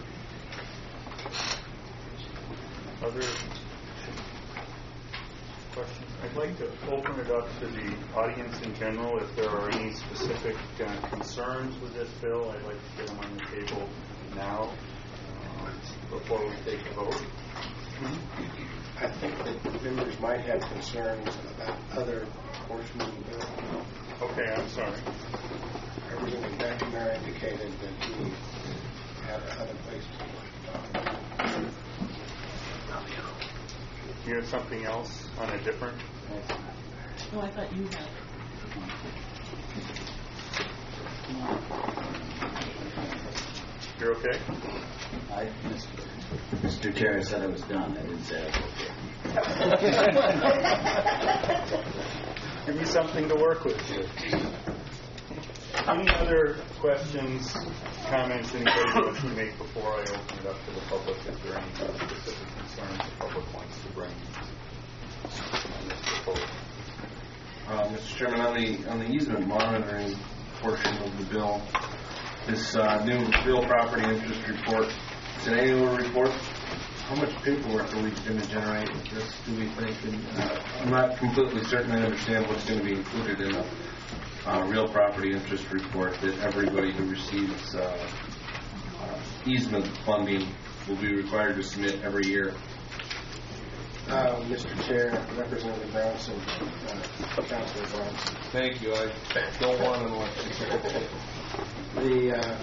Other questions? I'd like to open it up to the audience in general. If there are any specific uh, concerns with this bill, I'd like to get them on the table now uh, before we take a vote. I think that members might have concerns about other portions of the bill. Okay, I'm sorry. Representative McNamara indicated that he had other places to talk about. You have something else on a different? Oh, I thought you had. You're okay? I, Mister Chair, I said I was done. I didn't say I was okay. Give me something to work with here. Any other questions, comments anybody wants to make before I open it up to the public? If there are any specific concerns the public wants to bring on this proposal? Uh, Mister Chairman, on the on the easement monitoring portion of the bill, this uh, new real property interest report, it's an annual report. How much paperwork are we going to generate with this, do we think? And, uh, I'm not completely certain I understand what's going to be included in a uh, real property interest report that everybody who receives uh, uh, easement funding will be required to submit every year. Uh, Mister Chair, Representative Brownson, uh, Councilor Brownson. Thank you. I don't want to The uh,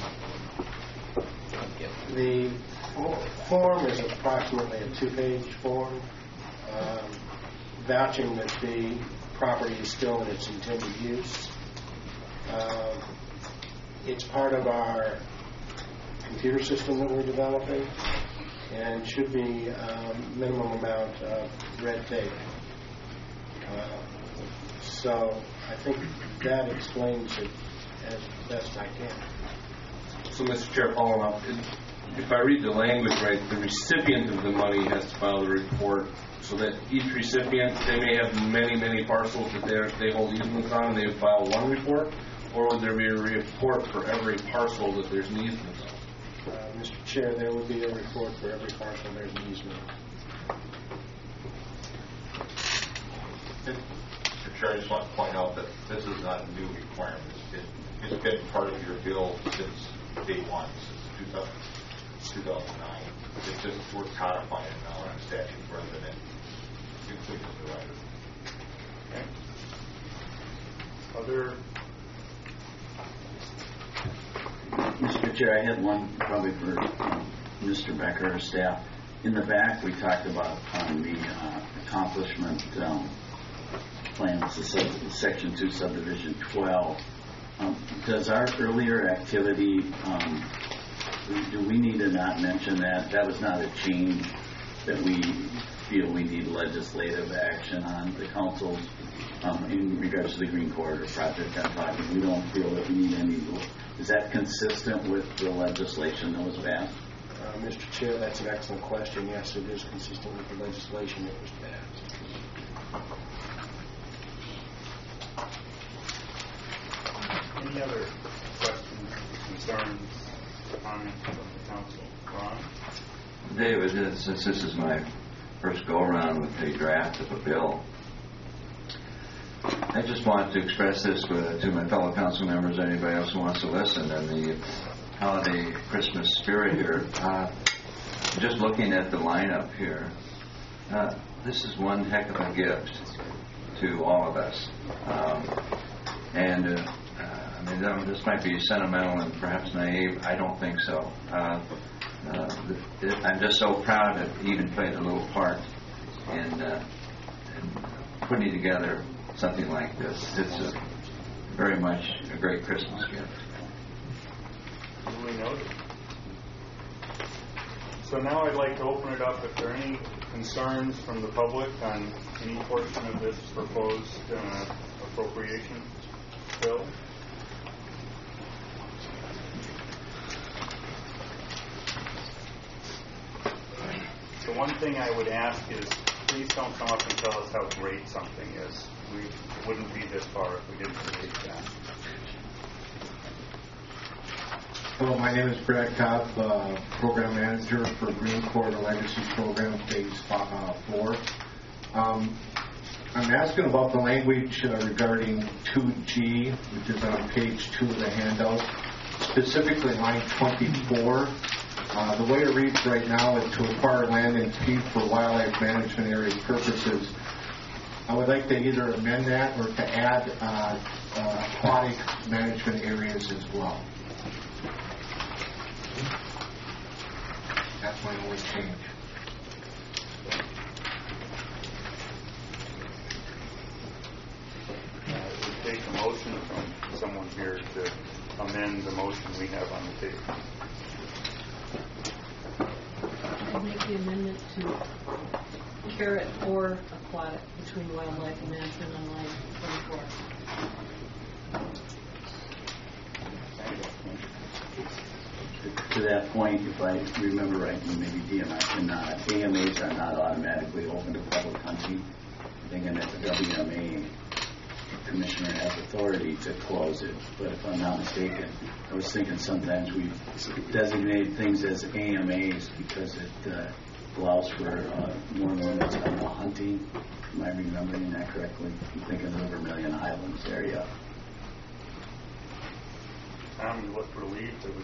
the form is approximately a two-page form, um, vouching that the property is still in its intended use. Um, it's part of our computer system that we're developing, and should be a um, minimum amount of red tape. Uh, so I think that explains it as best I can. So, Mister Chair, following up, if I read the language right, the recipient of the money has to file the report, so that each recipient, they may have many, many parcels that they they hold easements on, and they would file one report, or would there be a report for every parcel that there's an easement on? Uh, Mister Chair, there will be a report for every parcel there's an easement. Mister Chair, I just want to point out that this is not a new requirement. It, it's been part of your bill since day one, since two thousand nine. It's just we're codifying it now in statute rather than including the rider. Okay. Other Mister Chair, I had one probably for um, Mister Becker or staff. In the back, we talked about um, the uh, accomplishment um, plans, the sub- Section two, Subdivision twelve. Um, does our earlier activity, um, do we need to not mention that? That was not a change that we feel we need legislative action on. The council, um, in regards to the Green Corridor project I'm talking, we don't feel that we need any. Is that consistent with the legislation that was passed? Uh, Mister Chair, that's an excellent question. Yes, it is consistent with the legislation that was passed. Any other questions, concerns, comments from the council? Ron? David, since this is my first go-around with the draft of a bill, I just want to express this with, to my fellow council members, anybody else who wants to listen, and the holiday Christmas spirit here. Uh, just looking at the lineup here, uh, this is one heck of a gift to all of us. Um, and uh, uh, I mean, this might be sentimental and perhaps naive. I don't think so. Uh, uh, it, I'm just so proud to even played a little part in, uh, in putting together something like this. It's a, very much a great Christmas gift. Duly noted. So now I'd like to open it up if there are any concerns from the public on any portion of this proposed uh, appropriation bill. The one thing I would ask is please don't come up and tell us how great something is. We wouldn't be this far if we didn't create that. Hello, my name is Brad Kopp, uh, Program Manager for Green Corridor Legacy Program Phase uh, four. Um, I'm asking about the language uh, regarding two G, which is on page two of the handout, specifically line twenty-four. Uh, the way it reads right now is to acquire land and feed for wildlife management area purposes. I would like to either amend that or to add uh, uh, aquatic management areas as well. That's my only change. Uh, it would take a motion from someone here to amend the motion we have on the table. I'll make the amendment to carrot or aquatic between wildlife and management on line twenty-four. To that point, if I remember right, and maybe D M I cannot, A M As are not automatically open to public hunting. Thinking that the W M A commissioner has authority to close it, but if I'm not mistaken, I was thinking sometimes we designate things as A M As because it uh, allows for uh, more limits on the hunting. Am I remembering that correctly? I'm thinking of the Vermilion Islands area. Tom, you look relieved. It was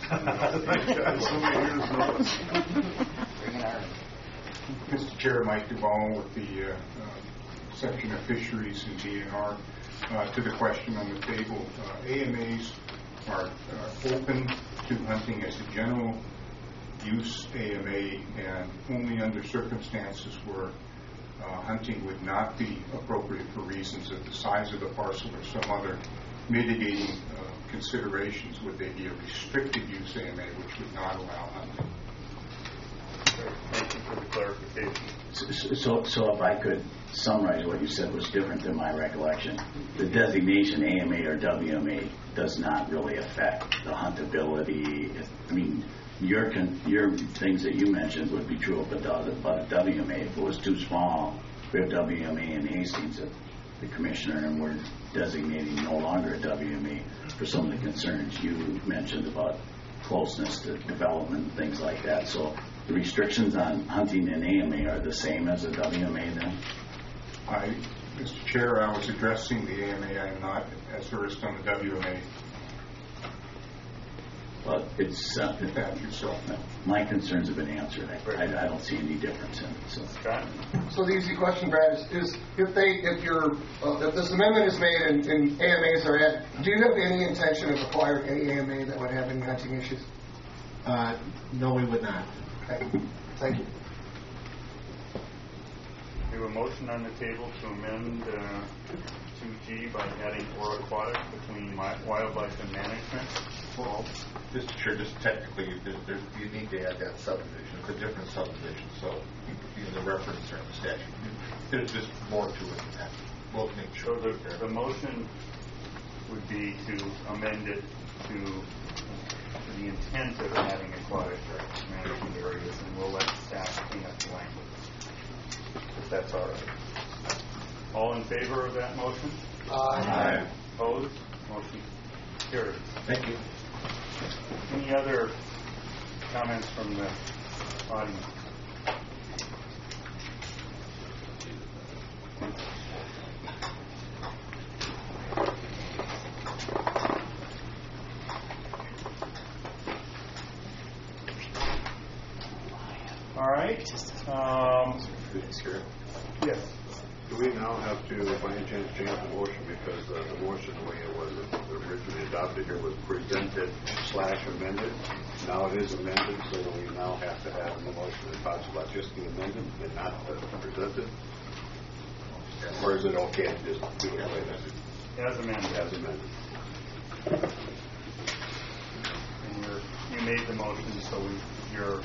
Mister Chair, Mike Duvall with the uh, uh, section of fisheries and D N R. Uh, to the question on the table, uh, A M As are uh, open to hunting as a general use A M A, and only under circumstances where uh, hunting would not be appropriate for reasons of the size of the parcel or some other mitigating uh, considerations would they be a restricted use A M A, which would not allow hunting. Thank you for the clarification. So, so, so if I could summarize what you said was different than my recollection. The designation A M A or W M A does not really affect the huntability. I mean, your con- your things that you mentioned would be true about, about a W M A. If it was too small, we have W M A in Hastings at the commissioner, and we're designating no longer a W M A for some of the concerns you mentioned about closeness to development and things like that. So the restrictions on hunting in A M A are the same as a W M A then? I, Mister Chair, I was addressing the A M A. I am not as versed on the W M A. Well, it's uh, Thank you, so. my concerns have been answered. I, I, I don't see any difference in it. So, so the easy question, Brad, is, is if they, if you're, uh, if this amendment is made and, and A M As are added, do you have any intention of acquiring any A M A that would have any hunting issues? Uh, no, we would not. Okay. Thank you. We have a motion on the table to amend uh, two G by adding or aquatic between wildlife and management. Well, Mister Chair, just technically, there's, there's, you need to add that subdivision. It's a different subdivision, so in the reference or the statute, there's just more to it than that. We'll make sure. So the, the motion would be to amend it to, to the intent of adding aquatic management areas, and we'll let staff clean up the language, if that's all right. All in favor of that motion? Aye. Aye. Opposed? Motion carries. Thank you. Any other comments from the audience? All right. Um, yes. Do we now have to, by any chance, change the motion because uh, the motion, the way it was originally adopted here, was presented slash amended. Now it is amended, so we now have to have the motion that talks about just the amendment and not the presented. Or is it okay to just do it like that? As amended. As amended. And you're, you made the motion, so we, you're.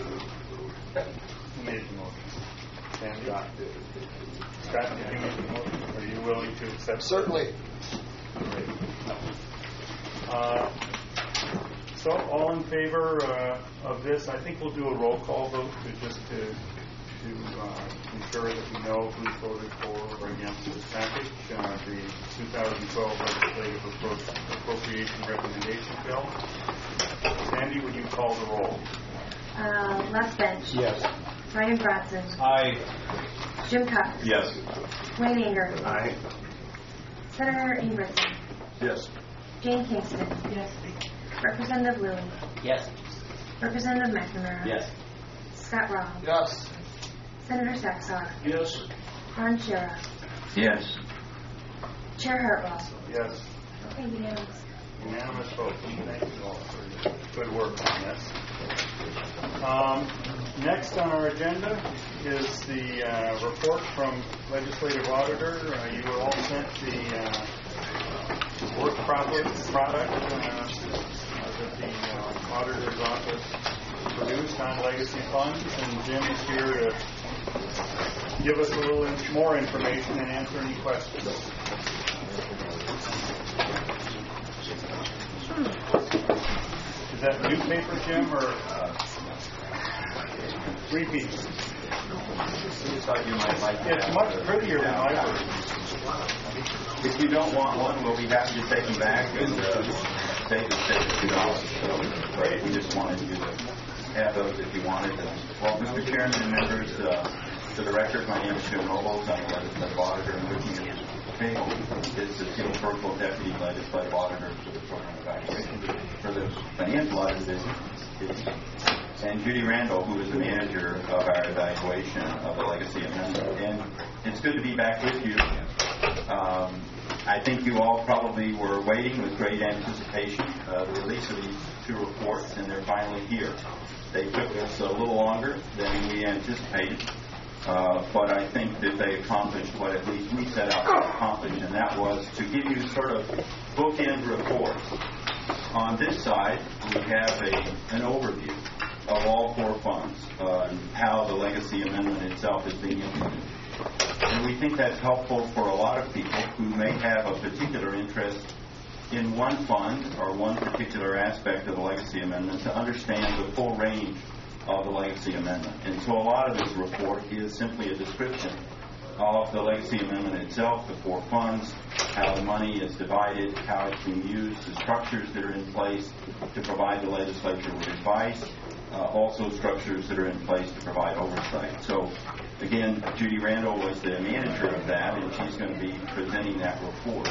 Who made the motion? Sandy? Scott did. Scott, did you make the motion? Are you willing to accept? Certainly. Great. Uh, so, all in favor uh, of this? I think we'll do a roll call vote to just to to uh, ensure that we know who voted for or against this package. Uh, the two thousand twelve legislative appro- appropriation recommendation bill. Sandy, would you call the roll? Uh, left bench. Yes. Ryan Bratson. Aye. Jim Cox. Yes. Wayne Anger. Aye. Senator Ingersoll. Yes. Jane Kingston. Yes. Representative Lilly. Yes. Representative McNamara. Yes. Scott Robb. Yes. Senator Saxon. Yes. Ron Schera. Yes. Chair Hartwell. Yes. Okay, unanimous. Unanimous vote. Thank you all for your good work on this. Um, next on our agenda is the uh, report from Legislative Auditor. Uh, you were all sent the uh, work product, product uh, that the uh, Auditor's Office produced on legacy funds, and Jim is here to give us a little in- more information and answer any questions. Is that newspaper, Jim, or uh, repeat? Thought you might like It's that. much prettier than my version. If you don't want one, we'll be happy to take them back and uh, save the state a few dollars. So, but we just wanted you to have those if you wanted them. Well, Mister Chairman and members, uh, for the record, my name is Jim Nobles. I'm the Legislative Auditor, and with me at this table is the Cecil Purple Deputy Legislative Auditor for the Program Evaluation for the Financial Audit Division, and Judy Randall, who is the manager of our evaluation of the Legacy Amendment. And it's good to be back with you. Um, I think you all probably were waiting with great anticipation uh, the release of these two reports, and they're finally here. They took us a little longer than we anticipated, uh, but I think that they accomplished what at least we set out to accomplish, and that was to give you sort of bookend reports. On this side, we have a, an overview of all four funds uh, and how the Legacy Amendment itself is being implemented. And we think that's helpful for a lot of people who may have a particular interest in one fund or one particular aspect of the Legacy Amendment to understand the full range of the Legacy Amendment. And so a lot of this report is simply a description of the Legacy Amendment itself, the four funds, how the money is divided, how it's being used, the structures that are in place to provide the legislature with advice, uh, also structures that are in place to provide oversight. So, again, Judy Randall was the manager of that, and she's going to be presenting that report.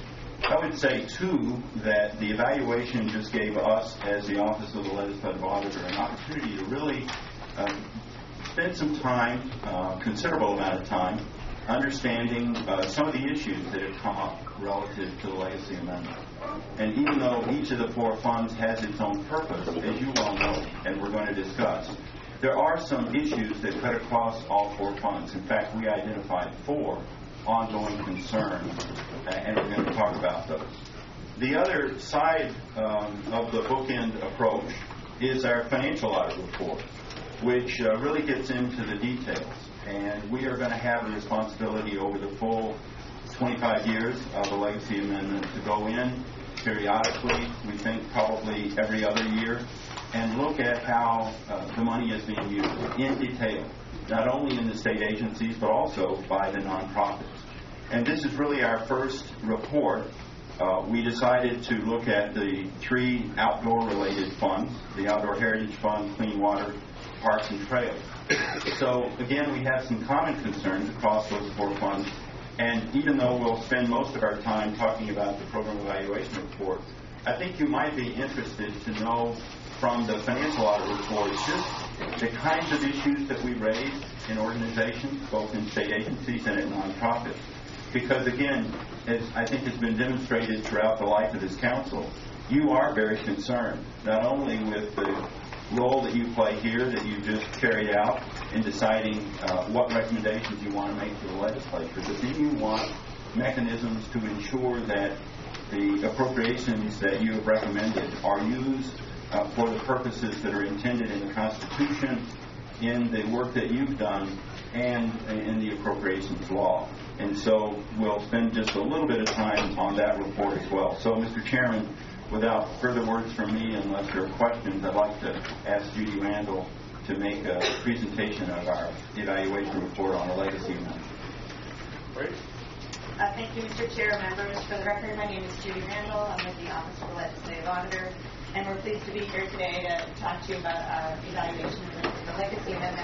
I would say, too, that the evaluation just gave us, as the Office of the Legislative Auditor, an opportunity to really uh, spend some time, uh, considerable amount of time, understanding uh, some of the issues that have come up relative to the Legacy Amendment. And even though each of the four funds has its own purpose, as you well know, and we're going to discuss, there are some issues that cut across all four funds. In fact, we identified four ongoing concerns, and we're going to talk about those. The other side um, of the bookend approach is our financial audit report, which uh, really gets into the details. And we are going to have the responsibility over the full twenty-five years of the Legacy Amendment to go in periodically, we think probably every other year, and look at how uh, the money is being used in detail, not only in the state agencies, but also by the nonprofits. And this is really our first report. Uh, we decided to look at the three outdoor-related funds, the Outdoor Heritage Fund, Clean Water, Parks and Trails. So, again, we have some common concerns across those four funds, and even though we'll spend most of our time talking about the program evaluation report, I think you might be interested to know from the financial audit report just the kinds of issues that we raise in organizations, both in state agencies and at nonprofits. Because, again, as I think has been demonstrated throughout the life of this council, you are very concerned, not only with the role that you play here that you just carried out in deciding uh, what recommendations you want to make to the legislature, but then you want mechanisms to ensure that the appropriations that you have recommended are used uh, for the purposes that are intended in the Constitution, in the work that you've done, and in the appropriations law. And so we'll spend just a little bit of time on that report as well. So, Mister Chairman, without further words from me, unless there are questions, I'd like to ask Judy Randall to make a presentation of our evaluation report on the Legacy Amendment. Great. Uh, thank you, Mister Chair, members. For the record, my name is Judy Randall. I'm with the Office of the Legislative Auditor, and we're pleased to be here today to talk to you about our evaluation of the Legacy Amendment.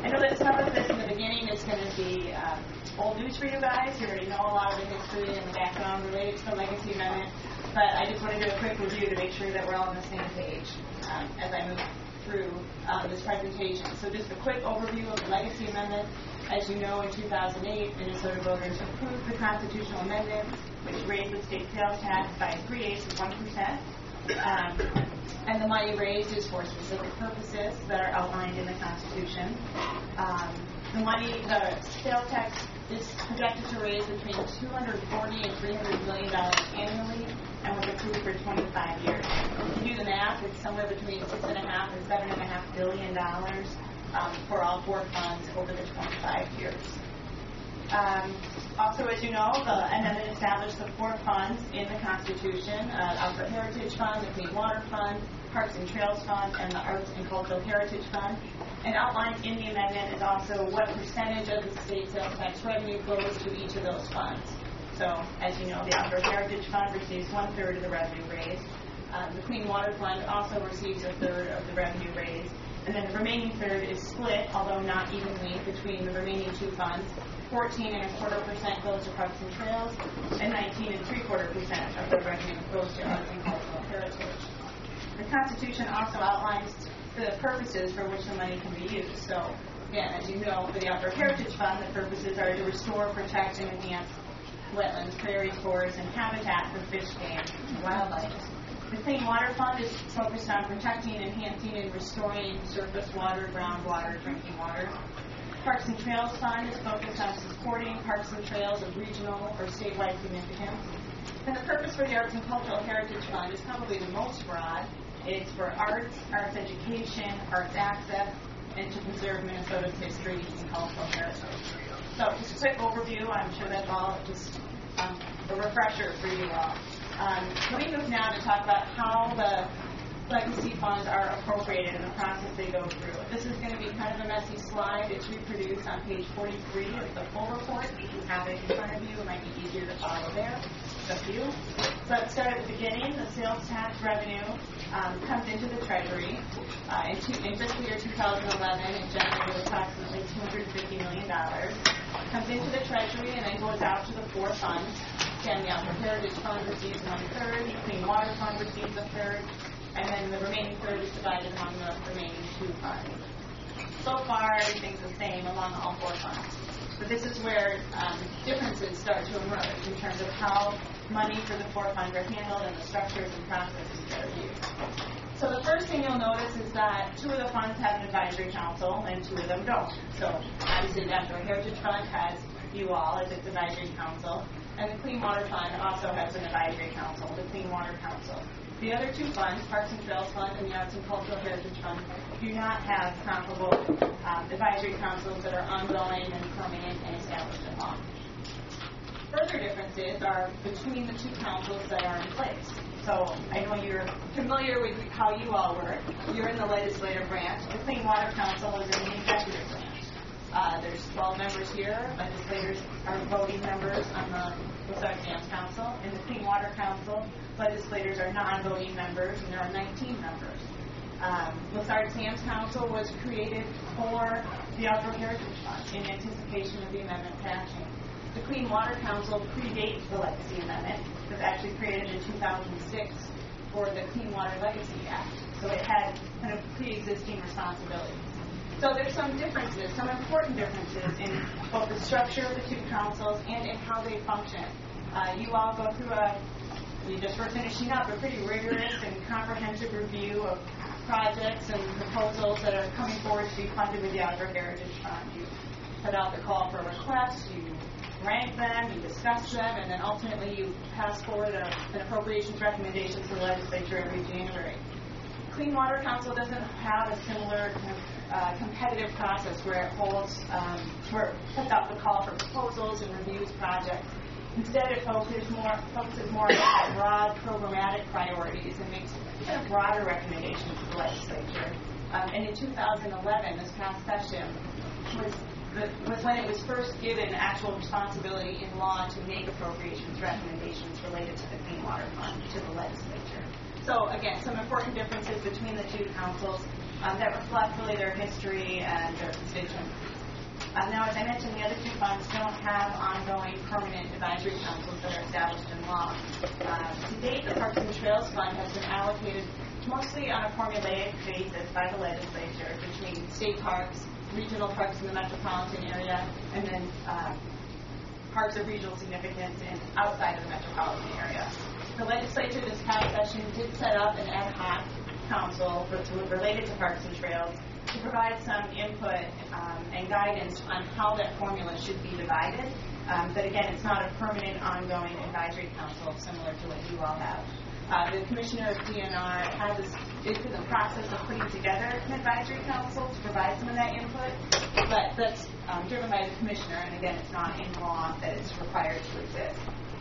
I know that some of this in the beginning is going to be um, old news for you guys. You already know a lot of the history and the background related to the Legacy Amendment, but I just want to do a quick review to make sure that we're all on the same page um, as I move through um, this presentation. So just a quick overview of the Legacy Amendment. As you know, in two thousand eight, Minnesota voters approved the constitutional amendment, which raised the state sales tax by three-eighths of one percent. Um, and the money raised is for specific purposes that are outlined in the Constitution. Um, the money, the sales tax is projected to raise between two hundred forty and three hundred million dollars annually, and was approved for twenty-five years. If you do the math, it's somewhere between six and a half and seven and a half billion dollars um, for all four funds over the twenty-five years. Um, also, as you know, the amendment established the four funds in the Constitution: uh, Outdoor Heritage Fund, the Clean Water Fund, Parks and Trails Fund, and the Arts and Cultural Heritage Fund. And outlined in the amendment is also what percentage of the state sales tax revenue goes to each of those funds. So, as you know, the Outdoor Heritage Fund receives one third of the revenue raised. Um, the Clean Water Fund also receives a third of the revenue raised. And then the remaining third is split, although not evenly, between the remaining two funds. fourteen and a quarter percent goes to Parks and Trails, and nineteen and three quarter percent of the revenue goes to Arts and Cultural Heritage. The Constitution also outlines the purposes for which the money can be used. So, again, as you know, for the Outdoor Heritage Fund, the purposes are to restore, protect, and enhance wetlands, prairies, forests, and habitat for fish, game, and wildlife. The Clean Water Fund is focused on protecting, enhancing, and restoring surface water, groundwater, drinking water. Parks and Trails Fund is focused on supporting parks and trails of regional or statewide significance. And the purpose for the Arts and Cultural Heritage Fund is probably the most broad. It's for arts, arts education, arts access, and to preserve Minnesota's history and cultural heritage. So just a quick overview. I'm sure that's all just um, a refresher for you all. Um, let me move now to talk about how the legacy funds are appropriated in the process they go through. This is going to be kind of a messy slide. It's reproduced on page forty-three of the full report. If you have it in front of you, it might be easier to follow there. It's up to you. So let's start at the beginning. The sales tax revenue um, comes into the Treasury. Uh, in, two, in fiscal year two thousand eleven, it generated approximately two hundred fifty million dollars. It comes into the Treasury and then goes out to the four funds. Again, the Outdoor Heritage Fund receives one-third. The Clean Water Fund receives a third. And then the remaining third is divided among the remaining two funds. So far, everything's the same among all four funds. But this is where um, differences start to emerge in terms of how money for the four funds are handled and the structures and processes that are used. So the first thing you'll notice is that two of the funds have an advisory council and two of them don't. So obviously the Outdoor Heritage Fund has you all as its advisory council, and the Clean Water Fund also has an advisory council, the Clean Water Council. The other two funds, Parks and Trails Fund and the Arts and Cultural Heritage Fund, do not have comparable um, advisory councils that are ongoing and permanent and established in law. Further differences are between the two councils that are in place. So I know you're familiar with how you all work. You're in the legislative branch. The Clean Water Council is in the executive branch. Uh, there's twelve members here. Legislators are voting members on the LaSarge-Sands Council. In the Clean Water Council, legislators are non-voting members, and there are nineteen members. Um, LaSarge-Sands Council was created for the Outdoor Heritage Fund in anticipation of the amendment passing. The Clean Water Council predates the Legacy Amendment. It was actually created in two thousand six for the Clean Water Legacy Act. So it had kind of pre-existing responsibilities. So there's some differences, some important differences in both the structure of the two councils and in how they function. Uh, you all go through a, you just were finishing up, a pretty rigorous and comprehensive review of projects and proposals that are coming forward to be funded with the Outdoor Heritage Fund. You put out the call for requests, you rank them, you discuss them, and then ultimately you pass forward a, an appropriations recommendation to the legislature every January. Clean Water Council doesn't have a similar kind of, uh, competitive process where it holds, um, where it puts out the call for proposals and reviews projects. Instead, it focuses more, focuses more on broad programmatic priorities and makes kind of broader recommendations to the legislature. Um, and in two thousand eleven, this past session, was, the, was when it was first given actual responsibility in law to make appropriations recommendations related to the Clean Water Fund to the legislature. So again, some important differences between the two councils. um, that reflect really their history and their constituents. Um, now, as I mentioned, the other two funds don't have ongoing permanent advisory councils that are established in law. Uh, to date, the Parks and Trails Fund has been allocated mostly on a formulaic basis by the legislature between state parks, regional parks in the metropolitan area, and then uh, parks of regional significance and outside of the metropolitan area. The legislature this past session did set up an ad hoc council related to Parks and Trails to provide some input um, and guidance on how that formula should be divided. Um, but again, it's not a permanent, ongoing advisory council similar to what you all have. Uh, the Commissioner of D N R has this, is in the process of putting together an advisory council to provide some of that input, but that's um, driven by the Commissioner, and again, it's not in law that it's required to exist.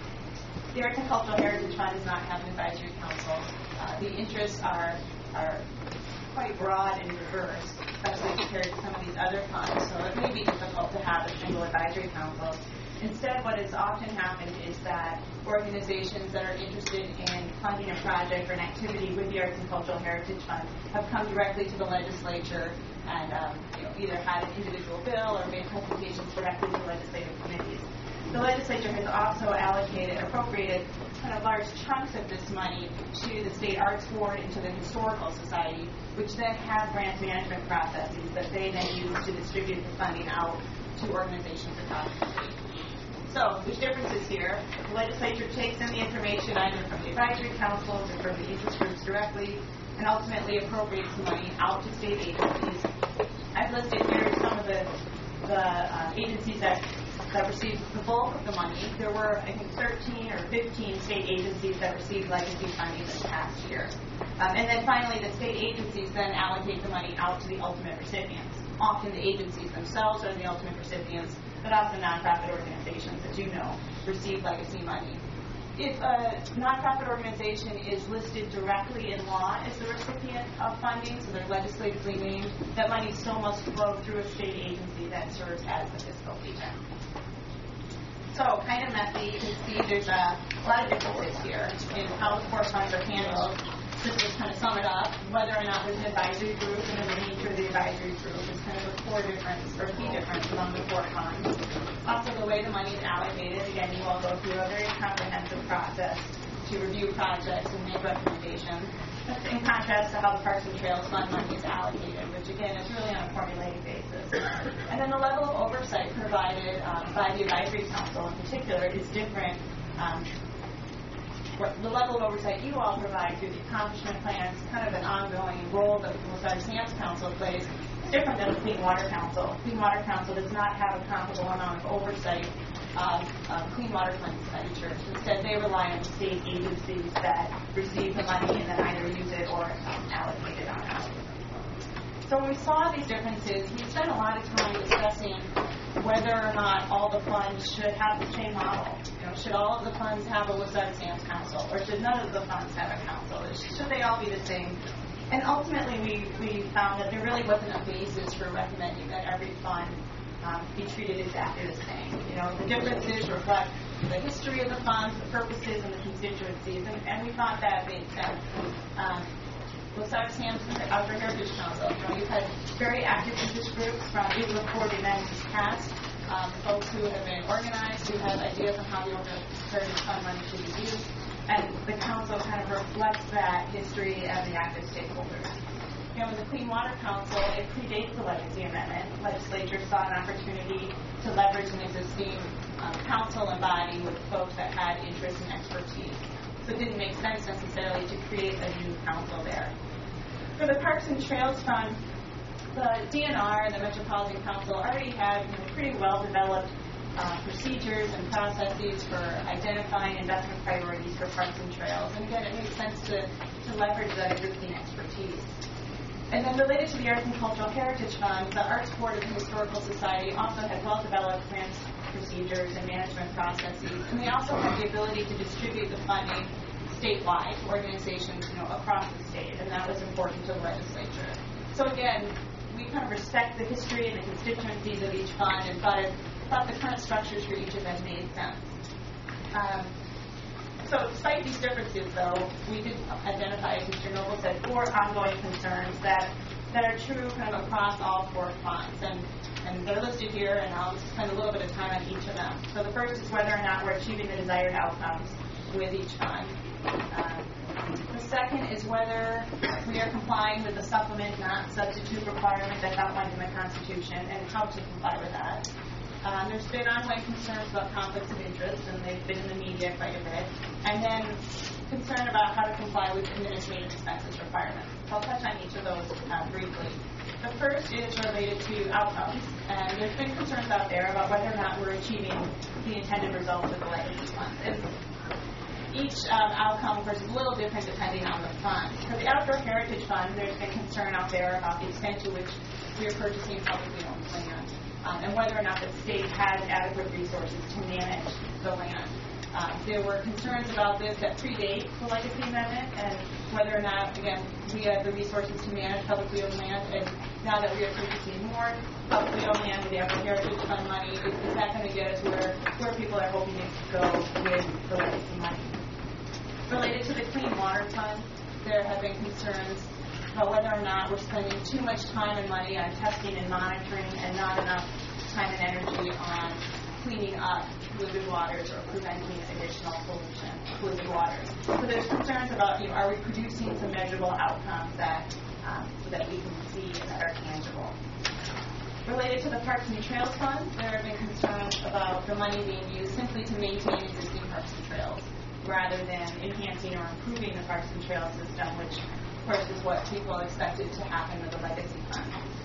The Arts and Cultural Heritage Fund does not have an advisory council. Uh, the interests are are quite broad and diverse, especially compared to some of these other funds, so it may be difficult to have a single advisory council. Instead, what has often happened is that organizations that are interested in funding a project or an activity with the Arts and Cultural Heritage Fund have come directly to the legislature and um, you know, either had an individual bill or made presentations directly to legislative committees. The legislature has also allocated, appropriated kind of large chunks of this money to the State Arts Board and to the Historical Society, which then have grant management processes that they then use to distribute the funding out to organizations across the state. So there's differences here. The legislature takes in the information either from the advisory councils or from the interest groups directly and ultimately appropriates the money out to state agencies. I've listed here some of the, the uh, agencies that that received the bulk of the money. There were, I think, thirteen or fifteen state agencies that received legacy funding this past year. Um, and then finally, the state agencies then allocate the money out to the ultimate recipients. Often the agencies themselves are the ultimate recipients, but often nonprofit organizations, as you know, receive legacy money. If a nonprofit organization is listed directly in law as the recipient of funding, so they're legislatively named, that money still must flow through a state agency that serves as the fiscal agent. So, kind of messy. You can see there's a lot of differences here in how the four funds are handled. Just to kind of sum it up, whether or not there's an advisory group and then the nature of the advisory group is kind of a core difference or key difference among the four funds. Also, the way the money is allocated, again, you all go through a very comprehensive process to review projects and make recommendations. That's in contrast to how the Parks and Trails Fund money is allocated, which again is really on a formulaic basis. And then the level of oversight provided um, by the Advisory Council in particular is different. Um, the level of oversight you all provide through the accomplishment plans, kind of an ongoing role that the LaSarge SAMS Council plays, is different than the Clean Water Council. Clean Water Council does not have a comparable amount of oversight of um, clean water fund expenditures. Instead, they rely on state agencies that receive the money and then either use it or um, allocate it on out. So when we saw these differences, we spent a lot of time discussing whether or not all the funds should have the same model. You know, should all of the funds have a LaSarge SAMS Council, or should none of the funds have a council? Should they all be the same? And ultimately, we, we found that there really wasn't a basis for recommending that every fund um, be treated exactly the same. You know, the differences reflect the history of the funds, the purposes, and the constituencies, and, and we thought that made sense. Um, LaSarge SAMS Outdoor Heritage Council, you know, you've had very active interest groups from even before the event is passed, um, folks who have been organized, who have ideas on how the Outdoor Heritage Fund money should be used, and the council kind of reflects that history and the active stakeholders. You know, in the Clean Water Council, it predates the legacy amendment. The legislature saw an opportunity to leverage an existing um, council and body with folks that had interest and expertise. So it didn't make sense necessarily to create a new council there. For the Parks and Trails Fund, the D N R and the Metropolitan Council already had you know, pretty well-developed uh, procedures and processes for identifying investment priorities for parks and trails. And again, it makes sense to, to leverage that existing expertise. And then related to the Arts and Cultural Heritage Fund, the Arts Board of the Historical Society also had well-developed grants procedures and management processes, and they also have the ability to distribute the funding statewide to organizations you know, across the state, and that was important to the legislature. So again, we kind of respect the history and the constituencies of each fund and thought, it, thought the current structures for each of them made sense. Um, So despite these differences, though, we did identify, as Mister Noble said, four ongoing concerns that that are true kind of across all four funds. And, and they're listed here, and I'll just spend a little bit of time on each of them. So the first is whether or not we're achieving the desired outcomes with each fund. Um, the second is whether we are complying with the supplement, not substitute requirement that's outlined in the Constitution, and how to comply with that. Um, there's been ongoing concerns about conflicts of interest, and they've been in the media quite a bit. And then concern about how to comply with administrative expenses requirements. So I'll touch on each of those uh, briefly. The first is related to outcomes, and there's been concerns out there about whether or not we're achieving the intended results with the legacy funds. And each um, outcome, of course, is a little different depending on the fund. For the Outdoor Heritage Fund, there's been concern out there about the extent to which we are purchasing publicly owned land, um, and whether or not the state has adequate resources to manage the land. Um, there were concerns about this that predate the Legacy Amendment, and whether or not, again, we have the resources to manage publicly owned land. And now that we are purchasing more publicly owned land with the Outdoor Heritage Fund money, is, is that going to get us where, where people are hoping to go with the Legacy money? Related to the Clean Water Fund, there have been concerns about whether or not we're spending too much time and money on testing and monitoring and not enough time and energy on cleaning up polluted waters or preventing additional pollution of polluted waters. So there's concerns about, you know, are we producing some measurable outcomes that um, that we can see and that are tangible. Related to the Parks and Trails Fund, there have been concerns about the money being used simply to maintain existing parks and trails, rather than enhancing or improving the Parks and Trails system, which, of course, is what people expected to happen with the Legacy Fund.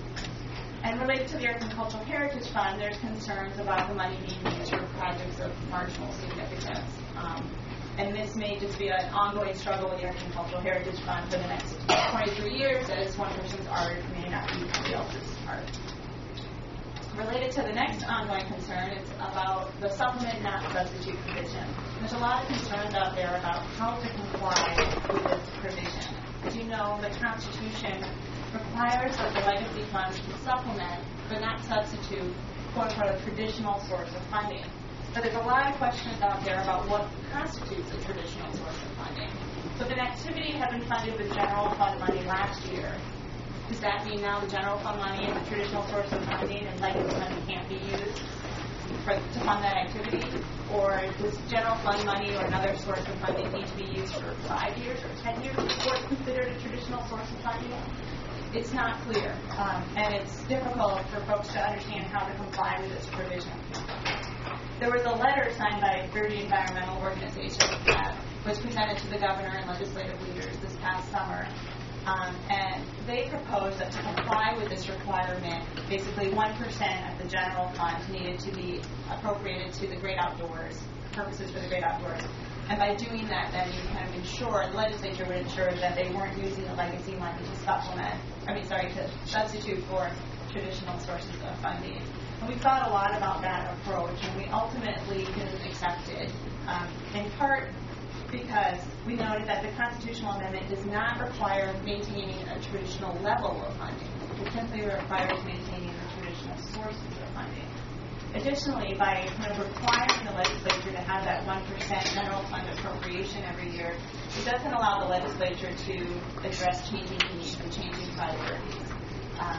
And related to the Earth and Cultural Heritage Fund, there's concerns about the money being used for projects of marginal significance. Um, and this may just be an ongoing struggle with the Earth and Cultural Heritage Fund for the next twenty-three years, as one person's art may not be somebody else's art. Related to the next ongoing concern, it's about the supplement, not substitute provision. There's a lot of concerns out there about how to comply with this provision. As you know, the Constitution requires that the legacy funds can supplement, but not substitute, quote-unquote, a traditional source of funding. But there's a lot of questions out there about what constitutes a traditional source of funding. So if an activity had been funded with general fund money last year, does that mean now the general fund money is a traditional source of funding and legacy money can't be used for, to fund that activity? Or does general fund money or another source of funding need to be used for five years or ten years before it's considered a traditional source of funding? It's not clear, um, and it's difficult for folks to understand how to comply with this provision. There was a letter signed by thirty environmental organizations that was presented to the governor and legislative leaders this past summer. Um, and they proposed that to comply with this requirement, basically one percent of the general fund needed to be appropriated to the great outdoors, purposes for the great outdoors. And by doing that, then you kind of ensure, the legislature would ensure that they weren't using the legacy money to supplement, I mean, sorry, to substitute for traditional sources of funding. And we thought a lot about that approach, and we ultimately didn't accept it, um, in part because we noted that the constitutional amendment does not require maintaining a traditional level of funding. It simply requires maintaining the traditional sources of funding. Additionally, by kind of requiring the legislature to have that one percent general fund appropriation every year, it doesn't allow the legislature to address changing needs and changing priorities. Um,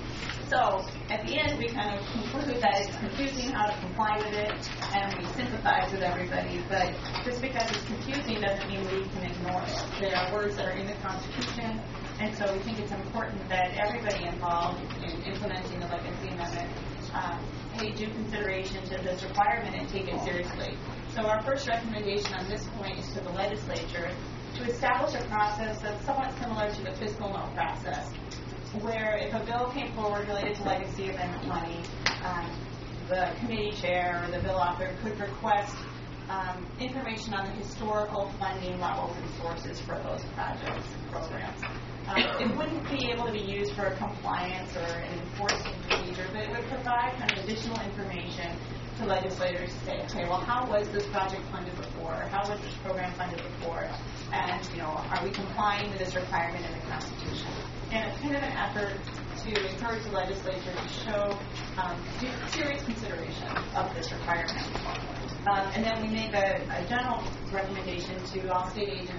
So, at the end, we kind of conclude that it's confusing how to comply with it, and we sympathize with everybody, but just because it's confusing doesn't mean we can ignore it. There are words that are in the Constitution, and so we think it's important that everybody involved in implementing the Legacy Amendment um, pay due consideration to this requirement and take it seriously. So our first recommendation on this point is to the legislature to establish a process that's somewhat similar to the fiscal note process, where if a bill came forward related to legacy amendment money, um, the committee chair or the bill author could request um, information on the historical funding levels and sources for those projects and programs. Um, it wouldn't be able to be used for a compliance or an enforcement procedure, but it would provide kind of additional information to legislators to say, okay, well, how was this project funded before? How was this program funded before? And, you know, are we complying with this requirement in the Constitution? And it's kind of an effort to encourage the legislature to show um, serious consideration of this requirement. Um, and then we make a, a general recommendation to all state agencies and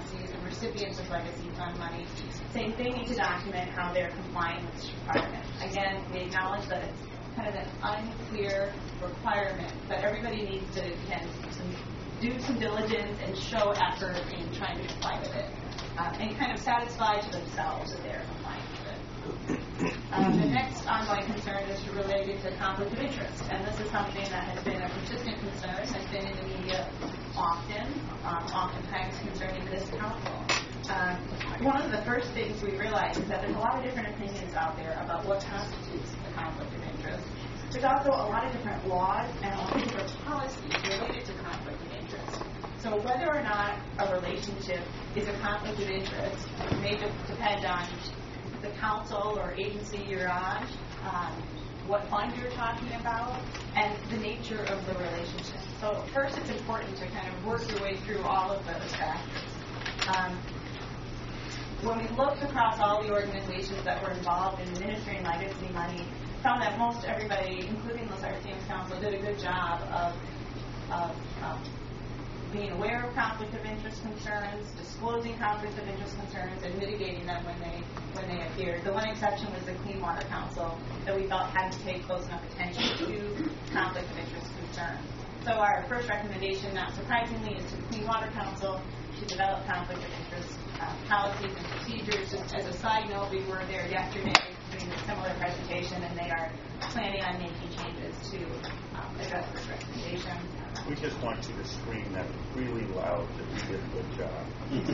recipients of legacy fund money, saying they need to document how they're complying with this requirement. Again, we acknowledge that it's kind of an unclear requirement, but everybody needs to, again, some, do some diligence and show effort in trying to comply with it, uh, and kind of satisfy to themselves that they're complying with it. Um, the next ongoing concern is related to conflict of interest, and this is something that has been a persistent concern, has been in the media often, um, oftentimes concerning this council. Um, one of the first things we realize is that there's a lot of different opinions out there about what constitutes a conflict of interest. There's also a lot of different laws and a lot of different policies related to conflict of interest. So whether or not a relationship is a conflict of interest may de- depend on the council or agency you're on, um, what fund you're talking about, and the nature of the relationship. So first, it's important to kind of work your way through all of those factors. Um, when we looked across all the organizations that were involved in administering legacy money, found that most everybody, including the Losardi Sam's Council, did a good job of, of um, being aware of conflict of interest concerns, disclosing conflict of interest concerns, and mitigating them when they when they appeared. The one exception was the Clean Water Council that we felt had to pay close enough attention to conflict of interest concerns. So our first recommendation, not surprisingly, is to the Clean Water Council to develop conflict of interest uh, policies and procedures. Just as a side note, we were there yesterday doing a similar presentation, and they are planning on making changes to um, address this recommendation. We just want you to scream that really loud that you did a good job.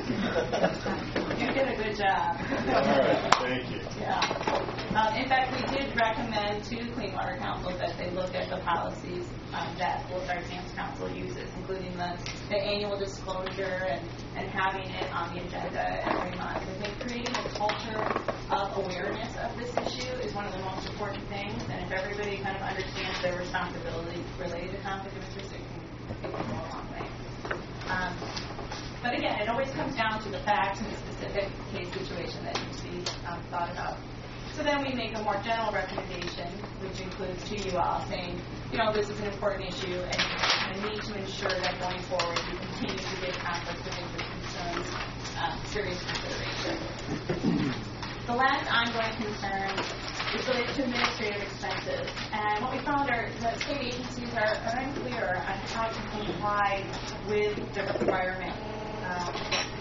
You did a good job. All right, thank you. Yeah. Um, in fact, we did recommend to Clean Water Council that they look at the policies um, that Losardi Sam's Council uses, including the, the annual disclosure and, and having it on the agenda every month. I think creating a culture of awareness of this issue is one of the most important things, and if everybody kind of understands their responsibility related to conflict of interest, it can, it can go a long way. Um, but again, it always comes down to the facts and the specific case situation that you see um, thought about. So then we make a more general recommendation, which includes to you all saying, you know, this is an important issue, and you kind of need to ensure that going forward you continue to give conflict of interest concerns um, serious consideration. The last ongoing concern is related to administrative expenses. And what we found are that state agencies are, are unclear on how to comply with the requirement. Um,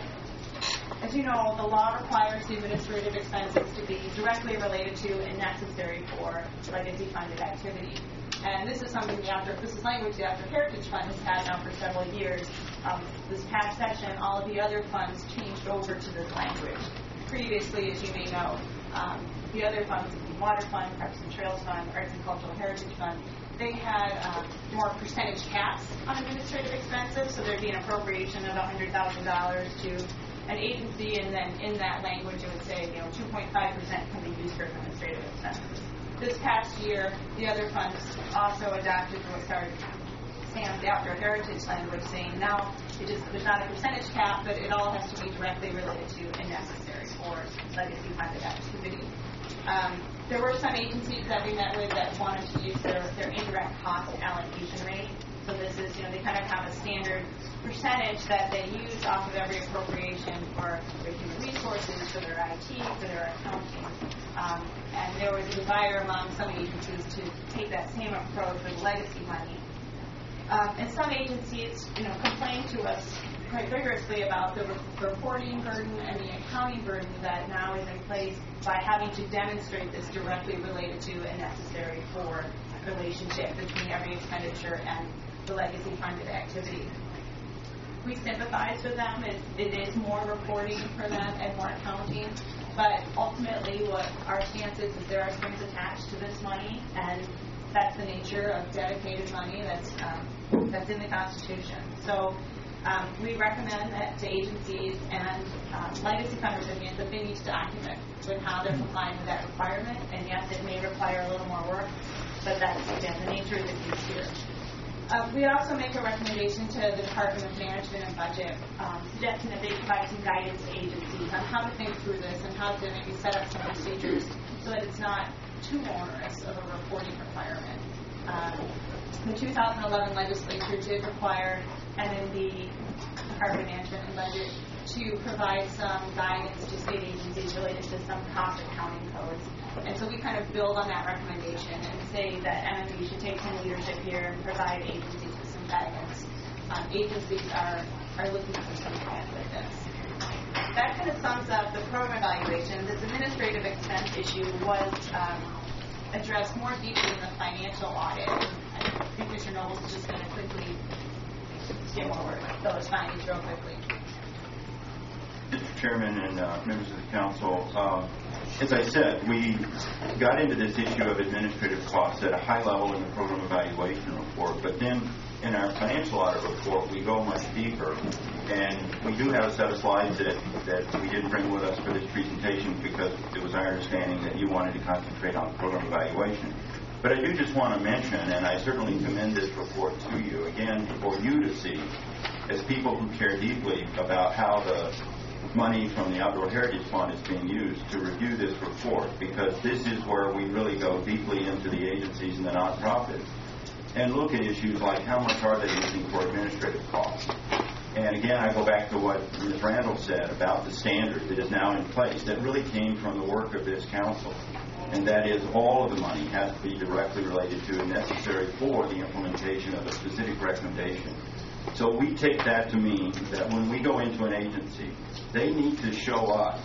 as you know, the law requires the administrative expenses to be directly related to and necessary for legacy funded activity. And this is something the after this is language the After Heritage Fund has had now for several years. Um, this past session, all of the other funds changed over to this language. Previously, as you may know, um, the other funds, the Water Fund, Parks and Trails Fund, Arts and Cultural Heritage Fund, they had um, more percentage caps on administrative expenses, so there'd be an appropriation of one hundred thousand dollars to an agency, and then in that language it would say, you know, two point five percent can be used for administrative expenses. This past year, the other funds also adopted what started Sam's Outdoor Heritage language, saying now it just, there's not a percentage cap, but it all has to be directly related to and necessary for legacy funded activity. Um, there were some agencies that we met with that wanted to use their, their indirect cost allocation rate. So this is, you know, they kind of have a standard percentage that they use off of every appropriation for their human resources, for their I T, for their accounting. Um, and there was a desire among some agencies to take that same approach with legacy money. Um, and some agencies, you know, complain to us quite rigorously about the re- reporting burden and the accounting burden that now is in place by having to demonstrate this directly related to and necessary for relationship between every expenditure and the legacy funded activity. We sympathize with them. It, it is more reporting for them and more accounting. But ultimately, what our stance is, is there are strings attached to this money, and that's the nature of dedicated money that's um, that's in the Constitution. So um, we recommend that to agencies and um, legacy fund recipients that they need to document with how they're complying with that requirement. And yes, it may require a little more work, but that's, again, the nature of the use here. Uh, we also make a recommendation to the Department of Management and Budget, um, suggesting that they provide some guidance to agencies on how to think through this and how to maybe set up some procedures so that it's not too onerous of a reporting requirement. Um, the two thousand eleven legislature did require M and B, Department of Management and Budget, to provide some guidance to state agencies related to some cost accounting codes. And so we kind of build on that recommendation and say that M M B should take some leadership here and provide agencies with some guidance. Um, agencies are, are looking for some help with this. That kind of sums up the program evaluation. This administrative expense issue was um, addressed more deeply in the financial audit. I think Mister Nobles is just going to quickly skim over those findings real quickly. Mister Chairman and uh, members of the council, uh, as I said, we got into this issue of administrative costs at a high level in the program evaluation report, but then in our financial audit report, we go much deeper. And we do have a set of slides that, that we didn't bring with us for this presentation because it was our understanding that you wanted to concentrate on program evaluation. But I do just want to mention, and I certainly commend this report to you, again, for you to see, as people who care deeply about how the money from the Outdoor Heritage Fund is being used, to review this report, because this is where we really go deeply into the agencies and the nonprofits and look at issues like how much are they using for administrative costs. And again, I go back to what Miz Randall said about the standard that is now in place that really came from the work of this council, and that is all of the money has to be directly related to and necessary for the implementation of a specific recommendation. So we take that to mean that when we go into an agency, they need to show us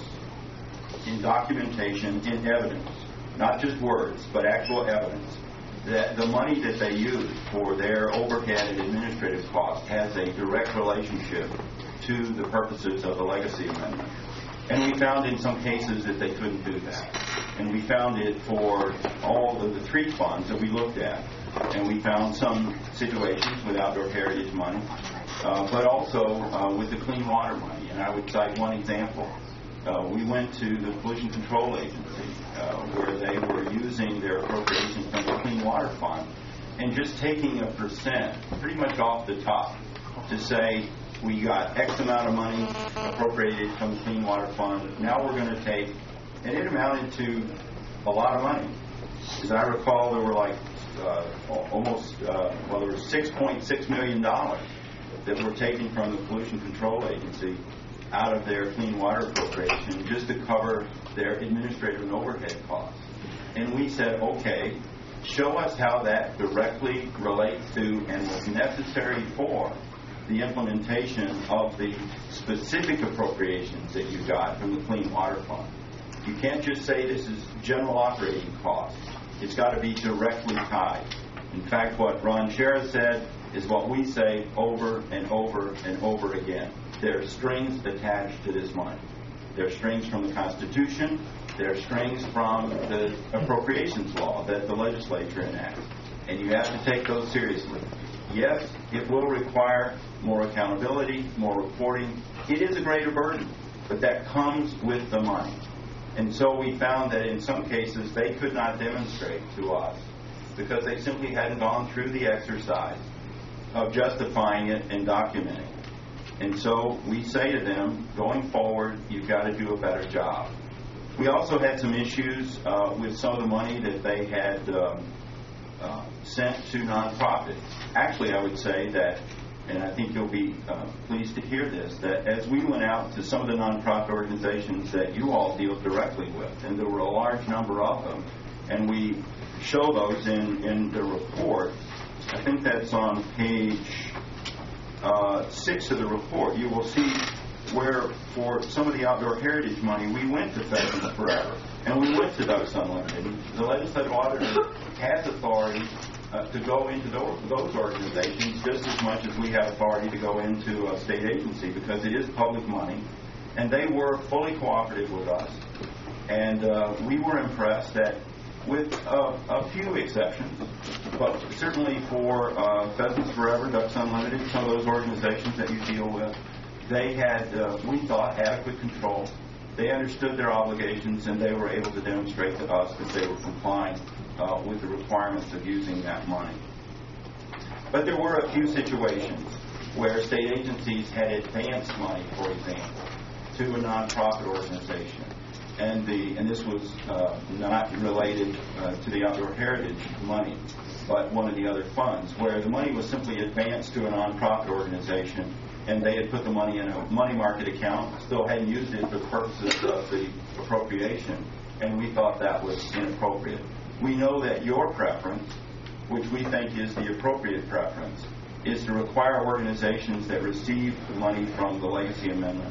in documentation, in evidence, not just words, but actual evidence, that the money that they use for their overhead and administrative costs has a direct relationship to the purposes of the legacy amendment. And we found in some cases that they couldn't do that. And we found it for all of the three funds that we looked at. And we found some situations with outdoor heritage money, uh, but also uh, with the clean water money. And I would cite one example. Uh, we went to the Pollution Control Agency, uh, where they were using their appropriations from the Clean Water Fund and just taking a percent pretty much off the top to say, we got X amount of money appropriated from the Clean Water Fund. Now we're going to take, and it amounted to a lot of money. As I recall, there were like uh, almost, uh, well, there was six point six million dollars that were taken from the Pollution Control Agency out of their clean water appropriation just to cover their administrative and overhead costs. And we said, okay, show us how that directly relates to and was necessary for the implementation of the specific appropriations that you got from the Clean Water Fund. You can't just say this is general operating costs. It's got to be directly tied. In fact, what Ron Shera said is what we say over and over and over again. There are strings attached to this money. There are strings from the Constitution. There are strings from the appropriations law that the legislature enacts. And you have to take those seriously. Yes, it will require more accountability, more reporting. It is a greater burden, but that comes with the money. And so we found that in some cases they could not demonstrate to us because they simply hadn't gone through the exercise of justifying it and documenting it. And so we say to them, going forward, you've got to do a better job. We also had some issues uh, with some of the money that they had um, uh, sent to nonprofits. Actually, I would say that, and I think you'll be uh, pleased to hear this, that as we went out to some of the nonprofit organizations that you all deal directly with, and there were a large number of them, and we show those in, in the report. I think that's on page uh, six of the report. You will see where for some of the outdoor heritage money, we went to Pheasants Forever, and we went to Ducks Unlimited. The legislative auditor has authority uh, to go into those, those organizations just as much as we have authority to go into a state agency because it is public money, and they were fully cooperative with us. And uh, we were impressed that with uh, a few exceptions, but certainly for uh, Pheasants Forever, Ducks Unlimited, some of those organizations that you deal with, they had, uh, we thought, adequate control. They understood their obligations, and they were able to demonstrate to us that they were complying uh, with the requirements of using that money. But there were a few situations where state agencies had advanced money, for example, to a nonprofit organization. And the and this was uh, not related uh, to the outdoor heritage money, but one of the other funds, where the money was simply advanced to a nonprofit organization, and they had put the money in a money market account, still hadn't used it for the purposes of the appropriation, and we thought that was inappropriate. We know that your preference, which we think is the appropriate preference, is to require organizations that receive the money from the legacy amendment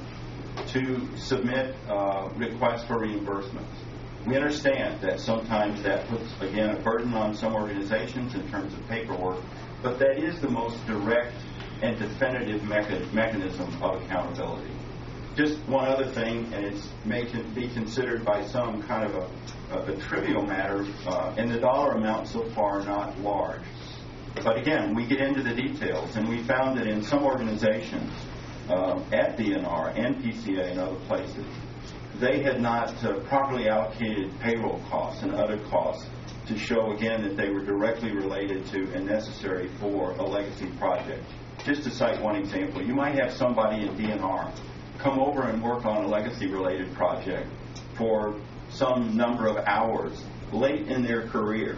to submit uh, requests for reimbursements. We understand that sometimes that puts, again, a burden on some organizations in terms of paperwork, but that is the most direct and definitive mecha- mechanism of accountability. Just one other thing, and it may be considered by some kind of a, a, a trivial matter, uh, and the dollar amount so far not large. But again, we get into the details, and we found that in some organizations, uh, at D N R and P C A and other places, they had not uh, properly allocated payroll costs and other costs to show, again, that they were directly related to and necessary for a legacy project. Just to cite one example, you might have somebody in D N R come over and work on a legacy-related project for some number of hours late in their career.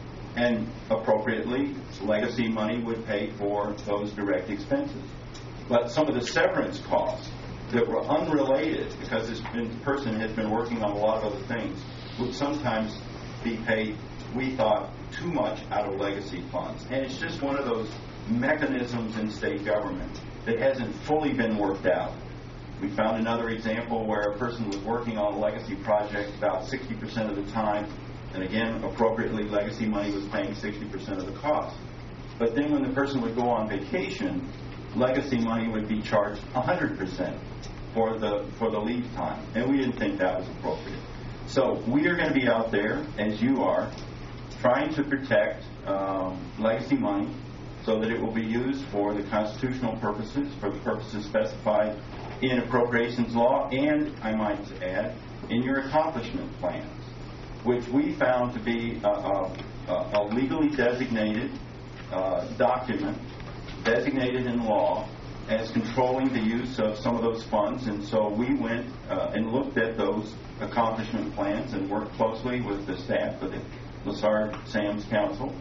And appropriately, legacy money would pay for those direct expenses. But some of the severance costs that were unrelated, because this person has been working on a lot of other things, would sometimes be paid, we thought, too much out of legacy funds. And it's just one of those mechanisms in state government that hasn't fully been worked out. We found another example where a person was working on a legacy project about sixty percent of the time, and again, appropriately, legacy money was paying sixty percent of the cost. But then when the person would go on vacation, legacy money would be charged one hundred percent for the for the leave time, and we didn't think that was appropriate. So we are going to be out there, as you are, trying to protect um, legacy money so that it will be used for the constitutional purposes, for the purposes specified in appropriations law, and, I might add, in your accomplishment plans, which we found to be a, a, a legally designated uh, document, designated in law, as controlling the use of some of those funds. And so we went uh, and looked at those accomplishment plans and worked closely with the staff of the Lessard-Sams Council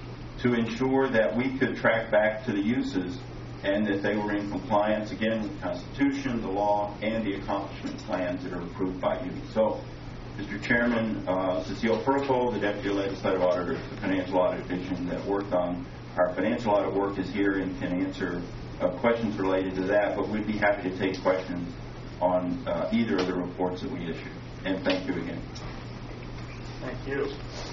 to ensure that we could track back to the uses and that they were in compliance, again, with the Constitution, the law, and the accomplishment plans that are approved by you. So, Mister Chairman, uh, Cecile Furfo, the Deputy Legislative Auditor of the Financial Audit Division that worked on our financial audit work, is here and can answer uh, questions related to that, but we'd be happy to take questions on uh, either of the reports that we issued. And thank you again. Thank you.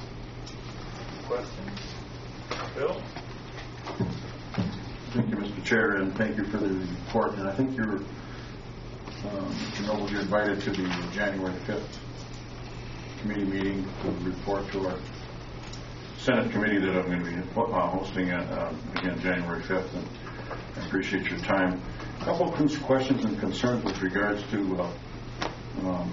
Questions? Bill? Thank you, Mister Chair, and thank you for the report. And I think you're, um, you know, you're invited to the January fifth committee meeting to report to our Senate committee that I'm going to be uh, hosting at, uh, again, January fifth, and I appreciate your time. A couple of questions and concerns with regards to uh, um,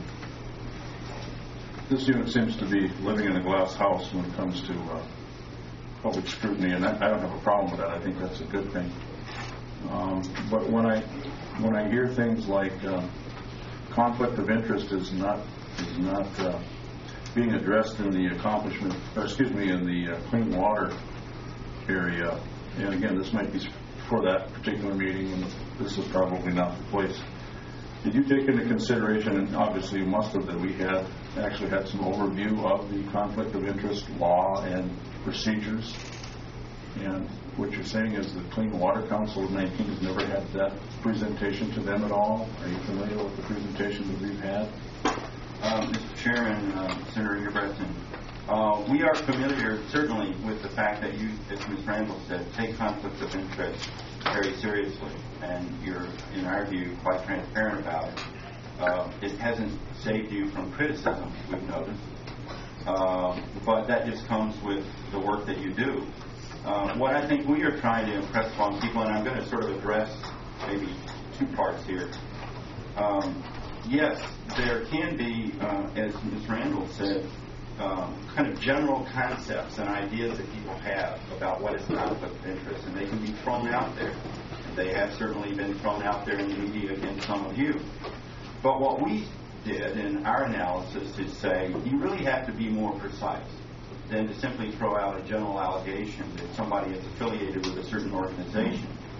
this unit seems to be living in a glass house when it comes to uh, public scrutiny, and I, I don't have a problem with that. I think that's a good thing. Um, but when I when I hear things like uh, conflict of interest is not is not uh, being addressed in the accomplishment, or excuse me, in the uh, clean water area, and again, this might be for that particular meeting, and this is probably not the place. Did you take into consideration, and obviously you must have, that we had actually had some overview of the conflict of interest law and procedures? And what you're saying is the Clean Water Council of nineteen has never had that presentation to them at all? Are you familiar with the presentation that we've had? Uh, Mister Chairman, uh, Senator Ingebrigtsen, uh, we are familiar certainly with the fact that you, as Miz Randall said, take conflicts of interest very seriously, and you're, in our view, quite transparent about it. Uh, it hasn't saved you from criticism, we've noticed, uh, but that just comes with the work that you do. Uh, what I think we are trying to impress upon people, and I'm going to sort of address maybe two parts here. Um, yes, there can be, uh, as Miz Randall said, um, kind of general concepts and ideas that people have about what is conflict of interest, and they can be thrown out there. And they have certainly been thrown out there in the media against some of you. But what we did in our analysis is say, you really have to be more precise than to simply throw out a general allegation that somebody is affiliated with a certain organization.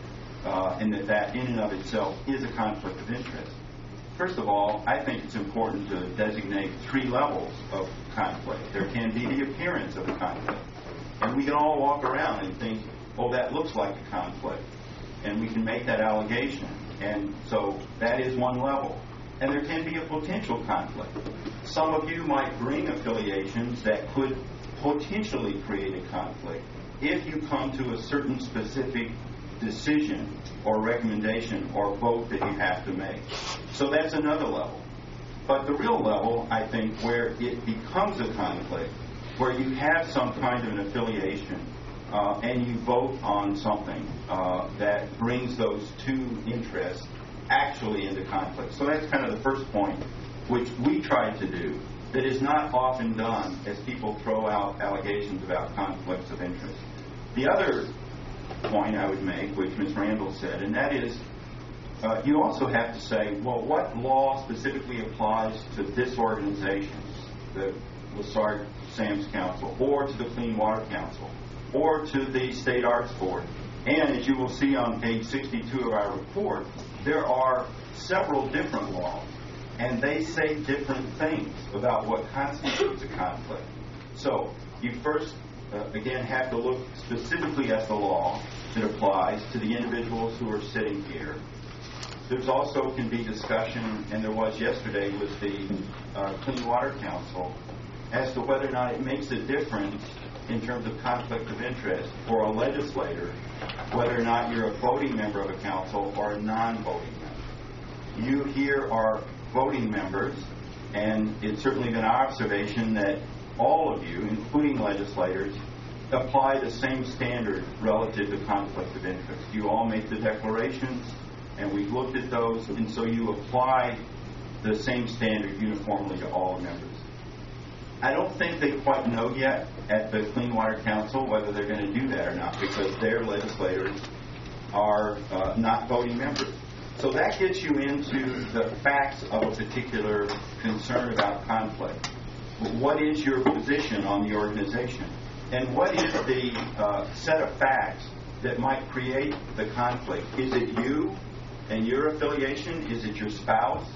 uh, and that that in and of itself is a conflict of interest. First of all, I think it's important to designate three levels of conflict. There can be the appearance of a conflict. And we can all walk around and think, oh, that looks like a conflict. And we can make that allegation. And so that is one level. And there can be a potential conflict. Some of you might bring affiliations that could potentially create a conflict if you come to a certain specific decision or recommendation or vote that you have to make. So that's another level. But the real level, I think, where it becomes a conflict, where you have some kind of an affiliation uh, and you vote on something uh, that brings those two interests actually into conflict. So that's kind of the first point, which we tried to do, that is not often done as people throw out allegations about conflicts of interest. The other point I would make, which Miz Randall said, and that is uh, you also have to say, well, what law specifically applies to this organization, the Lessard Sam's Council, or to the Clean Water Council, or to the State Arts Board. And as you will see on page sixty-two of our report, there are several different laws, and they say different things about what constitutes a conflict. So you first Uh, again, have to look specifically at the law that applies to the individuals who are sitting here. There's also can be discussion, and there was yesterday with the uh, Clean Water Council, as to whether or not it makes a difference in terms of conflict of interest for a legislator, whether or not you're a voting member of a council or a non-voting member. You here are voting members, and it's certainly been our observation that all of you, including legislators, apply the same standard relative to conflict of interest. You all make the declarations, and we've looked at those, and so you apply the same standard uniformly to all members. I don't think they quite know yet at the Clean Water Council whether they're going to do that or not, because their legislators are uh, not voting members. So that gets you into the facts of a particular concern about conflict. What is your position on the organization? And what is the uh, set of facts that might create the conflict? Is it you and your affiliation? Is it your spouse?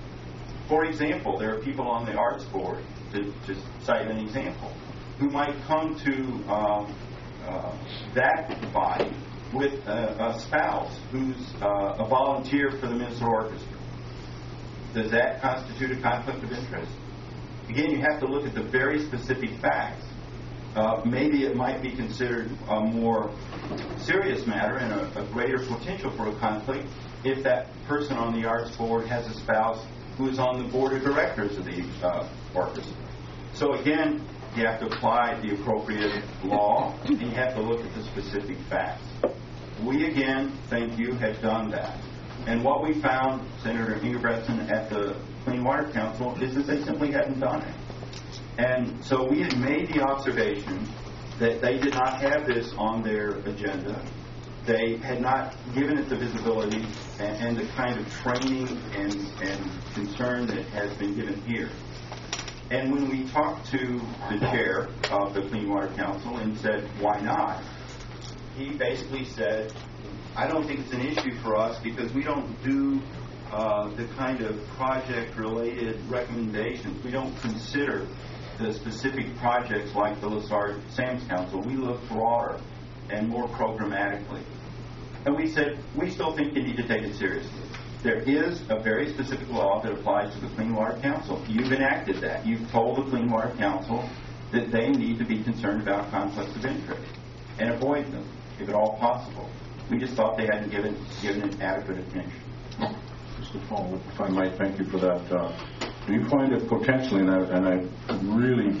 For example, there are people on the Arts Board, to, to cite an example, who might come to um, uh, that body with a, a spouse who's uh, a volunteer for the Minnesota Orchestra. Does that constitute a conflict of interest? Again, you have to look at the very specific facts. Uh, maybe it might be considered a more serious matter and a, a greater potential for a conflict if that person on the Arts Board has a spouse who is on the board of directors of the uh, orchestra. So again, you have to apply the appropriate law, and you have to look at the specific facts. We, again, thank you, have done that. And what we found, Senator Ingebretson, at the Clean Water Council, is that they simply hadn't done it. And so we had made the observation that they did not have this on their agenda. They had not given it the visibility and, and the kind of training and, and concern that has been given here. And when we talked to the chair of the Clean Water Council and said, why not? He basically said, I don't think it's an issue for us because we don't do uh, the kind of project-related recommendations. We don't consider the specific projects like the Lessard Sam's Council. We look broader and more programmatically. And we said, we still think you need to take it seriously. There is a very specific law that applies to the Clean Water Council. You've enacted that. You've told the Clean Water Council that they need to be concerned about conflicts of interest and avoid them, if at all possible. We just thought they hadn't given, given it adequate attention. Mister Paul, if I might, thank you for that. Uh, do you find it potentially, and I, and I really,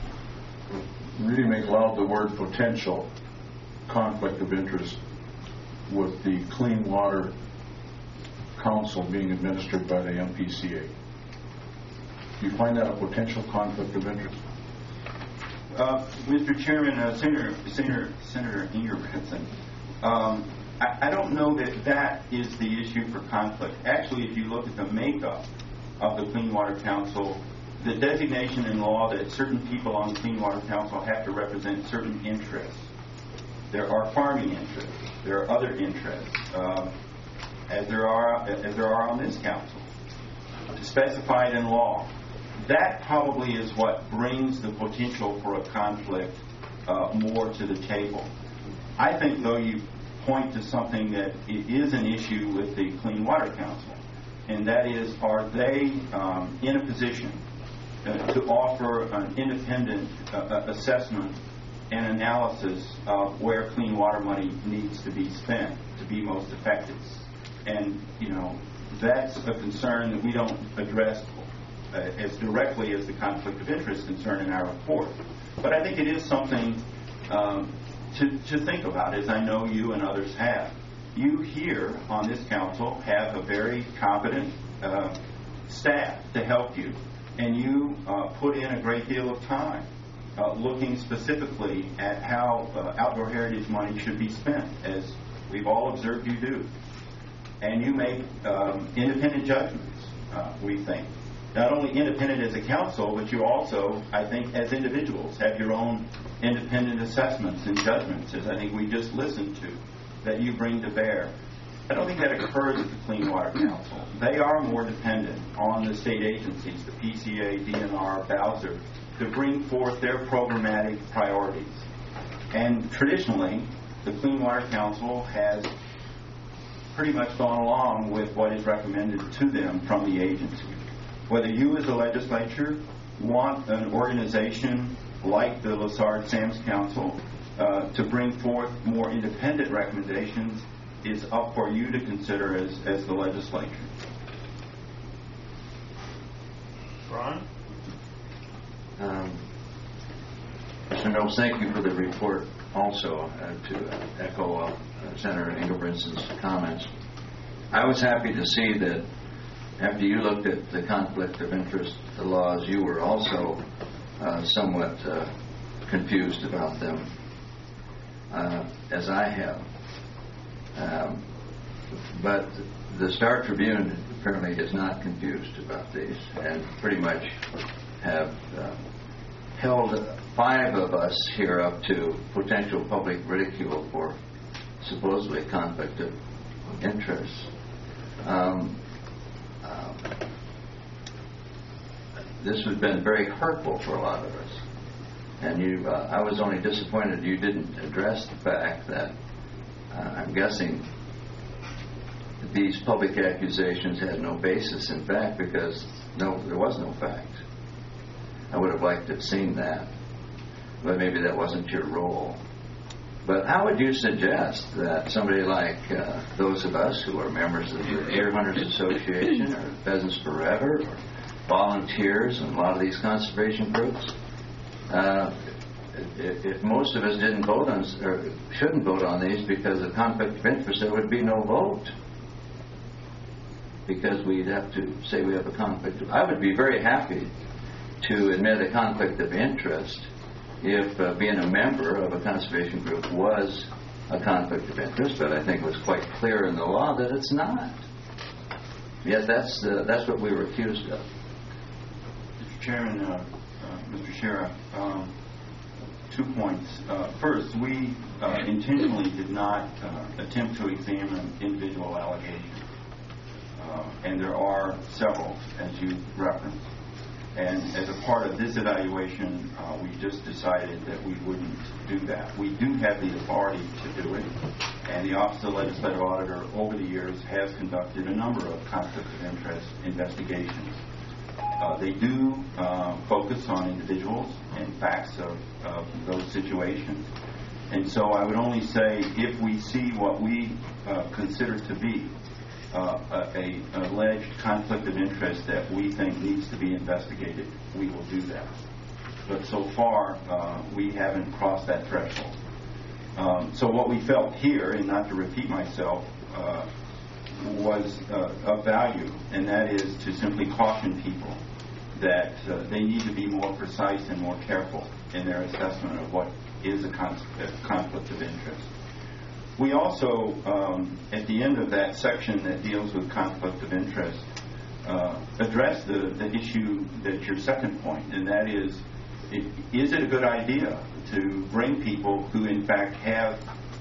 really make loud the word potential, conflict of interest with the Clean Water Council being administered by the M P C A? Do you find that a potential conflict of interest? Uh, Mister Chairman, uh, Senator, Senator, Senator Ingebretson, um, I, I don't know that that is the issue for conflict. Actually, if you look at the makeup of the Clean Water Council, the designation in law that certain people on the Clean Water Council have to represent certain interests There are farming interests. There are other interests, uh, as there are as there are on this council, specified in law. That probably is what brings the potential for a conflict uh, more to the table. I think, though, you point to something that it is an issue with the Clean Water Council, and that is, are they um, in a position uh, to offer an independent uh, assessment and analysis of where clean water money needs to be spent to be most effective? And, you know, that's a concern that we don't address uh, as directly as the conflict of interest concern in our report. But I think it is something um, to, to think about, as I know you and others have. You here on this council have a very competent uh, staff to help you, and you uh, put in a great deal of time uh, looking specifically at how uh, outdoor heritage money should be spent, as we've all observed you do. And you make um, independent judgments, uh, we think. Not only independent as a council, but you also, I think, as individuals, have your own independent assessments and judgments, as I think we just listened to, that you bring to bear. I don't think that occurs at the Clean Water Council. They are more dependent on the state agencies, the P C A, D N R, Bowser, to bring forth their programmatic priorities. And traditionally, the Clean Water Council has pretty much gone along with what is recommended to them from the agency. Whether you as a legislature want an organization like the Lessard Sam's Council uh, to bring forth more independent recommendations is up for you to consider as, as the legislature. Ron? Um, Mister Knowles, thank you for the report also, uh, to uh, echo uh, Senator Engelbrantson's comments. I was happy to see that after you looked at the conflict of interest laws, you were also uh, somewhat uh, confused about them, uh, as I have. Um, but the Star Tribune apparently is not confused about these, and pretty much have uh, held five of us here up to potential public ridicule for supposedly conflict of interest. Um, um, this has been very hurtful for a lot of us, and you. Uh, I was only disappointed you didn't address the fact that uh, I'm guessing these public accusations had no basis in fact, because no, there was no fact. I would have liked to have seen that, but maybe that wasn't your role. But how would you suggest that somebody like uh, those of us who are members of the Deer Hunters Association or Pheasants Forever or volunteers and a lot of these conservation groups, uh, if, if most of us didn't vote on, or shouldn't vote on these because of conflict of interest, there would be no vote, because we'd have to say we have a conflict of, I would be very happy to admit a conflict of interest if uh, being a member of a conservation group was a conflict of interest, but I think it was quite clear in the law that it's not. Yet that's uh, that's what we were accused of. Mister Chairman, uh, uh, Mister Sheriff, um, two points. Uh, first, we uh, intentionally did not uh, attempt to examine individual allegations, uh, and there are several, as you referenced. And as a part of this evaluation, uh, we just decided that we wouldn't do that. We do have the authority to do it, and the Office of the Legislative Auditor over the years has conducted a number of conflict of interest investigations. Uh, they do uh, focus on individuals and facts of, of those situations. And so I would only say if we see what we uh, consider to be Uh, a, a alleged conflict of interest that we think needs to be investigated, we will do that. But so far, uh, we haven't crossed that threshold. Um, so what we felt here, and not to repeat myself, uh, was uh, of value, and that is to simply caution people that uh, they need to be more precise and more careful in their assessment of what is a con- a conflict of interest. We also, um, at the end of that section that deals with conflict of interest, uh, address the, the issue that's your second point, and that is, it, is it a good idea to bring people who in fact have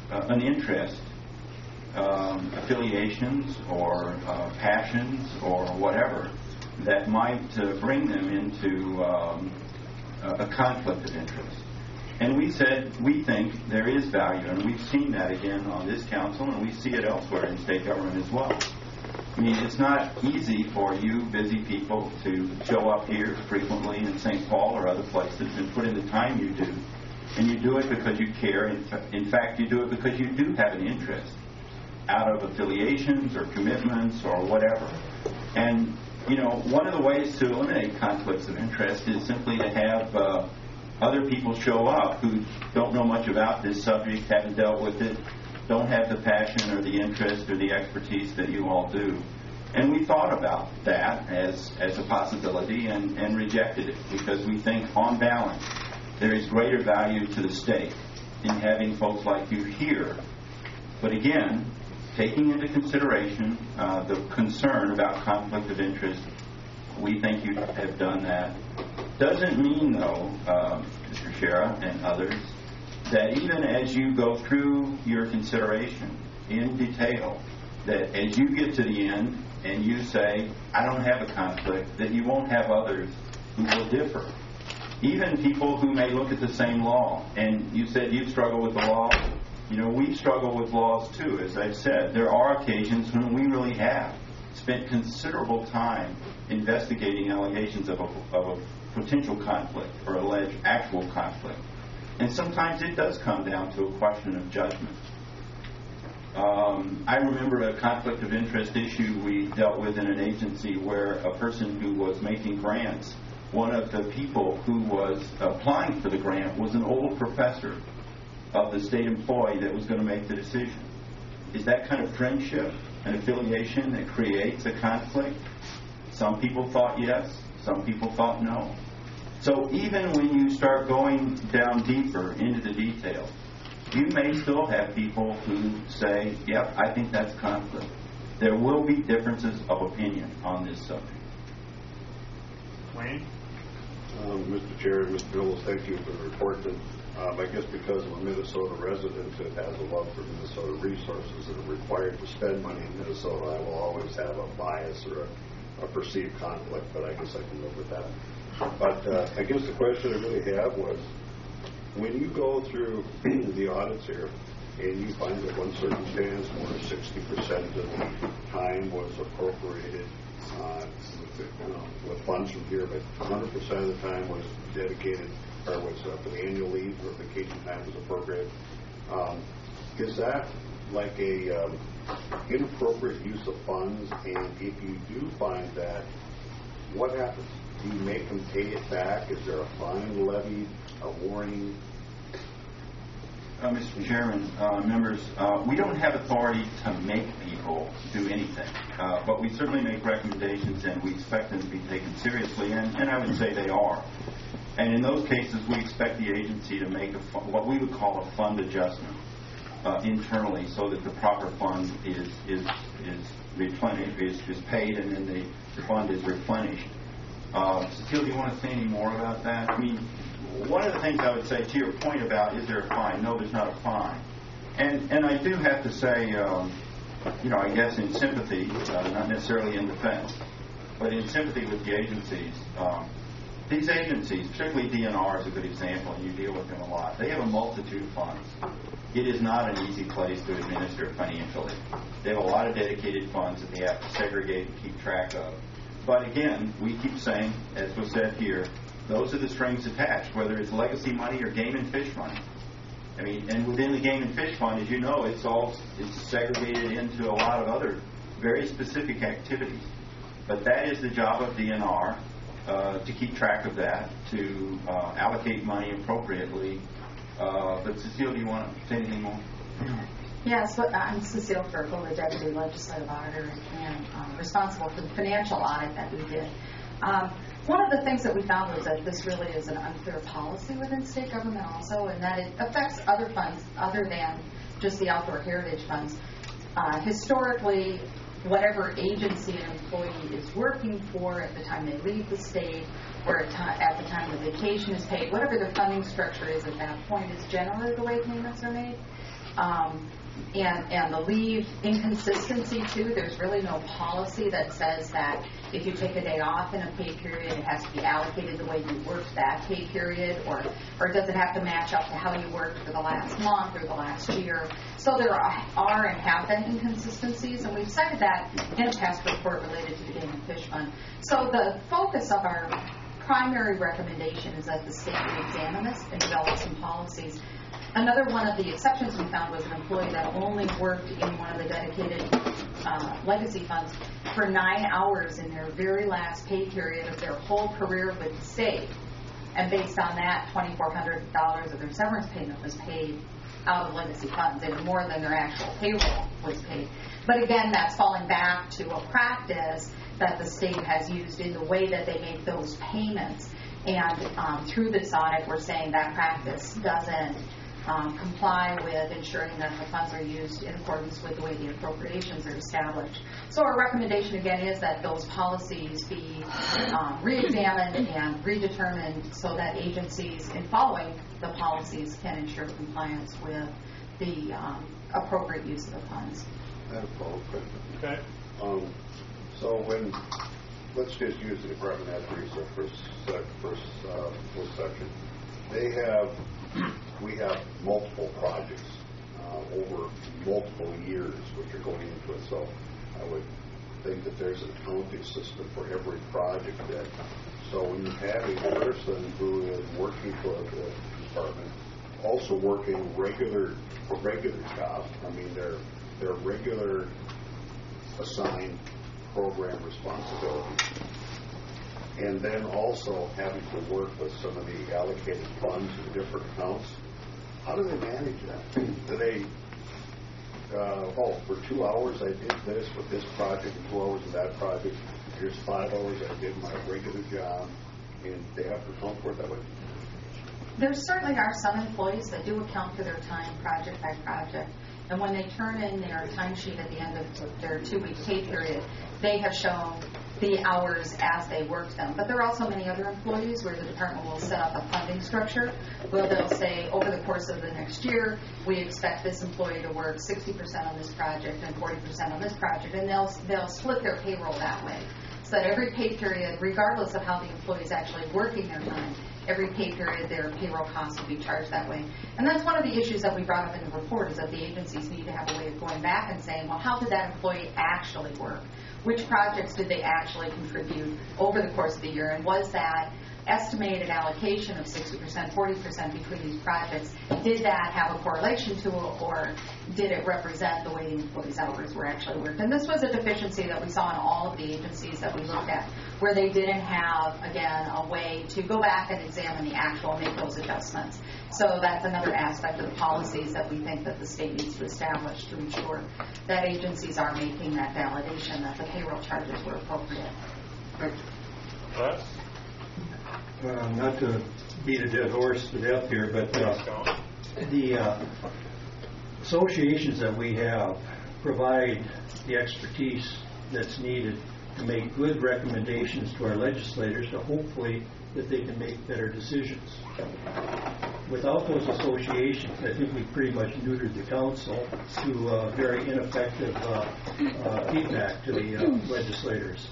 uh, an interest, um, affiliations or uh, passions or whatever that might uh, bring them into um, a conflict of interest. And we said we think there is value, and we've seen that again on this council, and we see it elsewhere in state government as well. I mean, it's not easy for you busy people to show up here frequently in Saint Paul or other places and put in the time you do. And you do it because you care. In, fa- in fact, you do it because you do have an interest out of affiliations or commitments or whatever. And, you know, one of the ways to eliminate conflicts of interest is simply to have uh, other people show up who don't know much about this subject, haven't dealt with it, don't have the passion or the interest or the expertise that you all do. And we thought about that as, as a possibility and, and rejected it because we think, on balance, there is greater value to the state in having folks like you here. But again, taking into consideration uh, the concern about conflict of interest, we think you have done that. Doesn't mean, though, uh, Mister Shera and others, that even as you go through your consideration in detail, that as you get to the end and you say, I don't have a conflict, that you won't have others who will differ. Even people who may look at the same law. And you said you struggle with the law. You know, we struggle with laws too, as I've said. There are occasions when we really have spent considerable time investigating allegations of a, of a potential conflict or alleged actual conflict. And sometimes it does come down to a question of judgment. Um, I remember a conflict of interest issue we dealt with in an agency where a person who was making grants, one of the people who was applying for the grant was an old professor of the state employee that was going to make the decision. Is that kind of friendship and affiliation that creates a conflict? Some people thought yes, some people thought no. So even when you start going down deeper into the details, you may still have people who say, yep, I think that's conflict. There will be differences of opinion on this subject. Wayne? Um, Mister Chair, Mister Bills, thank you for the report. And, um, I guess because I'm a Minnesota resident that has a love for Minnesota resources and are required to spend money in Minnesota, I will always have a bias or a, a perceived conflict, but I guess I can live with that. But uh, I guess the question I really have was, when you go through the audits here and you find that one circumstance where sixty percent of the time was appropriated uh, with, you know, with funds from here, but one hundred percent of the time was dedicated or was uh, for the annual leave or vacation time was appropriate, um, is that like a um, inappropriate use of funds? And if you do find that, what happens? Do you make them pay it back? Is there a fine levied, a warning? Uh, Mister Chairman, uh, members, uh, we don't have authority to make people do anything, uh, but we certainly make recommendations and we expect them to be taken seriously, and, and I would say they are. And in those cases, we expect the agency to make a, what we would call a fund adjustment uh, internally so that the proper fund is is is replenished, is, is paid, and then the, the fund is replenished. Uh, Cecile, do you want to say any more about that? I mean, one of the things I would say to your point about is there a fine? No, there's not a fine. And and I do have to say, um, you know, I guess in sympathy, uh, not necessarily in defense, but in sympathy with the agencies. Um, these agencies, particularly D N R is a good example, and you deal with them a lot. They have a multitude of funds. It is not an easy place to administer financially. They have a lot of dedicated funds that they have to segregate and keep track of. But again, we keep saying, as was said here, those are the strings attached, whether it's legacy money or game and fish money. I mean, and within the game and fish fund, as you know, it's all it's segregated into a lot of other very specific activities. But that is the job of D N R, uh, to keep track of that, to uh, allocate money appropriately. Uh, but Cecile, do you want to say anything more? Yes, I'm Cecile Ferkel, the Deputy Legislative Auditor and um, responsible for the financial audit that we did. Um, one of the things that we found was that this really is an unfair policy within state government also, and that it affects other funds other than just the outdoor heritage funds. Uh, historically, whatever agency an employee is working for at the time they leave the state or at the time the vacation is paid, whatever the funding structure is at that point is generally the way payments are made. Um, and, and the leave inconsistency, too, there's really no policy that says that if you take a day off in a pay period, it has to be allocated the way you worked that pay period, or, or does it have to match up to how you worked for the last month or the last year? So there are, are and have been inconsistencies, and we've cited that in a past report related to the Game and Fish Fund. So the focus of our primary recommendation is that the state re-examine this and develop some policies. Another one of the exceptions we found was an employee that only worked in one of the dedicated uh, legacy funds for nine hours in their very last pay period of their whole career with the state. And based on that, twenty-four hundred dollars of their severance payment was paid out of legacy funds. It was more than their actual payroll was paid. But again, that's falling back to a practice that the state has used in the way that they make those payments. And um, through this audit, we're saying that practice doesn't Um, comply with ensuring that the funds are used in accordance with the way the appropriations are established. So our recommendation again is that those policies be um, re-examined and redetermined so that agencies in following the policies can ensure compliance with the um, appropriate use of the funds. I have a follow-up question. Okay. Um, so when, let's just use the Department of Natural Resources for sec, first, uh, first section. They have, we have multiple projects uh, over multiple years which are going into it. So I would think that there's an accounting system for every project. That so when you have a person who is working for the department, also working regular for regular jobs, I mean their their regular assigned program responsibilities, and then also having to work with some of the allocated funds in different accounts. How do they manage that? Do they, uh, oh, for two hours I did this with this project, and two hours of that project. Here's five hours I did my regular job, and they have to account for it that way? There certainly are some employees that do account for their time project by project. And when they turn in their timesheet at the end of their two-week pay period, they have shown the hours as they worked them. But there are also many other employees where the department will set up a funding structure where they'll say, over the course of the next year, we expect this employee to work sixty percent on this project and forty percent on this project. And they'll, they'll split their payroll that way. So that every pay period, regardless of how the employee is actually working their time, every pay period their payroll costs will be charged that way. And that's one of the issues that we brought up in the report, is that the agencies need to have a way of going back and saying, well, how did that employee actually work? Which projects did they actually contribute over the course of the year? And was that estimated allocation of sixty percent, forty percent between these projects, did that have a correlation to it, or did it represent the way the employees' hours were actually worked? And this was a deficiency that we saw in all of the agencies that we looked at, where they didn't have, again, a way to go back and examine the actual and make those adjustments. So that's another aspect of the policies that we think that the state needs to establish to ensure that agencies are making that validation that the payroll charges were appropriate. Les? Uh, not to beat a dead horse to death here, but uh, the uh, associations that we have provide the expertise that's needed to make good recommendations to our legislators, to hopefully that they can make better decisions. Without those associations, I think we pretty much neutered the council to uh, very ineffective uh, uh, feedback to the uh, legislators.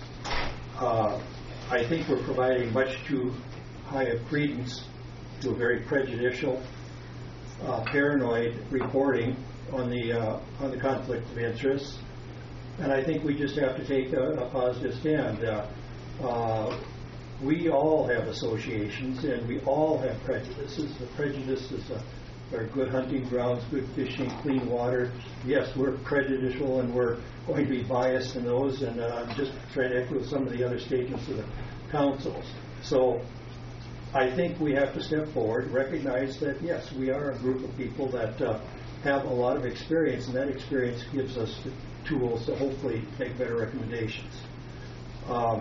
Uh, I think we're providing much too high of credence to a very prejudicial, uh, paranoid reporting on the uh, on the conflict of interest, and I think we just have to take a, a positive stand. Uh, uh, we all have associations, and we all have prejudices. The prejudices uh, are good hunting grounds, good fishing, clean water. Yes, we're prejudicial, and we're going to be biased in those, and uh, I'm just trying to echo some of the other statements of the councils. So I think we have to step forward, recognize that, yes, we are a group of people that uh, have a lot of experience, and that experience gives us the tools to hopefully make better recommendations. Uh,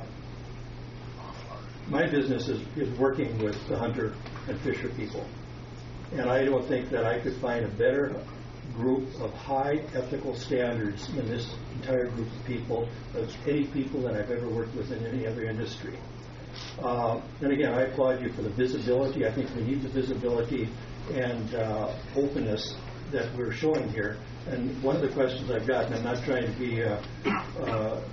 my business is, is working with the hunter and fisher people, and I don't think that I could find a better group of high ethical standards in this entire group of people of any people that I've ever worked with in any other industry. Uh, and again, I applaud you for the visibility. I think we need the visibility and uh, openness that we're showing here. And one of the questions I've got, and I'm not trying to be uh, uh,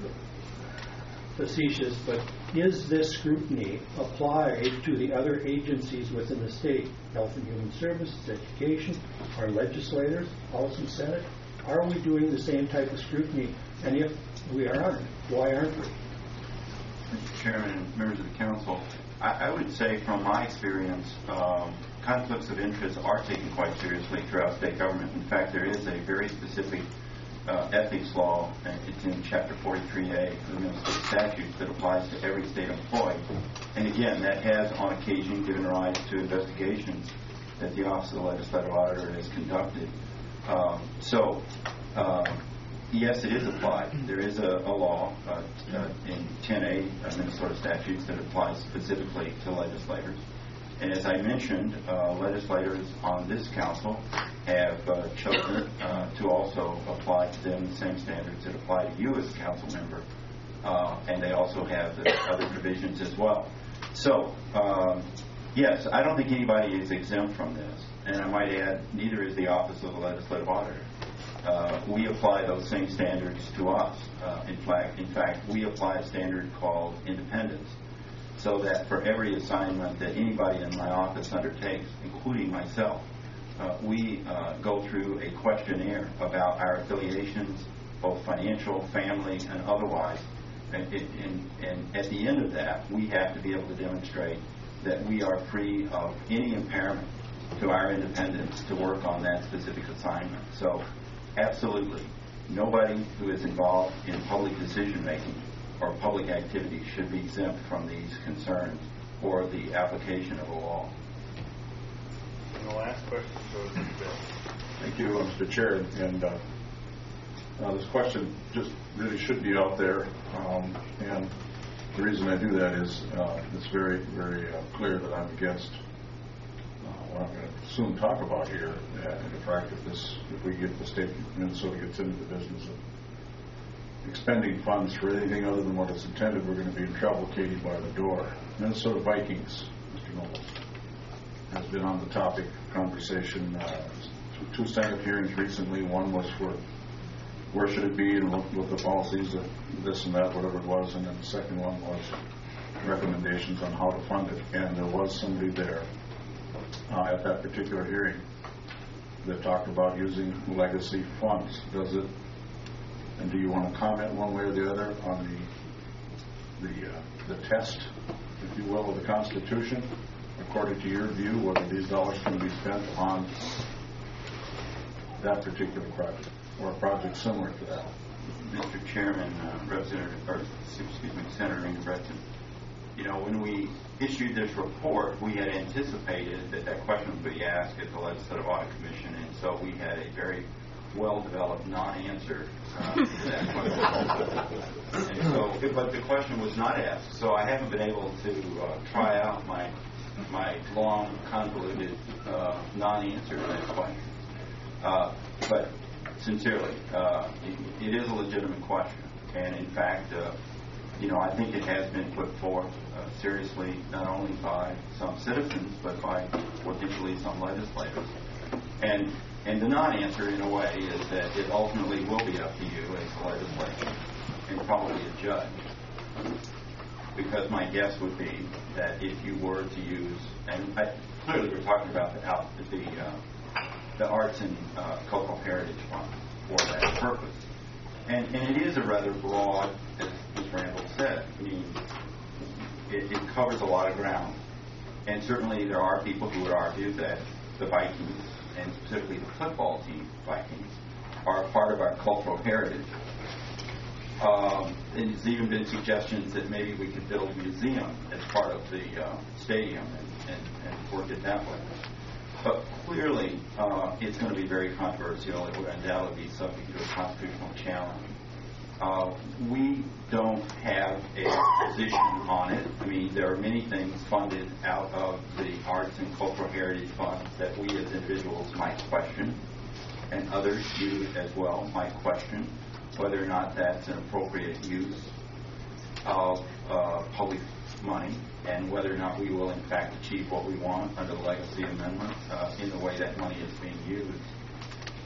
facetious, but is this scrutiny applied to the other agencies within the state, Health and Human Services, Education, our legislators, House and Senate? Are we doing the same type of scrutiny? And if we aren't, why aren't we? Mister Chairman and members of the council, I, I would say from my experience, um, conflicts of interest are taken quite seriously throughout state government. In fact, there is a very specific uh, ethics law, and it's in Chapter forty-three A of the Minnesota statutes, that applies to every state employee. And again, that has on occasion given rise to investigations that the Office of the Legislative Auditor has conducted. Um, so, uh, yes, it is applied. There is a, a law uh, uh, in ten A of Minnesota statutes that applies specifically to legislators. And as I mentioned, uh, legislators on this council have uh, chosen uh, to also apply to them the same standards that apply to you as a council member. Uh, and they also have the other provisions as well. So, um, yes, I don't think anybody is exempt from this. And I might add, neither is the Office of the Legislative Auditor. Uh, we apply those same standards to us. Uh, in fact, in fact, we apply a standard called independence, so that for every assignment that anybody in my office undertakes, including myself, uh, we uh, go through a questionnaire about our affiliations, both financial, family, and otherwise. And, and, and at the end of that, we have to be able to demonstrate that we are free of any impairment to our independence to work on that specific assignment. So, absolutely, nobody who is involved in public decision-making or public activity should be exempt from these concerns or the application of a law. And the last question goes to Bill. Thank you, Mister Chair. And uh, uh, this question just really should be out there. Um, and the reason I do that is uh, it's very, very uh, clear that I'm against uh, what I'm going to soon talk about here. Uh, and the fact that this, if we get the state of Minnesota gets into the business of expending funds for anything other than what it's intended, we're going to be in trouble. Katie by the door. Minnesota Vikings, Mister Knowles, has been on the topic of conversation. Uh, two Senate hearings recently. One was for where should it be and what, what the policies of this and that, whatever it was, and then the second one was recommendations on how to fund it. And there was somebody there uh, at that particular hearing that talked about using legacy funds. Does it? And do you want to comment one way or the other on the the, uh, the test, if you will, of the Constitution, according to your view, whether these dollars can be spent on that particular project or a project similar to that? Mister Chairman, uh, Representative, or excuse me, Senator Ingebretson, you know, when we issued this report, we had anticipated that that question would be asked at the Legislative Audit Commission, and so we had a very well-developed non-answer uh, to that question. And so, but the question was not asked, so I haven't been able to uh, try out my my long, convoluted uh, non-answer to that question. Uh, but sincerely, uh, it, it is a legitimate question, and in fact, uh, you know, I think it has been put forth uh, seriously, not only by some citizens, but by potentially some legislators. And and the non-answer, in a way, is that it ultimately will be up to you as the legislature and probably a judge. Because my guess would be that if you were to use, and I, clearly we're talking about the out, the, uh, the Arts and uh, Cultural Heritage Fund for that purpose. And, and it is a rather broad, as Miz Randall said. I mean, it, it covers a lot of ground. And certainly there are people who would argue that the Vikings, and specifically the football team Vikings, are part of our cultural heritage. Um, and there's even been suggestions that maybe we could build a museum as part of the uh, stadium and, and, and work it that way. But clearly, uh, it's going to be very controversial. It would undoubtedly be subject to a constitutional challenge. Uh, we don't have a position on it. I mean, there are many things funded out of the Arts and Cultural Heritage Fund that we as individuals might question, and others, you as well, might question whether or not that's an appropriate use of uh, public money, and whether or not we will in fact achieve what we want under the Legacy Amendment uh, in the way that money is being used.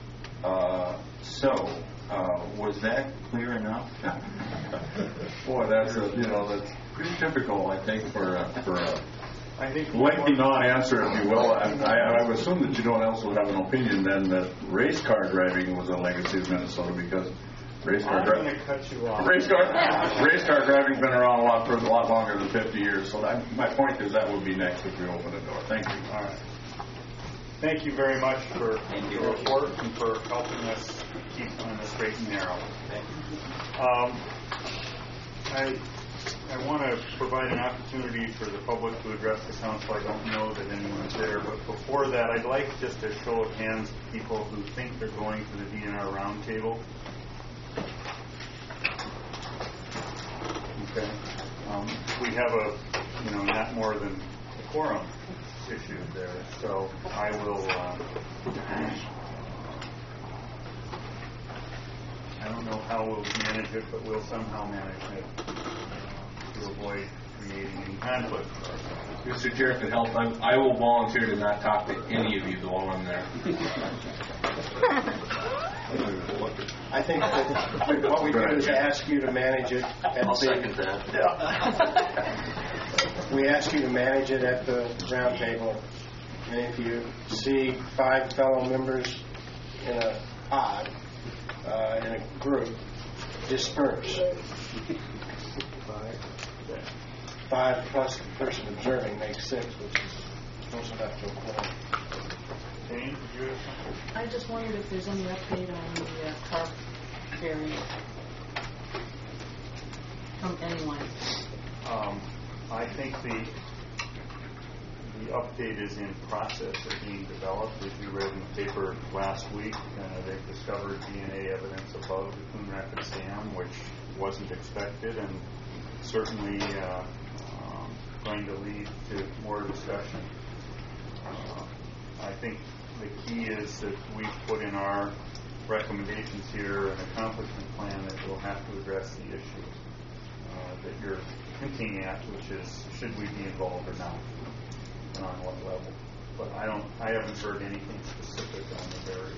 Uh, So, uh, was that clear enough? Boy, that's a, you know, that's pretty typical, I think, for a, for a I think lengthy non-answer, if you will. I, I, I would assume that you don't also have an opinion then that race car driving was a legacy of Minnesota, because race car I'm driving. going to cut you off. Race car, race car driving's been around a lot for a lot longer than fifty years. So that, my point is that would be next if we open the door. Thank you. All right. Thank you very much for your report and for helping us keep on the straight and narrow. Thank you. Um, I I want to provide an opportunity for the public to address the council. I don't know that anyone's there, but before that, I'd like just a show of hands of people who think they're going to the D N R roundtable. Okay. Um, we have a, you know, not more than a quorum issue there, so I will. Uh, I don't know how we'll manage it, but we'll somehow manage it uh, to avoid creating any conflict. Mister Chair, if it helps, I, I will volunteer to not talk to any of you while I'm there. I think that what we do is ask you to manage it. At I'll the, second that. Yeah. We ask you to manage it at the round table. And if you see five fellow members in a pod, uh, in a group, disperse. Five. Five plus the person observing makes six, which is close enough to a quorum. Jane, did you have something? I just wondered if there's any update on the uh, car area from anyone. Um, I think the the update is in process of being developed. As you read in the paper last week, uh, they've discovered D N A evidence above the Coon Rapids Dam, which wasn't expected, and certainly uh, um, going to lead to more discussion. Uh, I think the key is that we put in our recommendations here an accomplishment plan that will have to address the issue uh, that you're hinting at, which is should we be involved or not, and on what level. But I don't, I haven't heard anything specific on the area.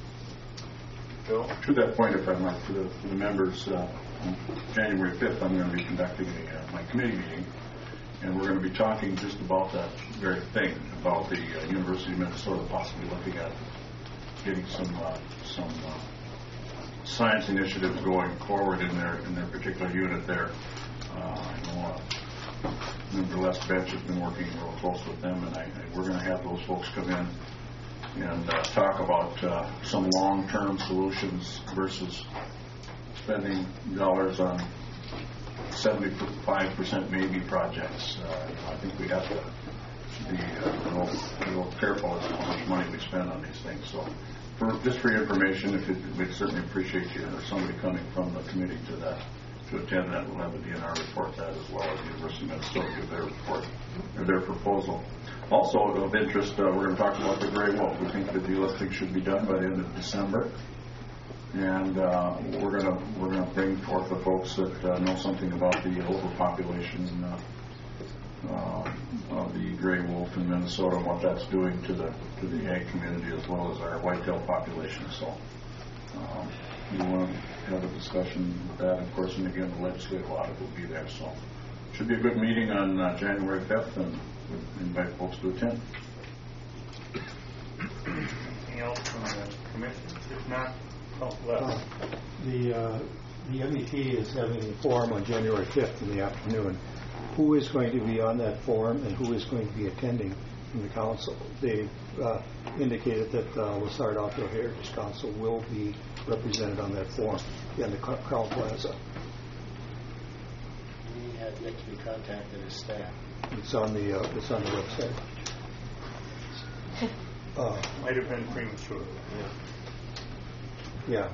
Bill? To that point, if I might, to the, to the members, uh, on January fifth, I'm going to be conducting a, uh, my committee meeting, and we're going to be talking just about that very thing, about the uh, University of Minnesota possibly looking at getting some uh, some uh, science initiatives going forward in their in their particular unit there. Uh, I know uh, Member Les Betch has been working real close with them, and I, I, we're going to have those folks come in and uh, talk about uh, some long-term solutions versus spending dollars on seventy-five percent maybe projects. Uh, you know, I think we have to be uh, a, little, a little careful as to how much money we spend on these things. So, for, just for your information, if it, we'd certainly appreciate you or somebody coming from the committee to that to attend that. We'll have the D N R report that, as well as the University of Minnesota give their report or their proposal. Also of interest, uh, we're going to talk about the gray wolf. We think the delisting should be done by the end of December. And uh, we're going to we're going to bring forth the folks that uh, know something about the overpopulation uh, uh, of the gray wolf in Minnesota and what that's doing to the to the ag community as well as our whitetail population. So um, we want to have a discussion with that, of course, and again the legislative audit will be there. So it should be a good meeting on uh, January fifth, and we invite folks to attend. Anything else from the commission? If not. Oh, uh, the uh, the M E P is having a forum on January fifth in the afternoon. Who is going to be on that forum and who is going to be attending from the council? They uh, indicated that uh, Lessard Outdoor Heritage Council will be represented on that forum in the Crown Plaza. We have yet to be contacted as staff. It's on the uh, it's on the website. Uh, Might have been premature. Yeah. Yeah.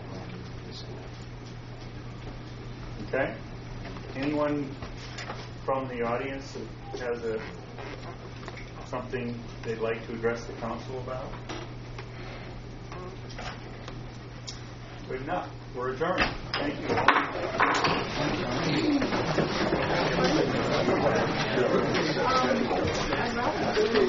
Okay. Anyone from the audience that has a something they'd like to address the council about? Good enough. We're adjourned. Thank you all.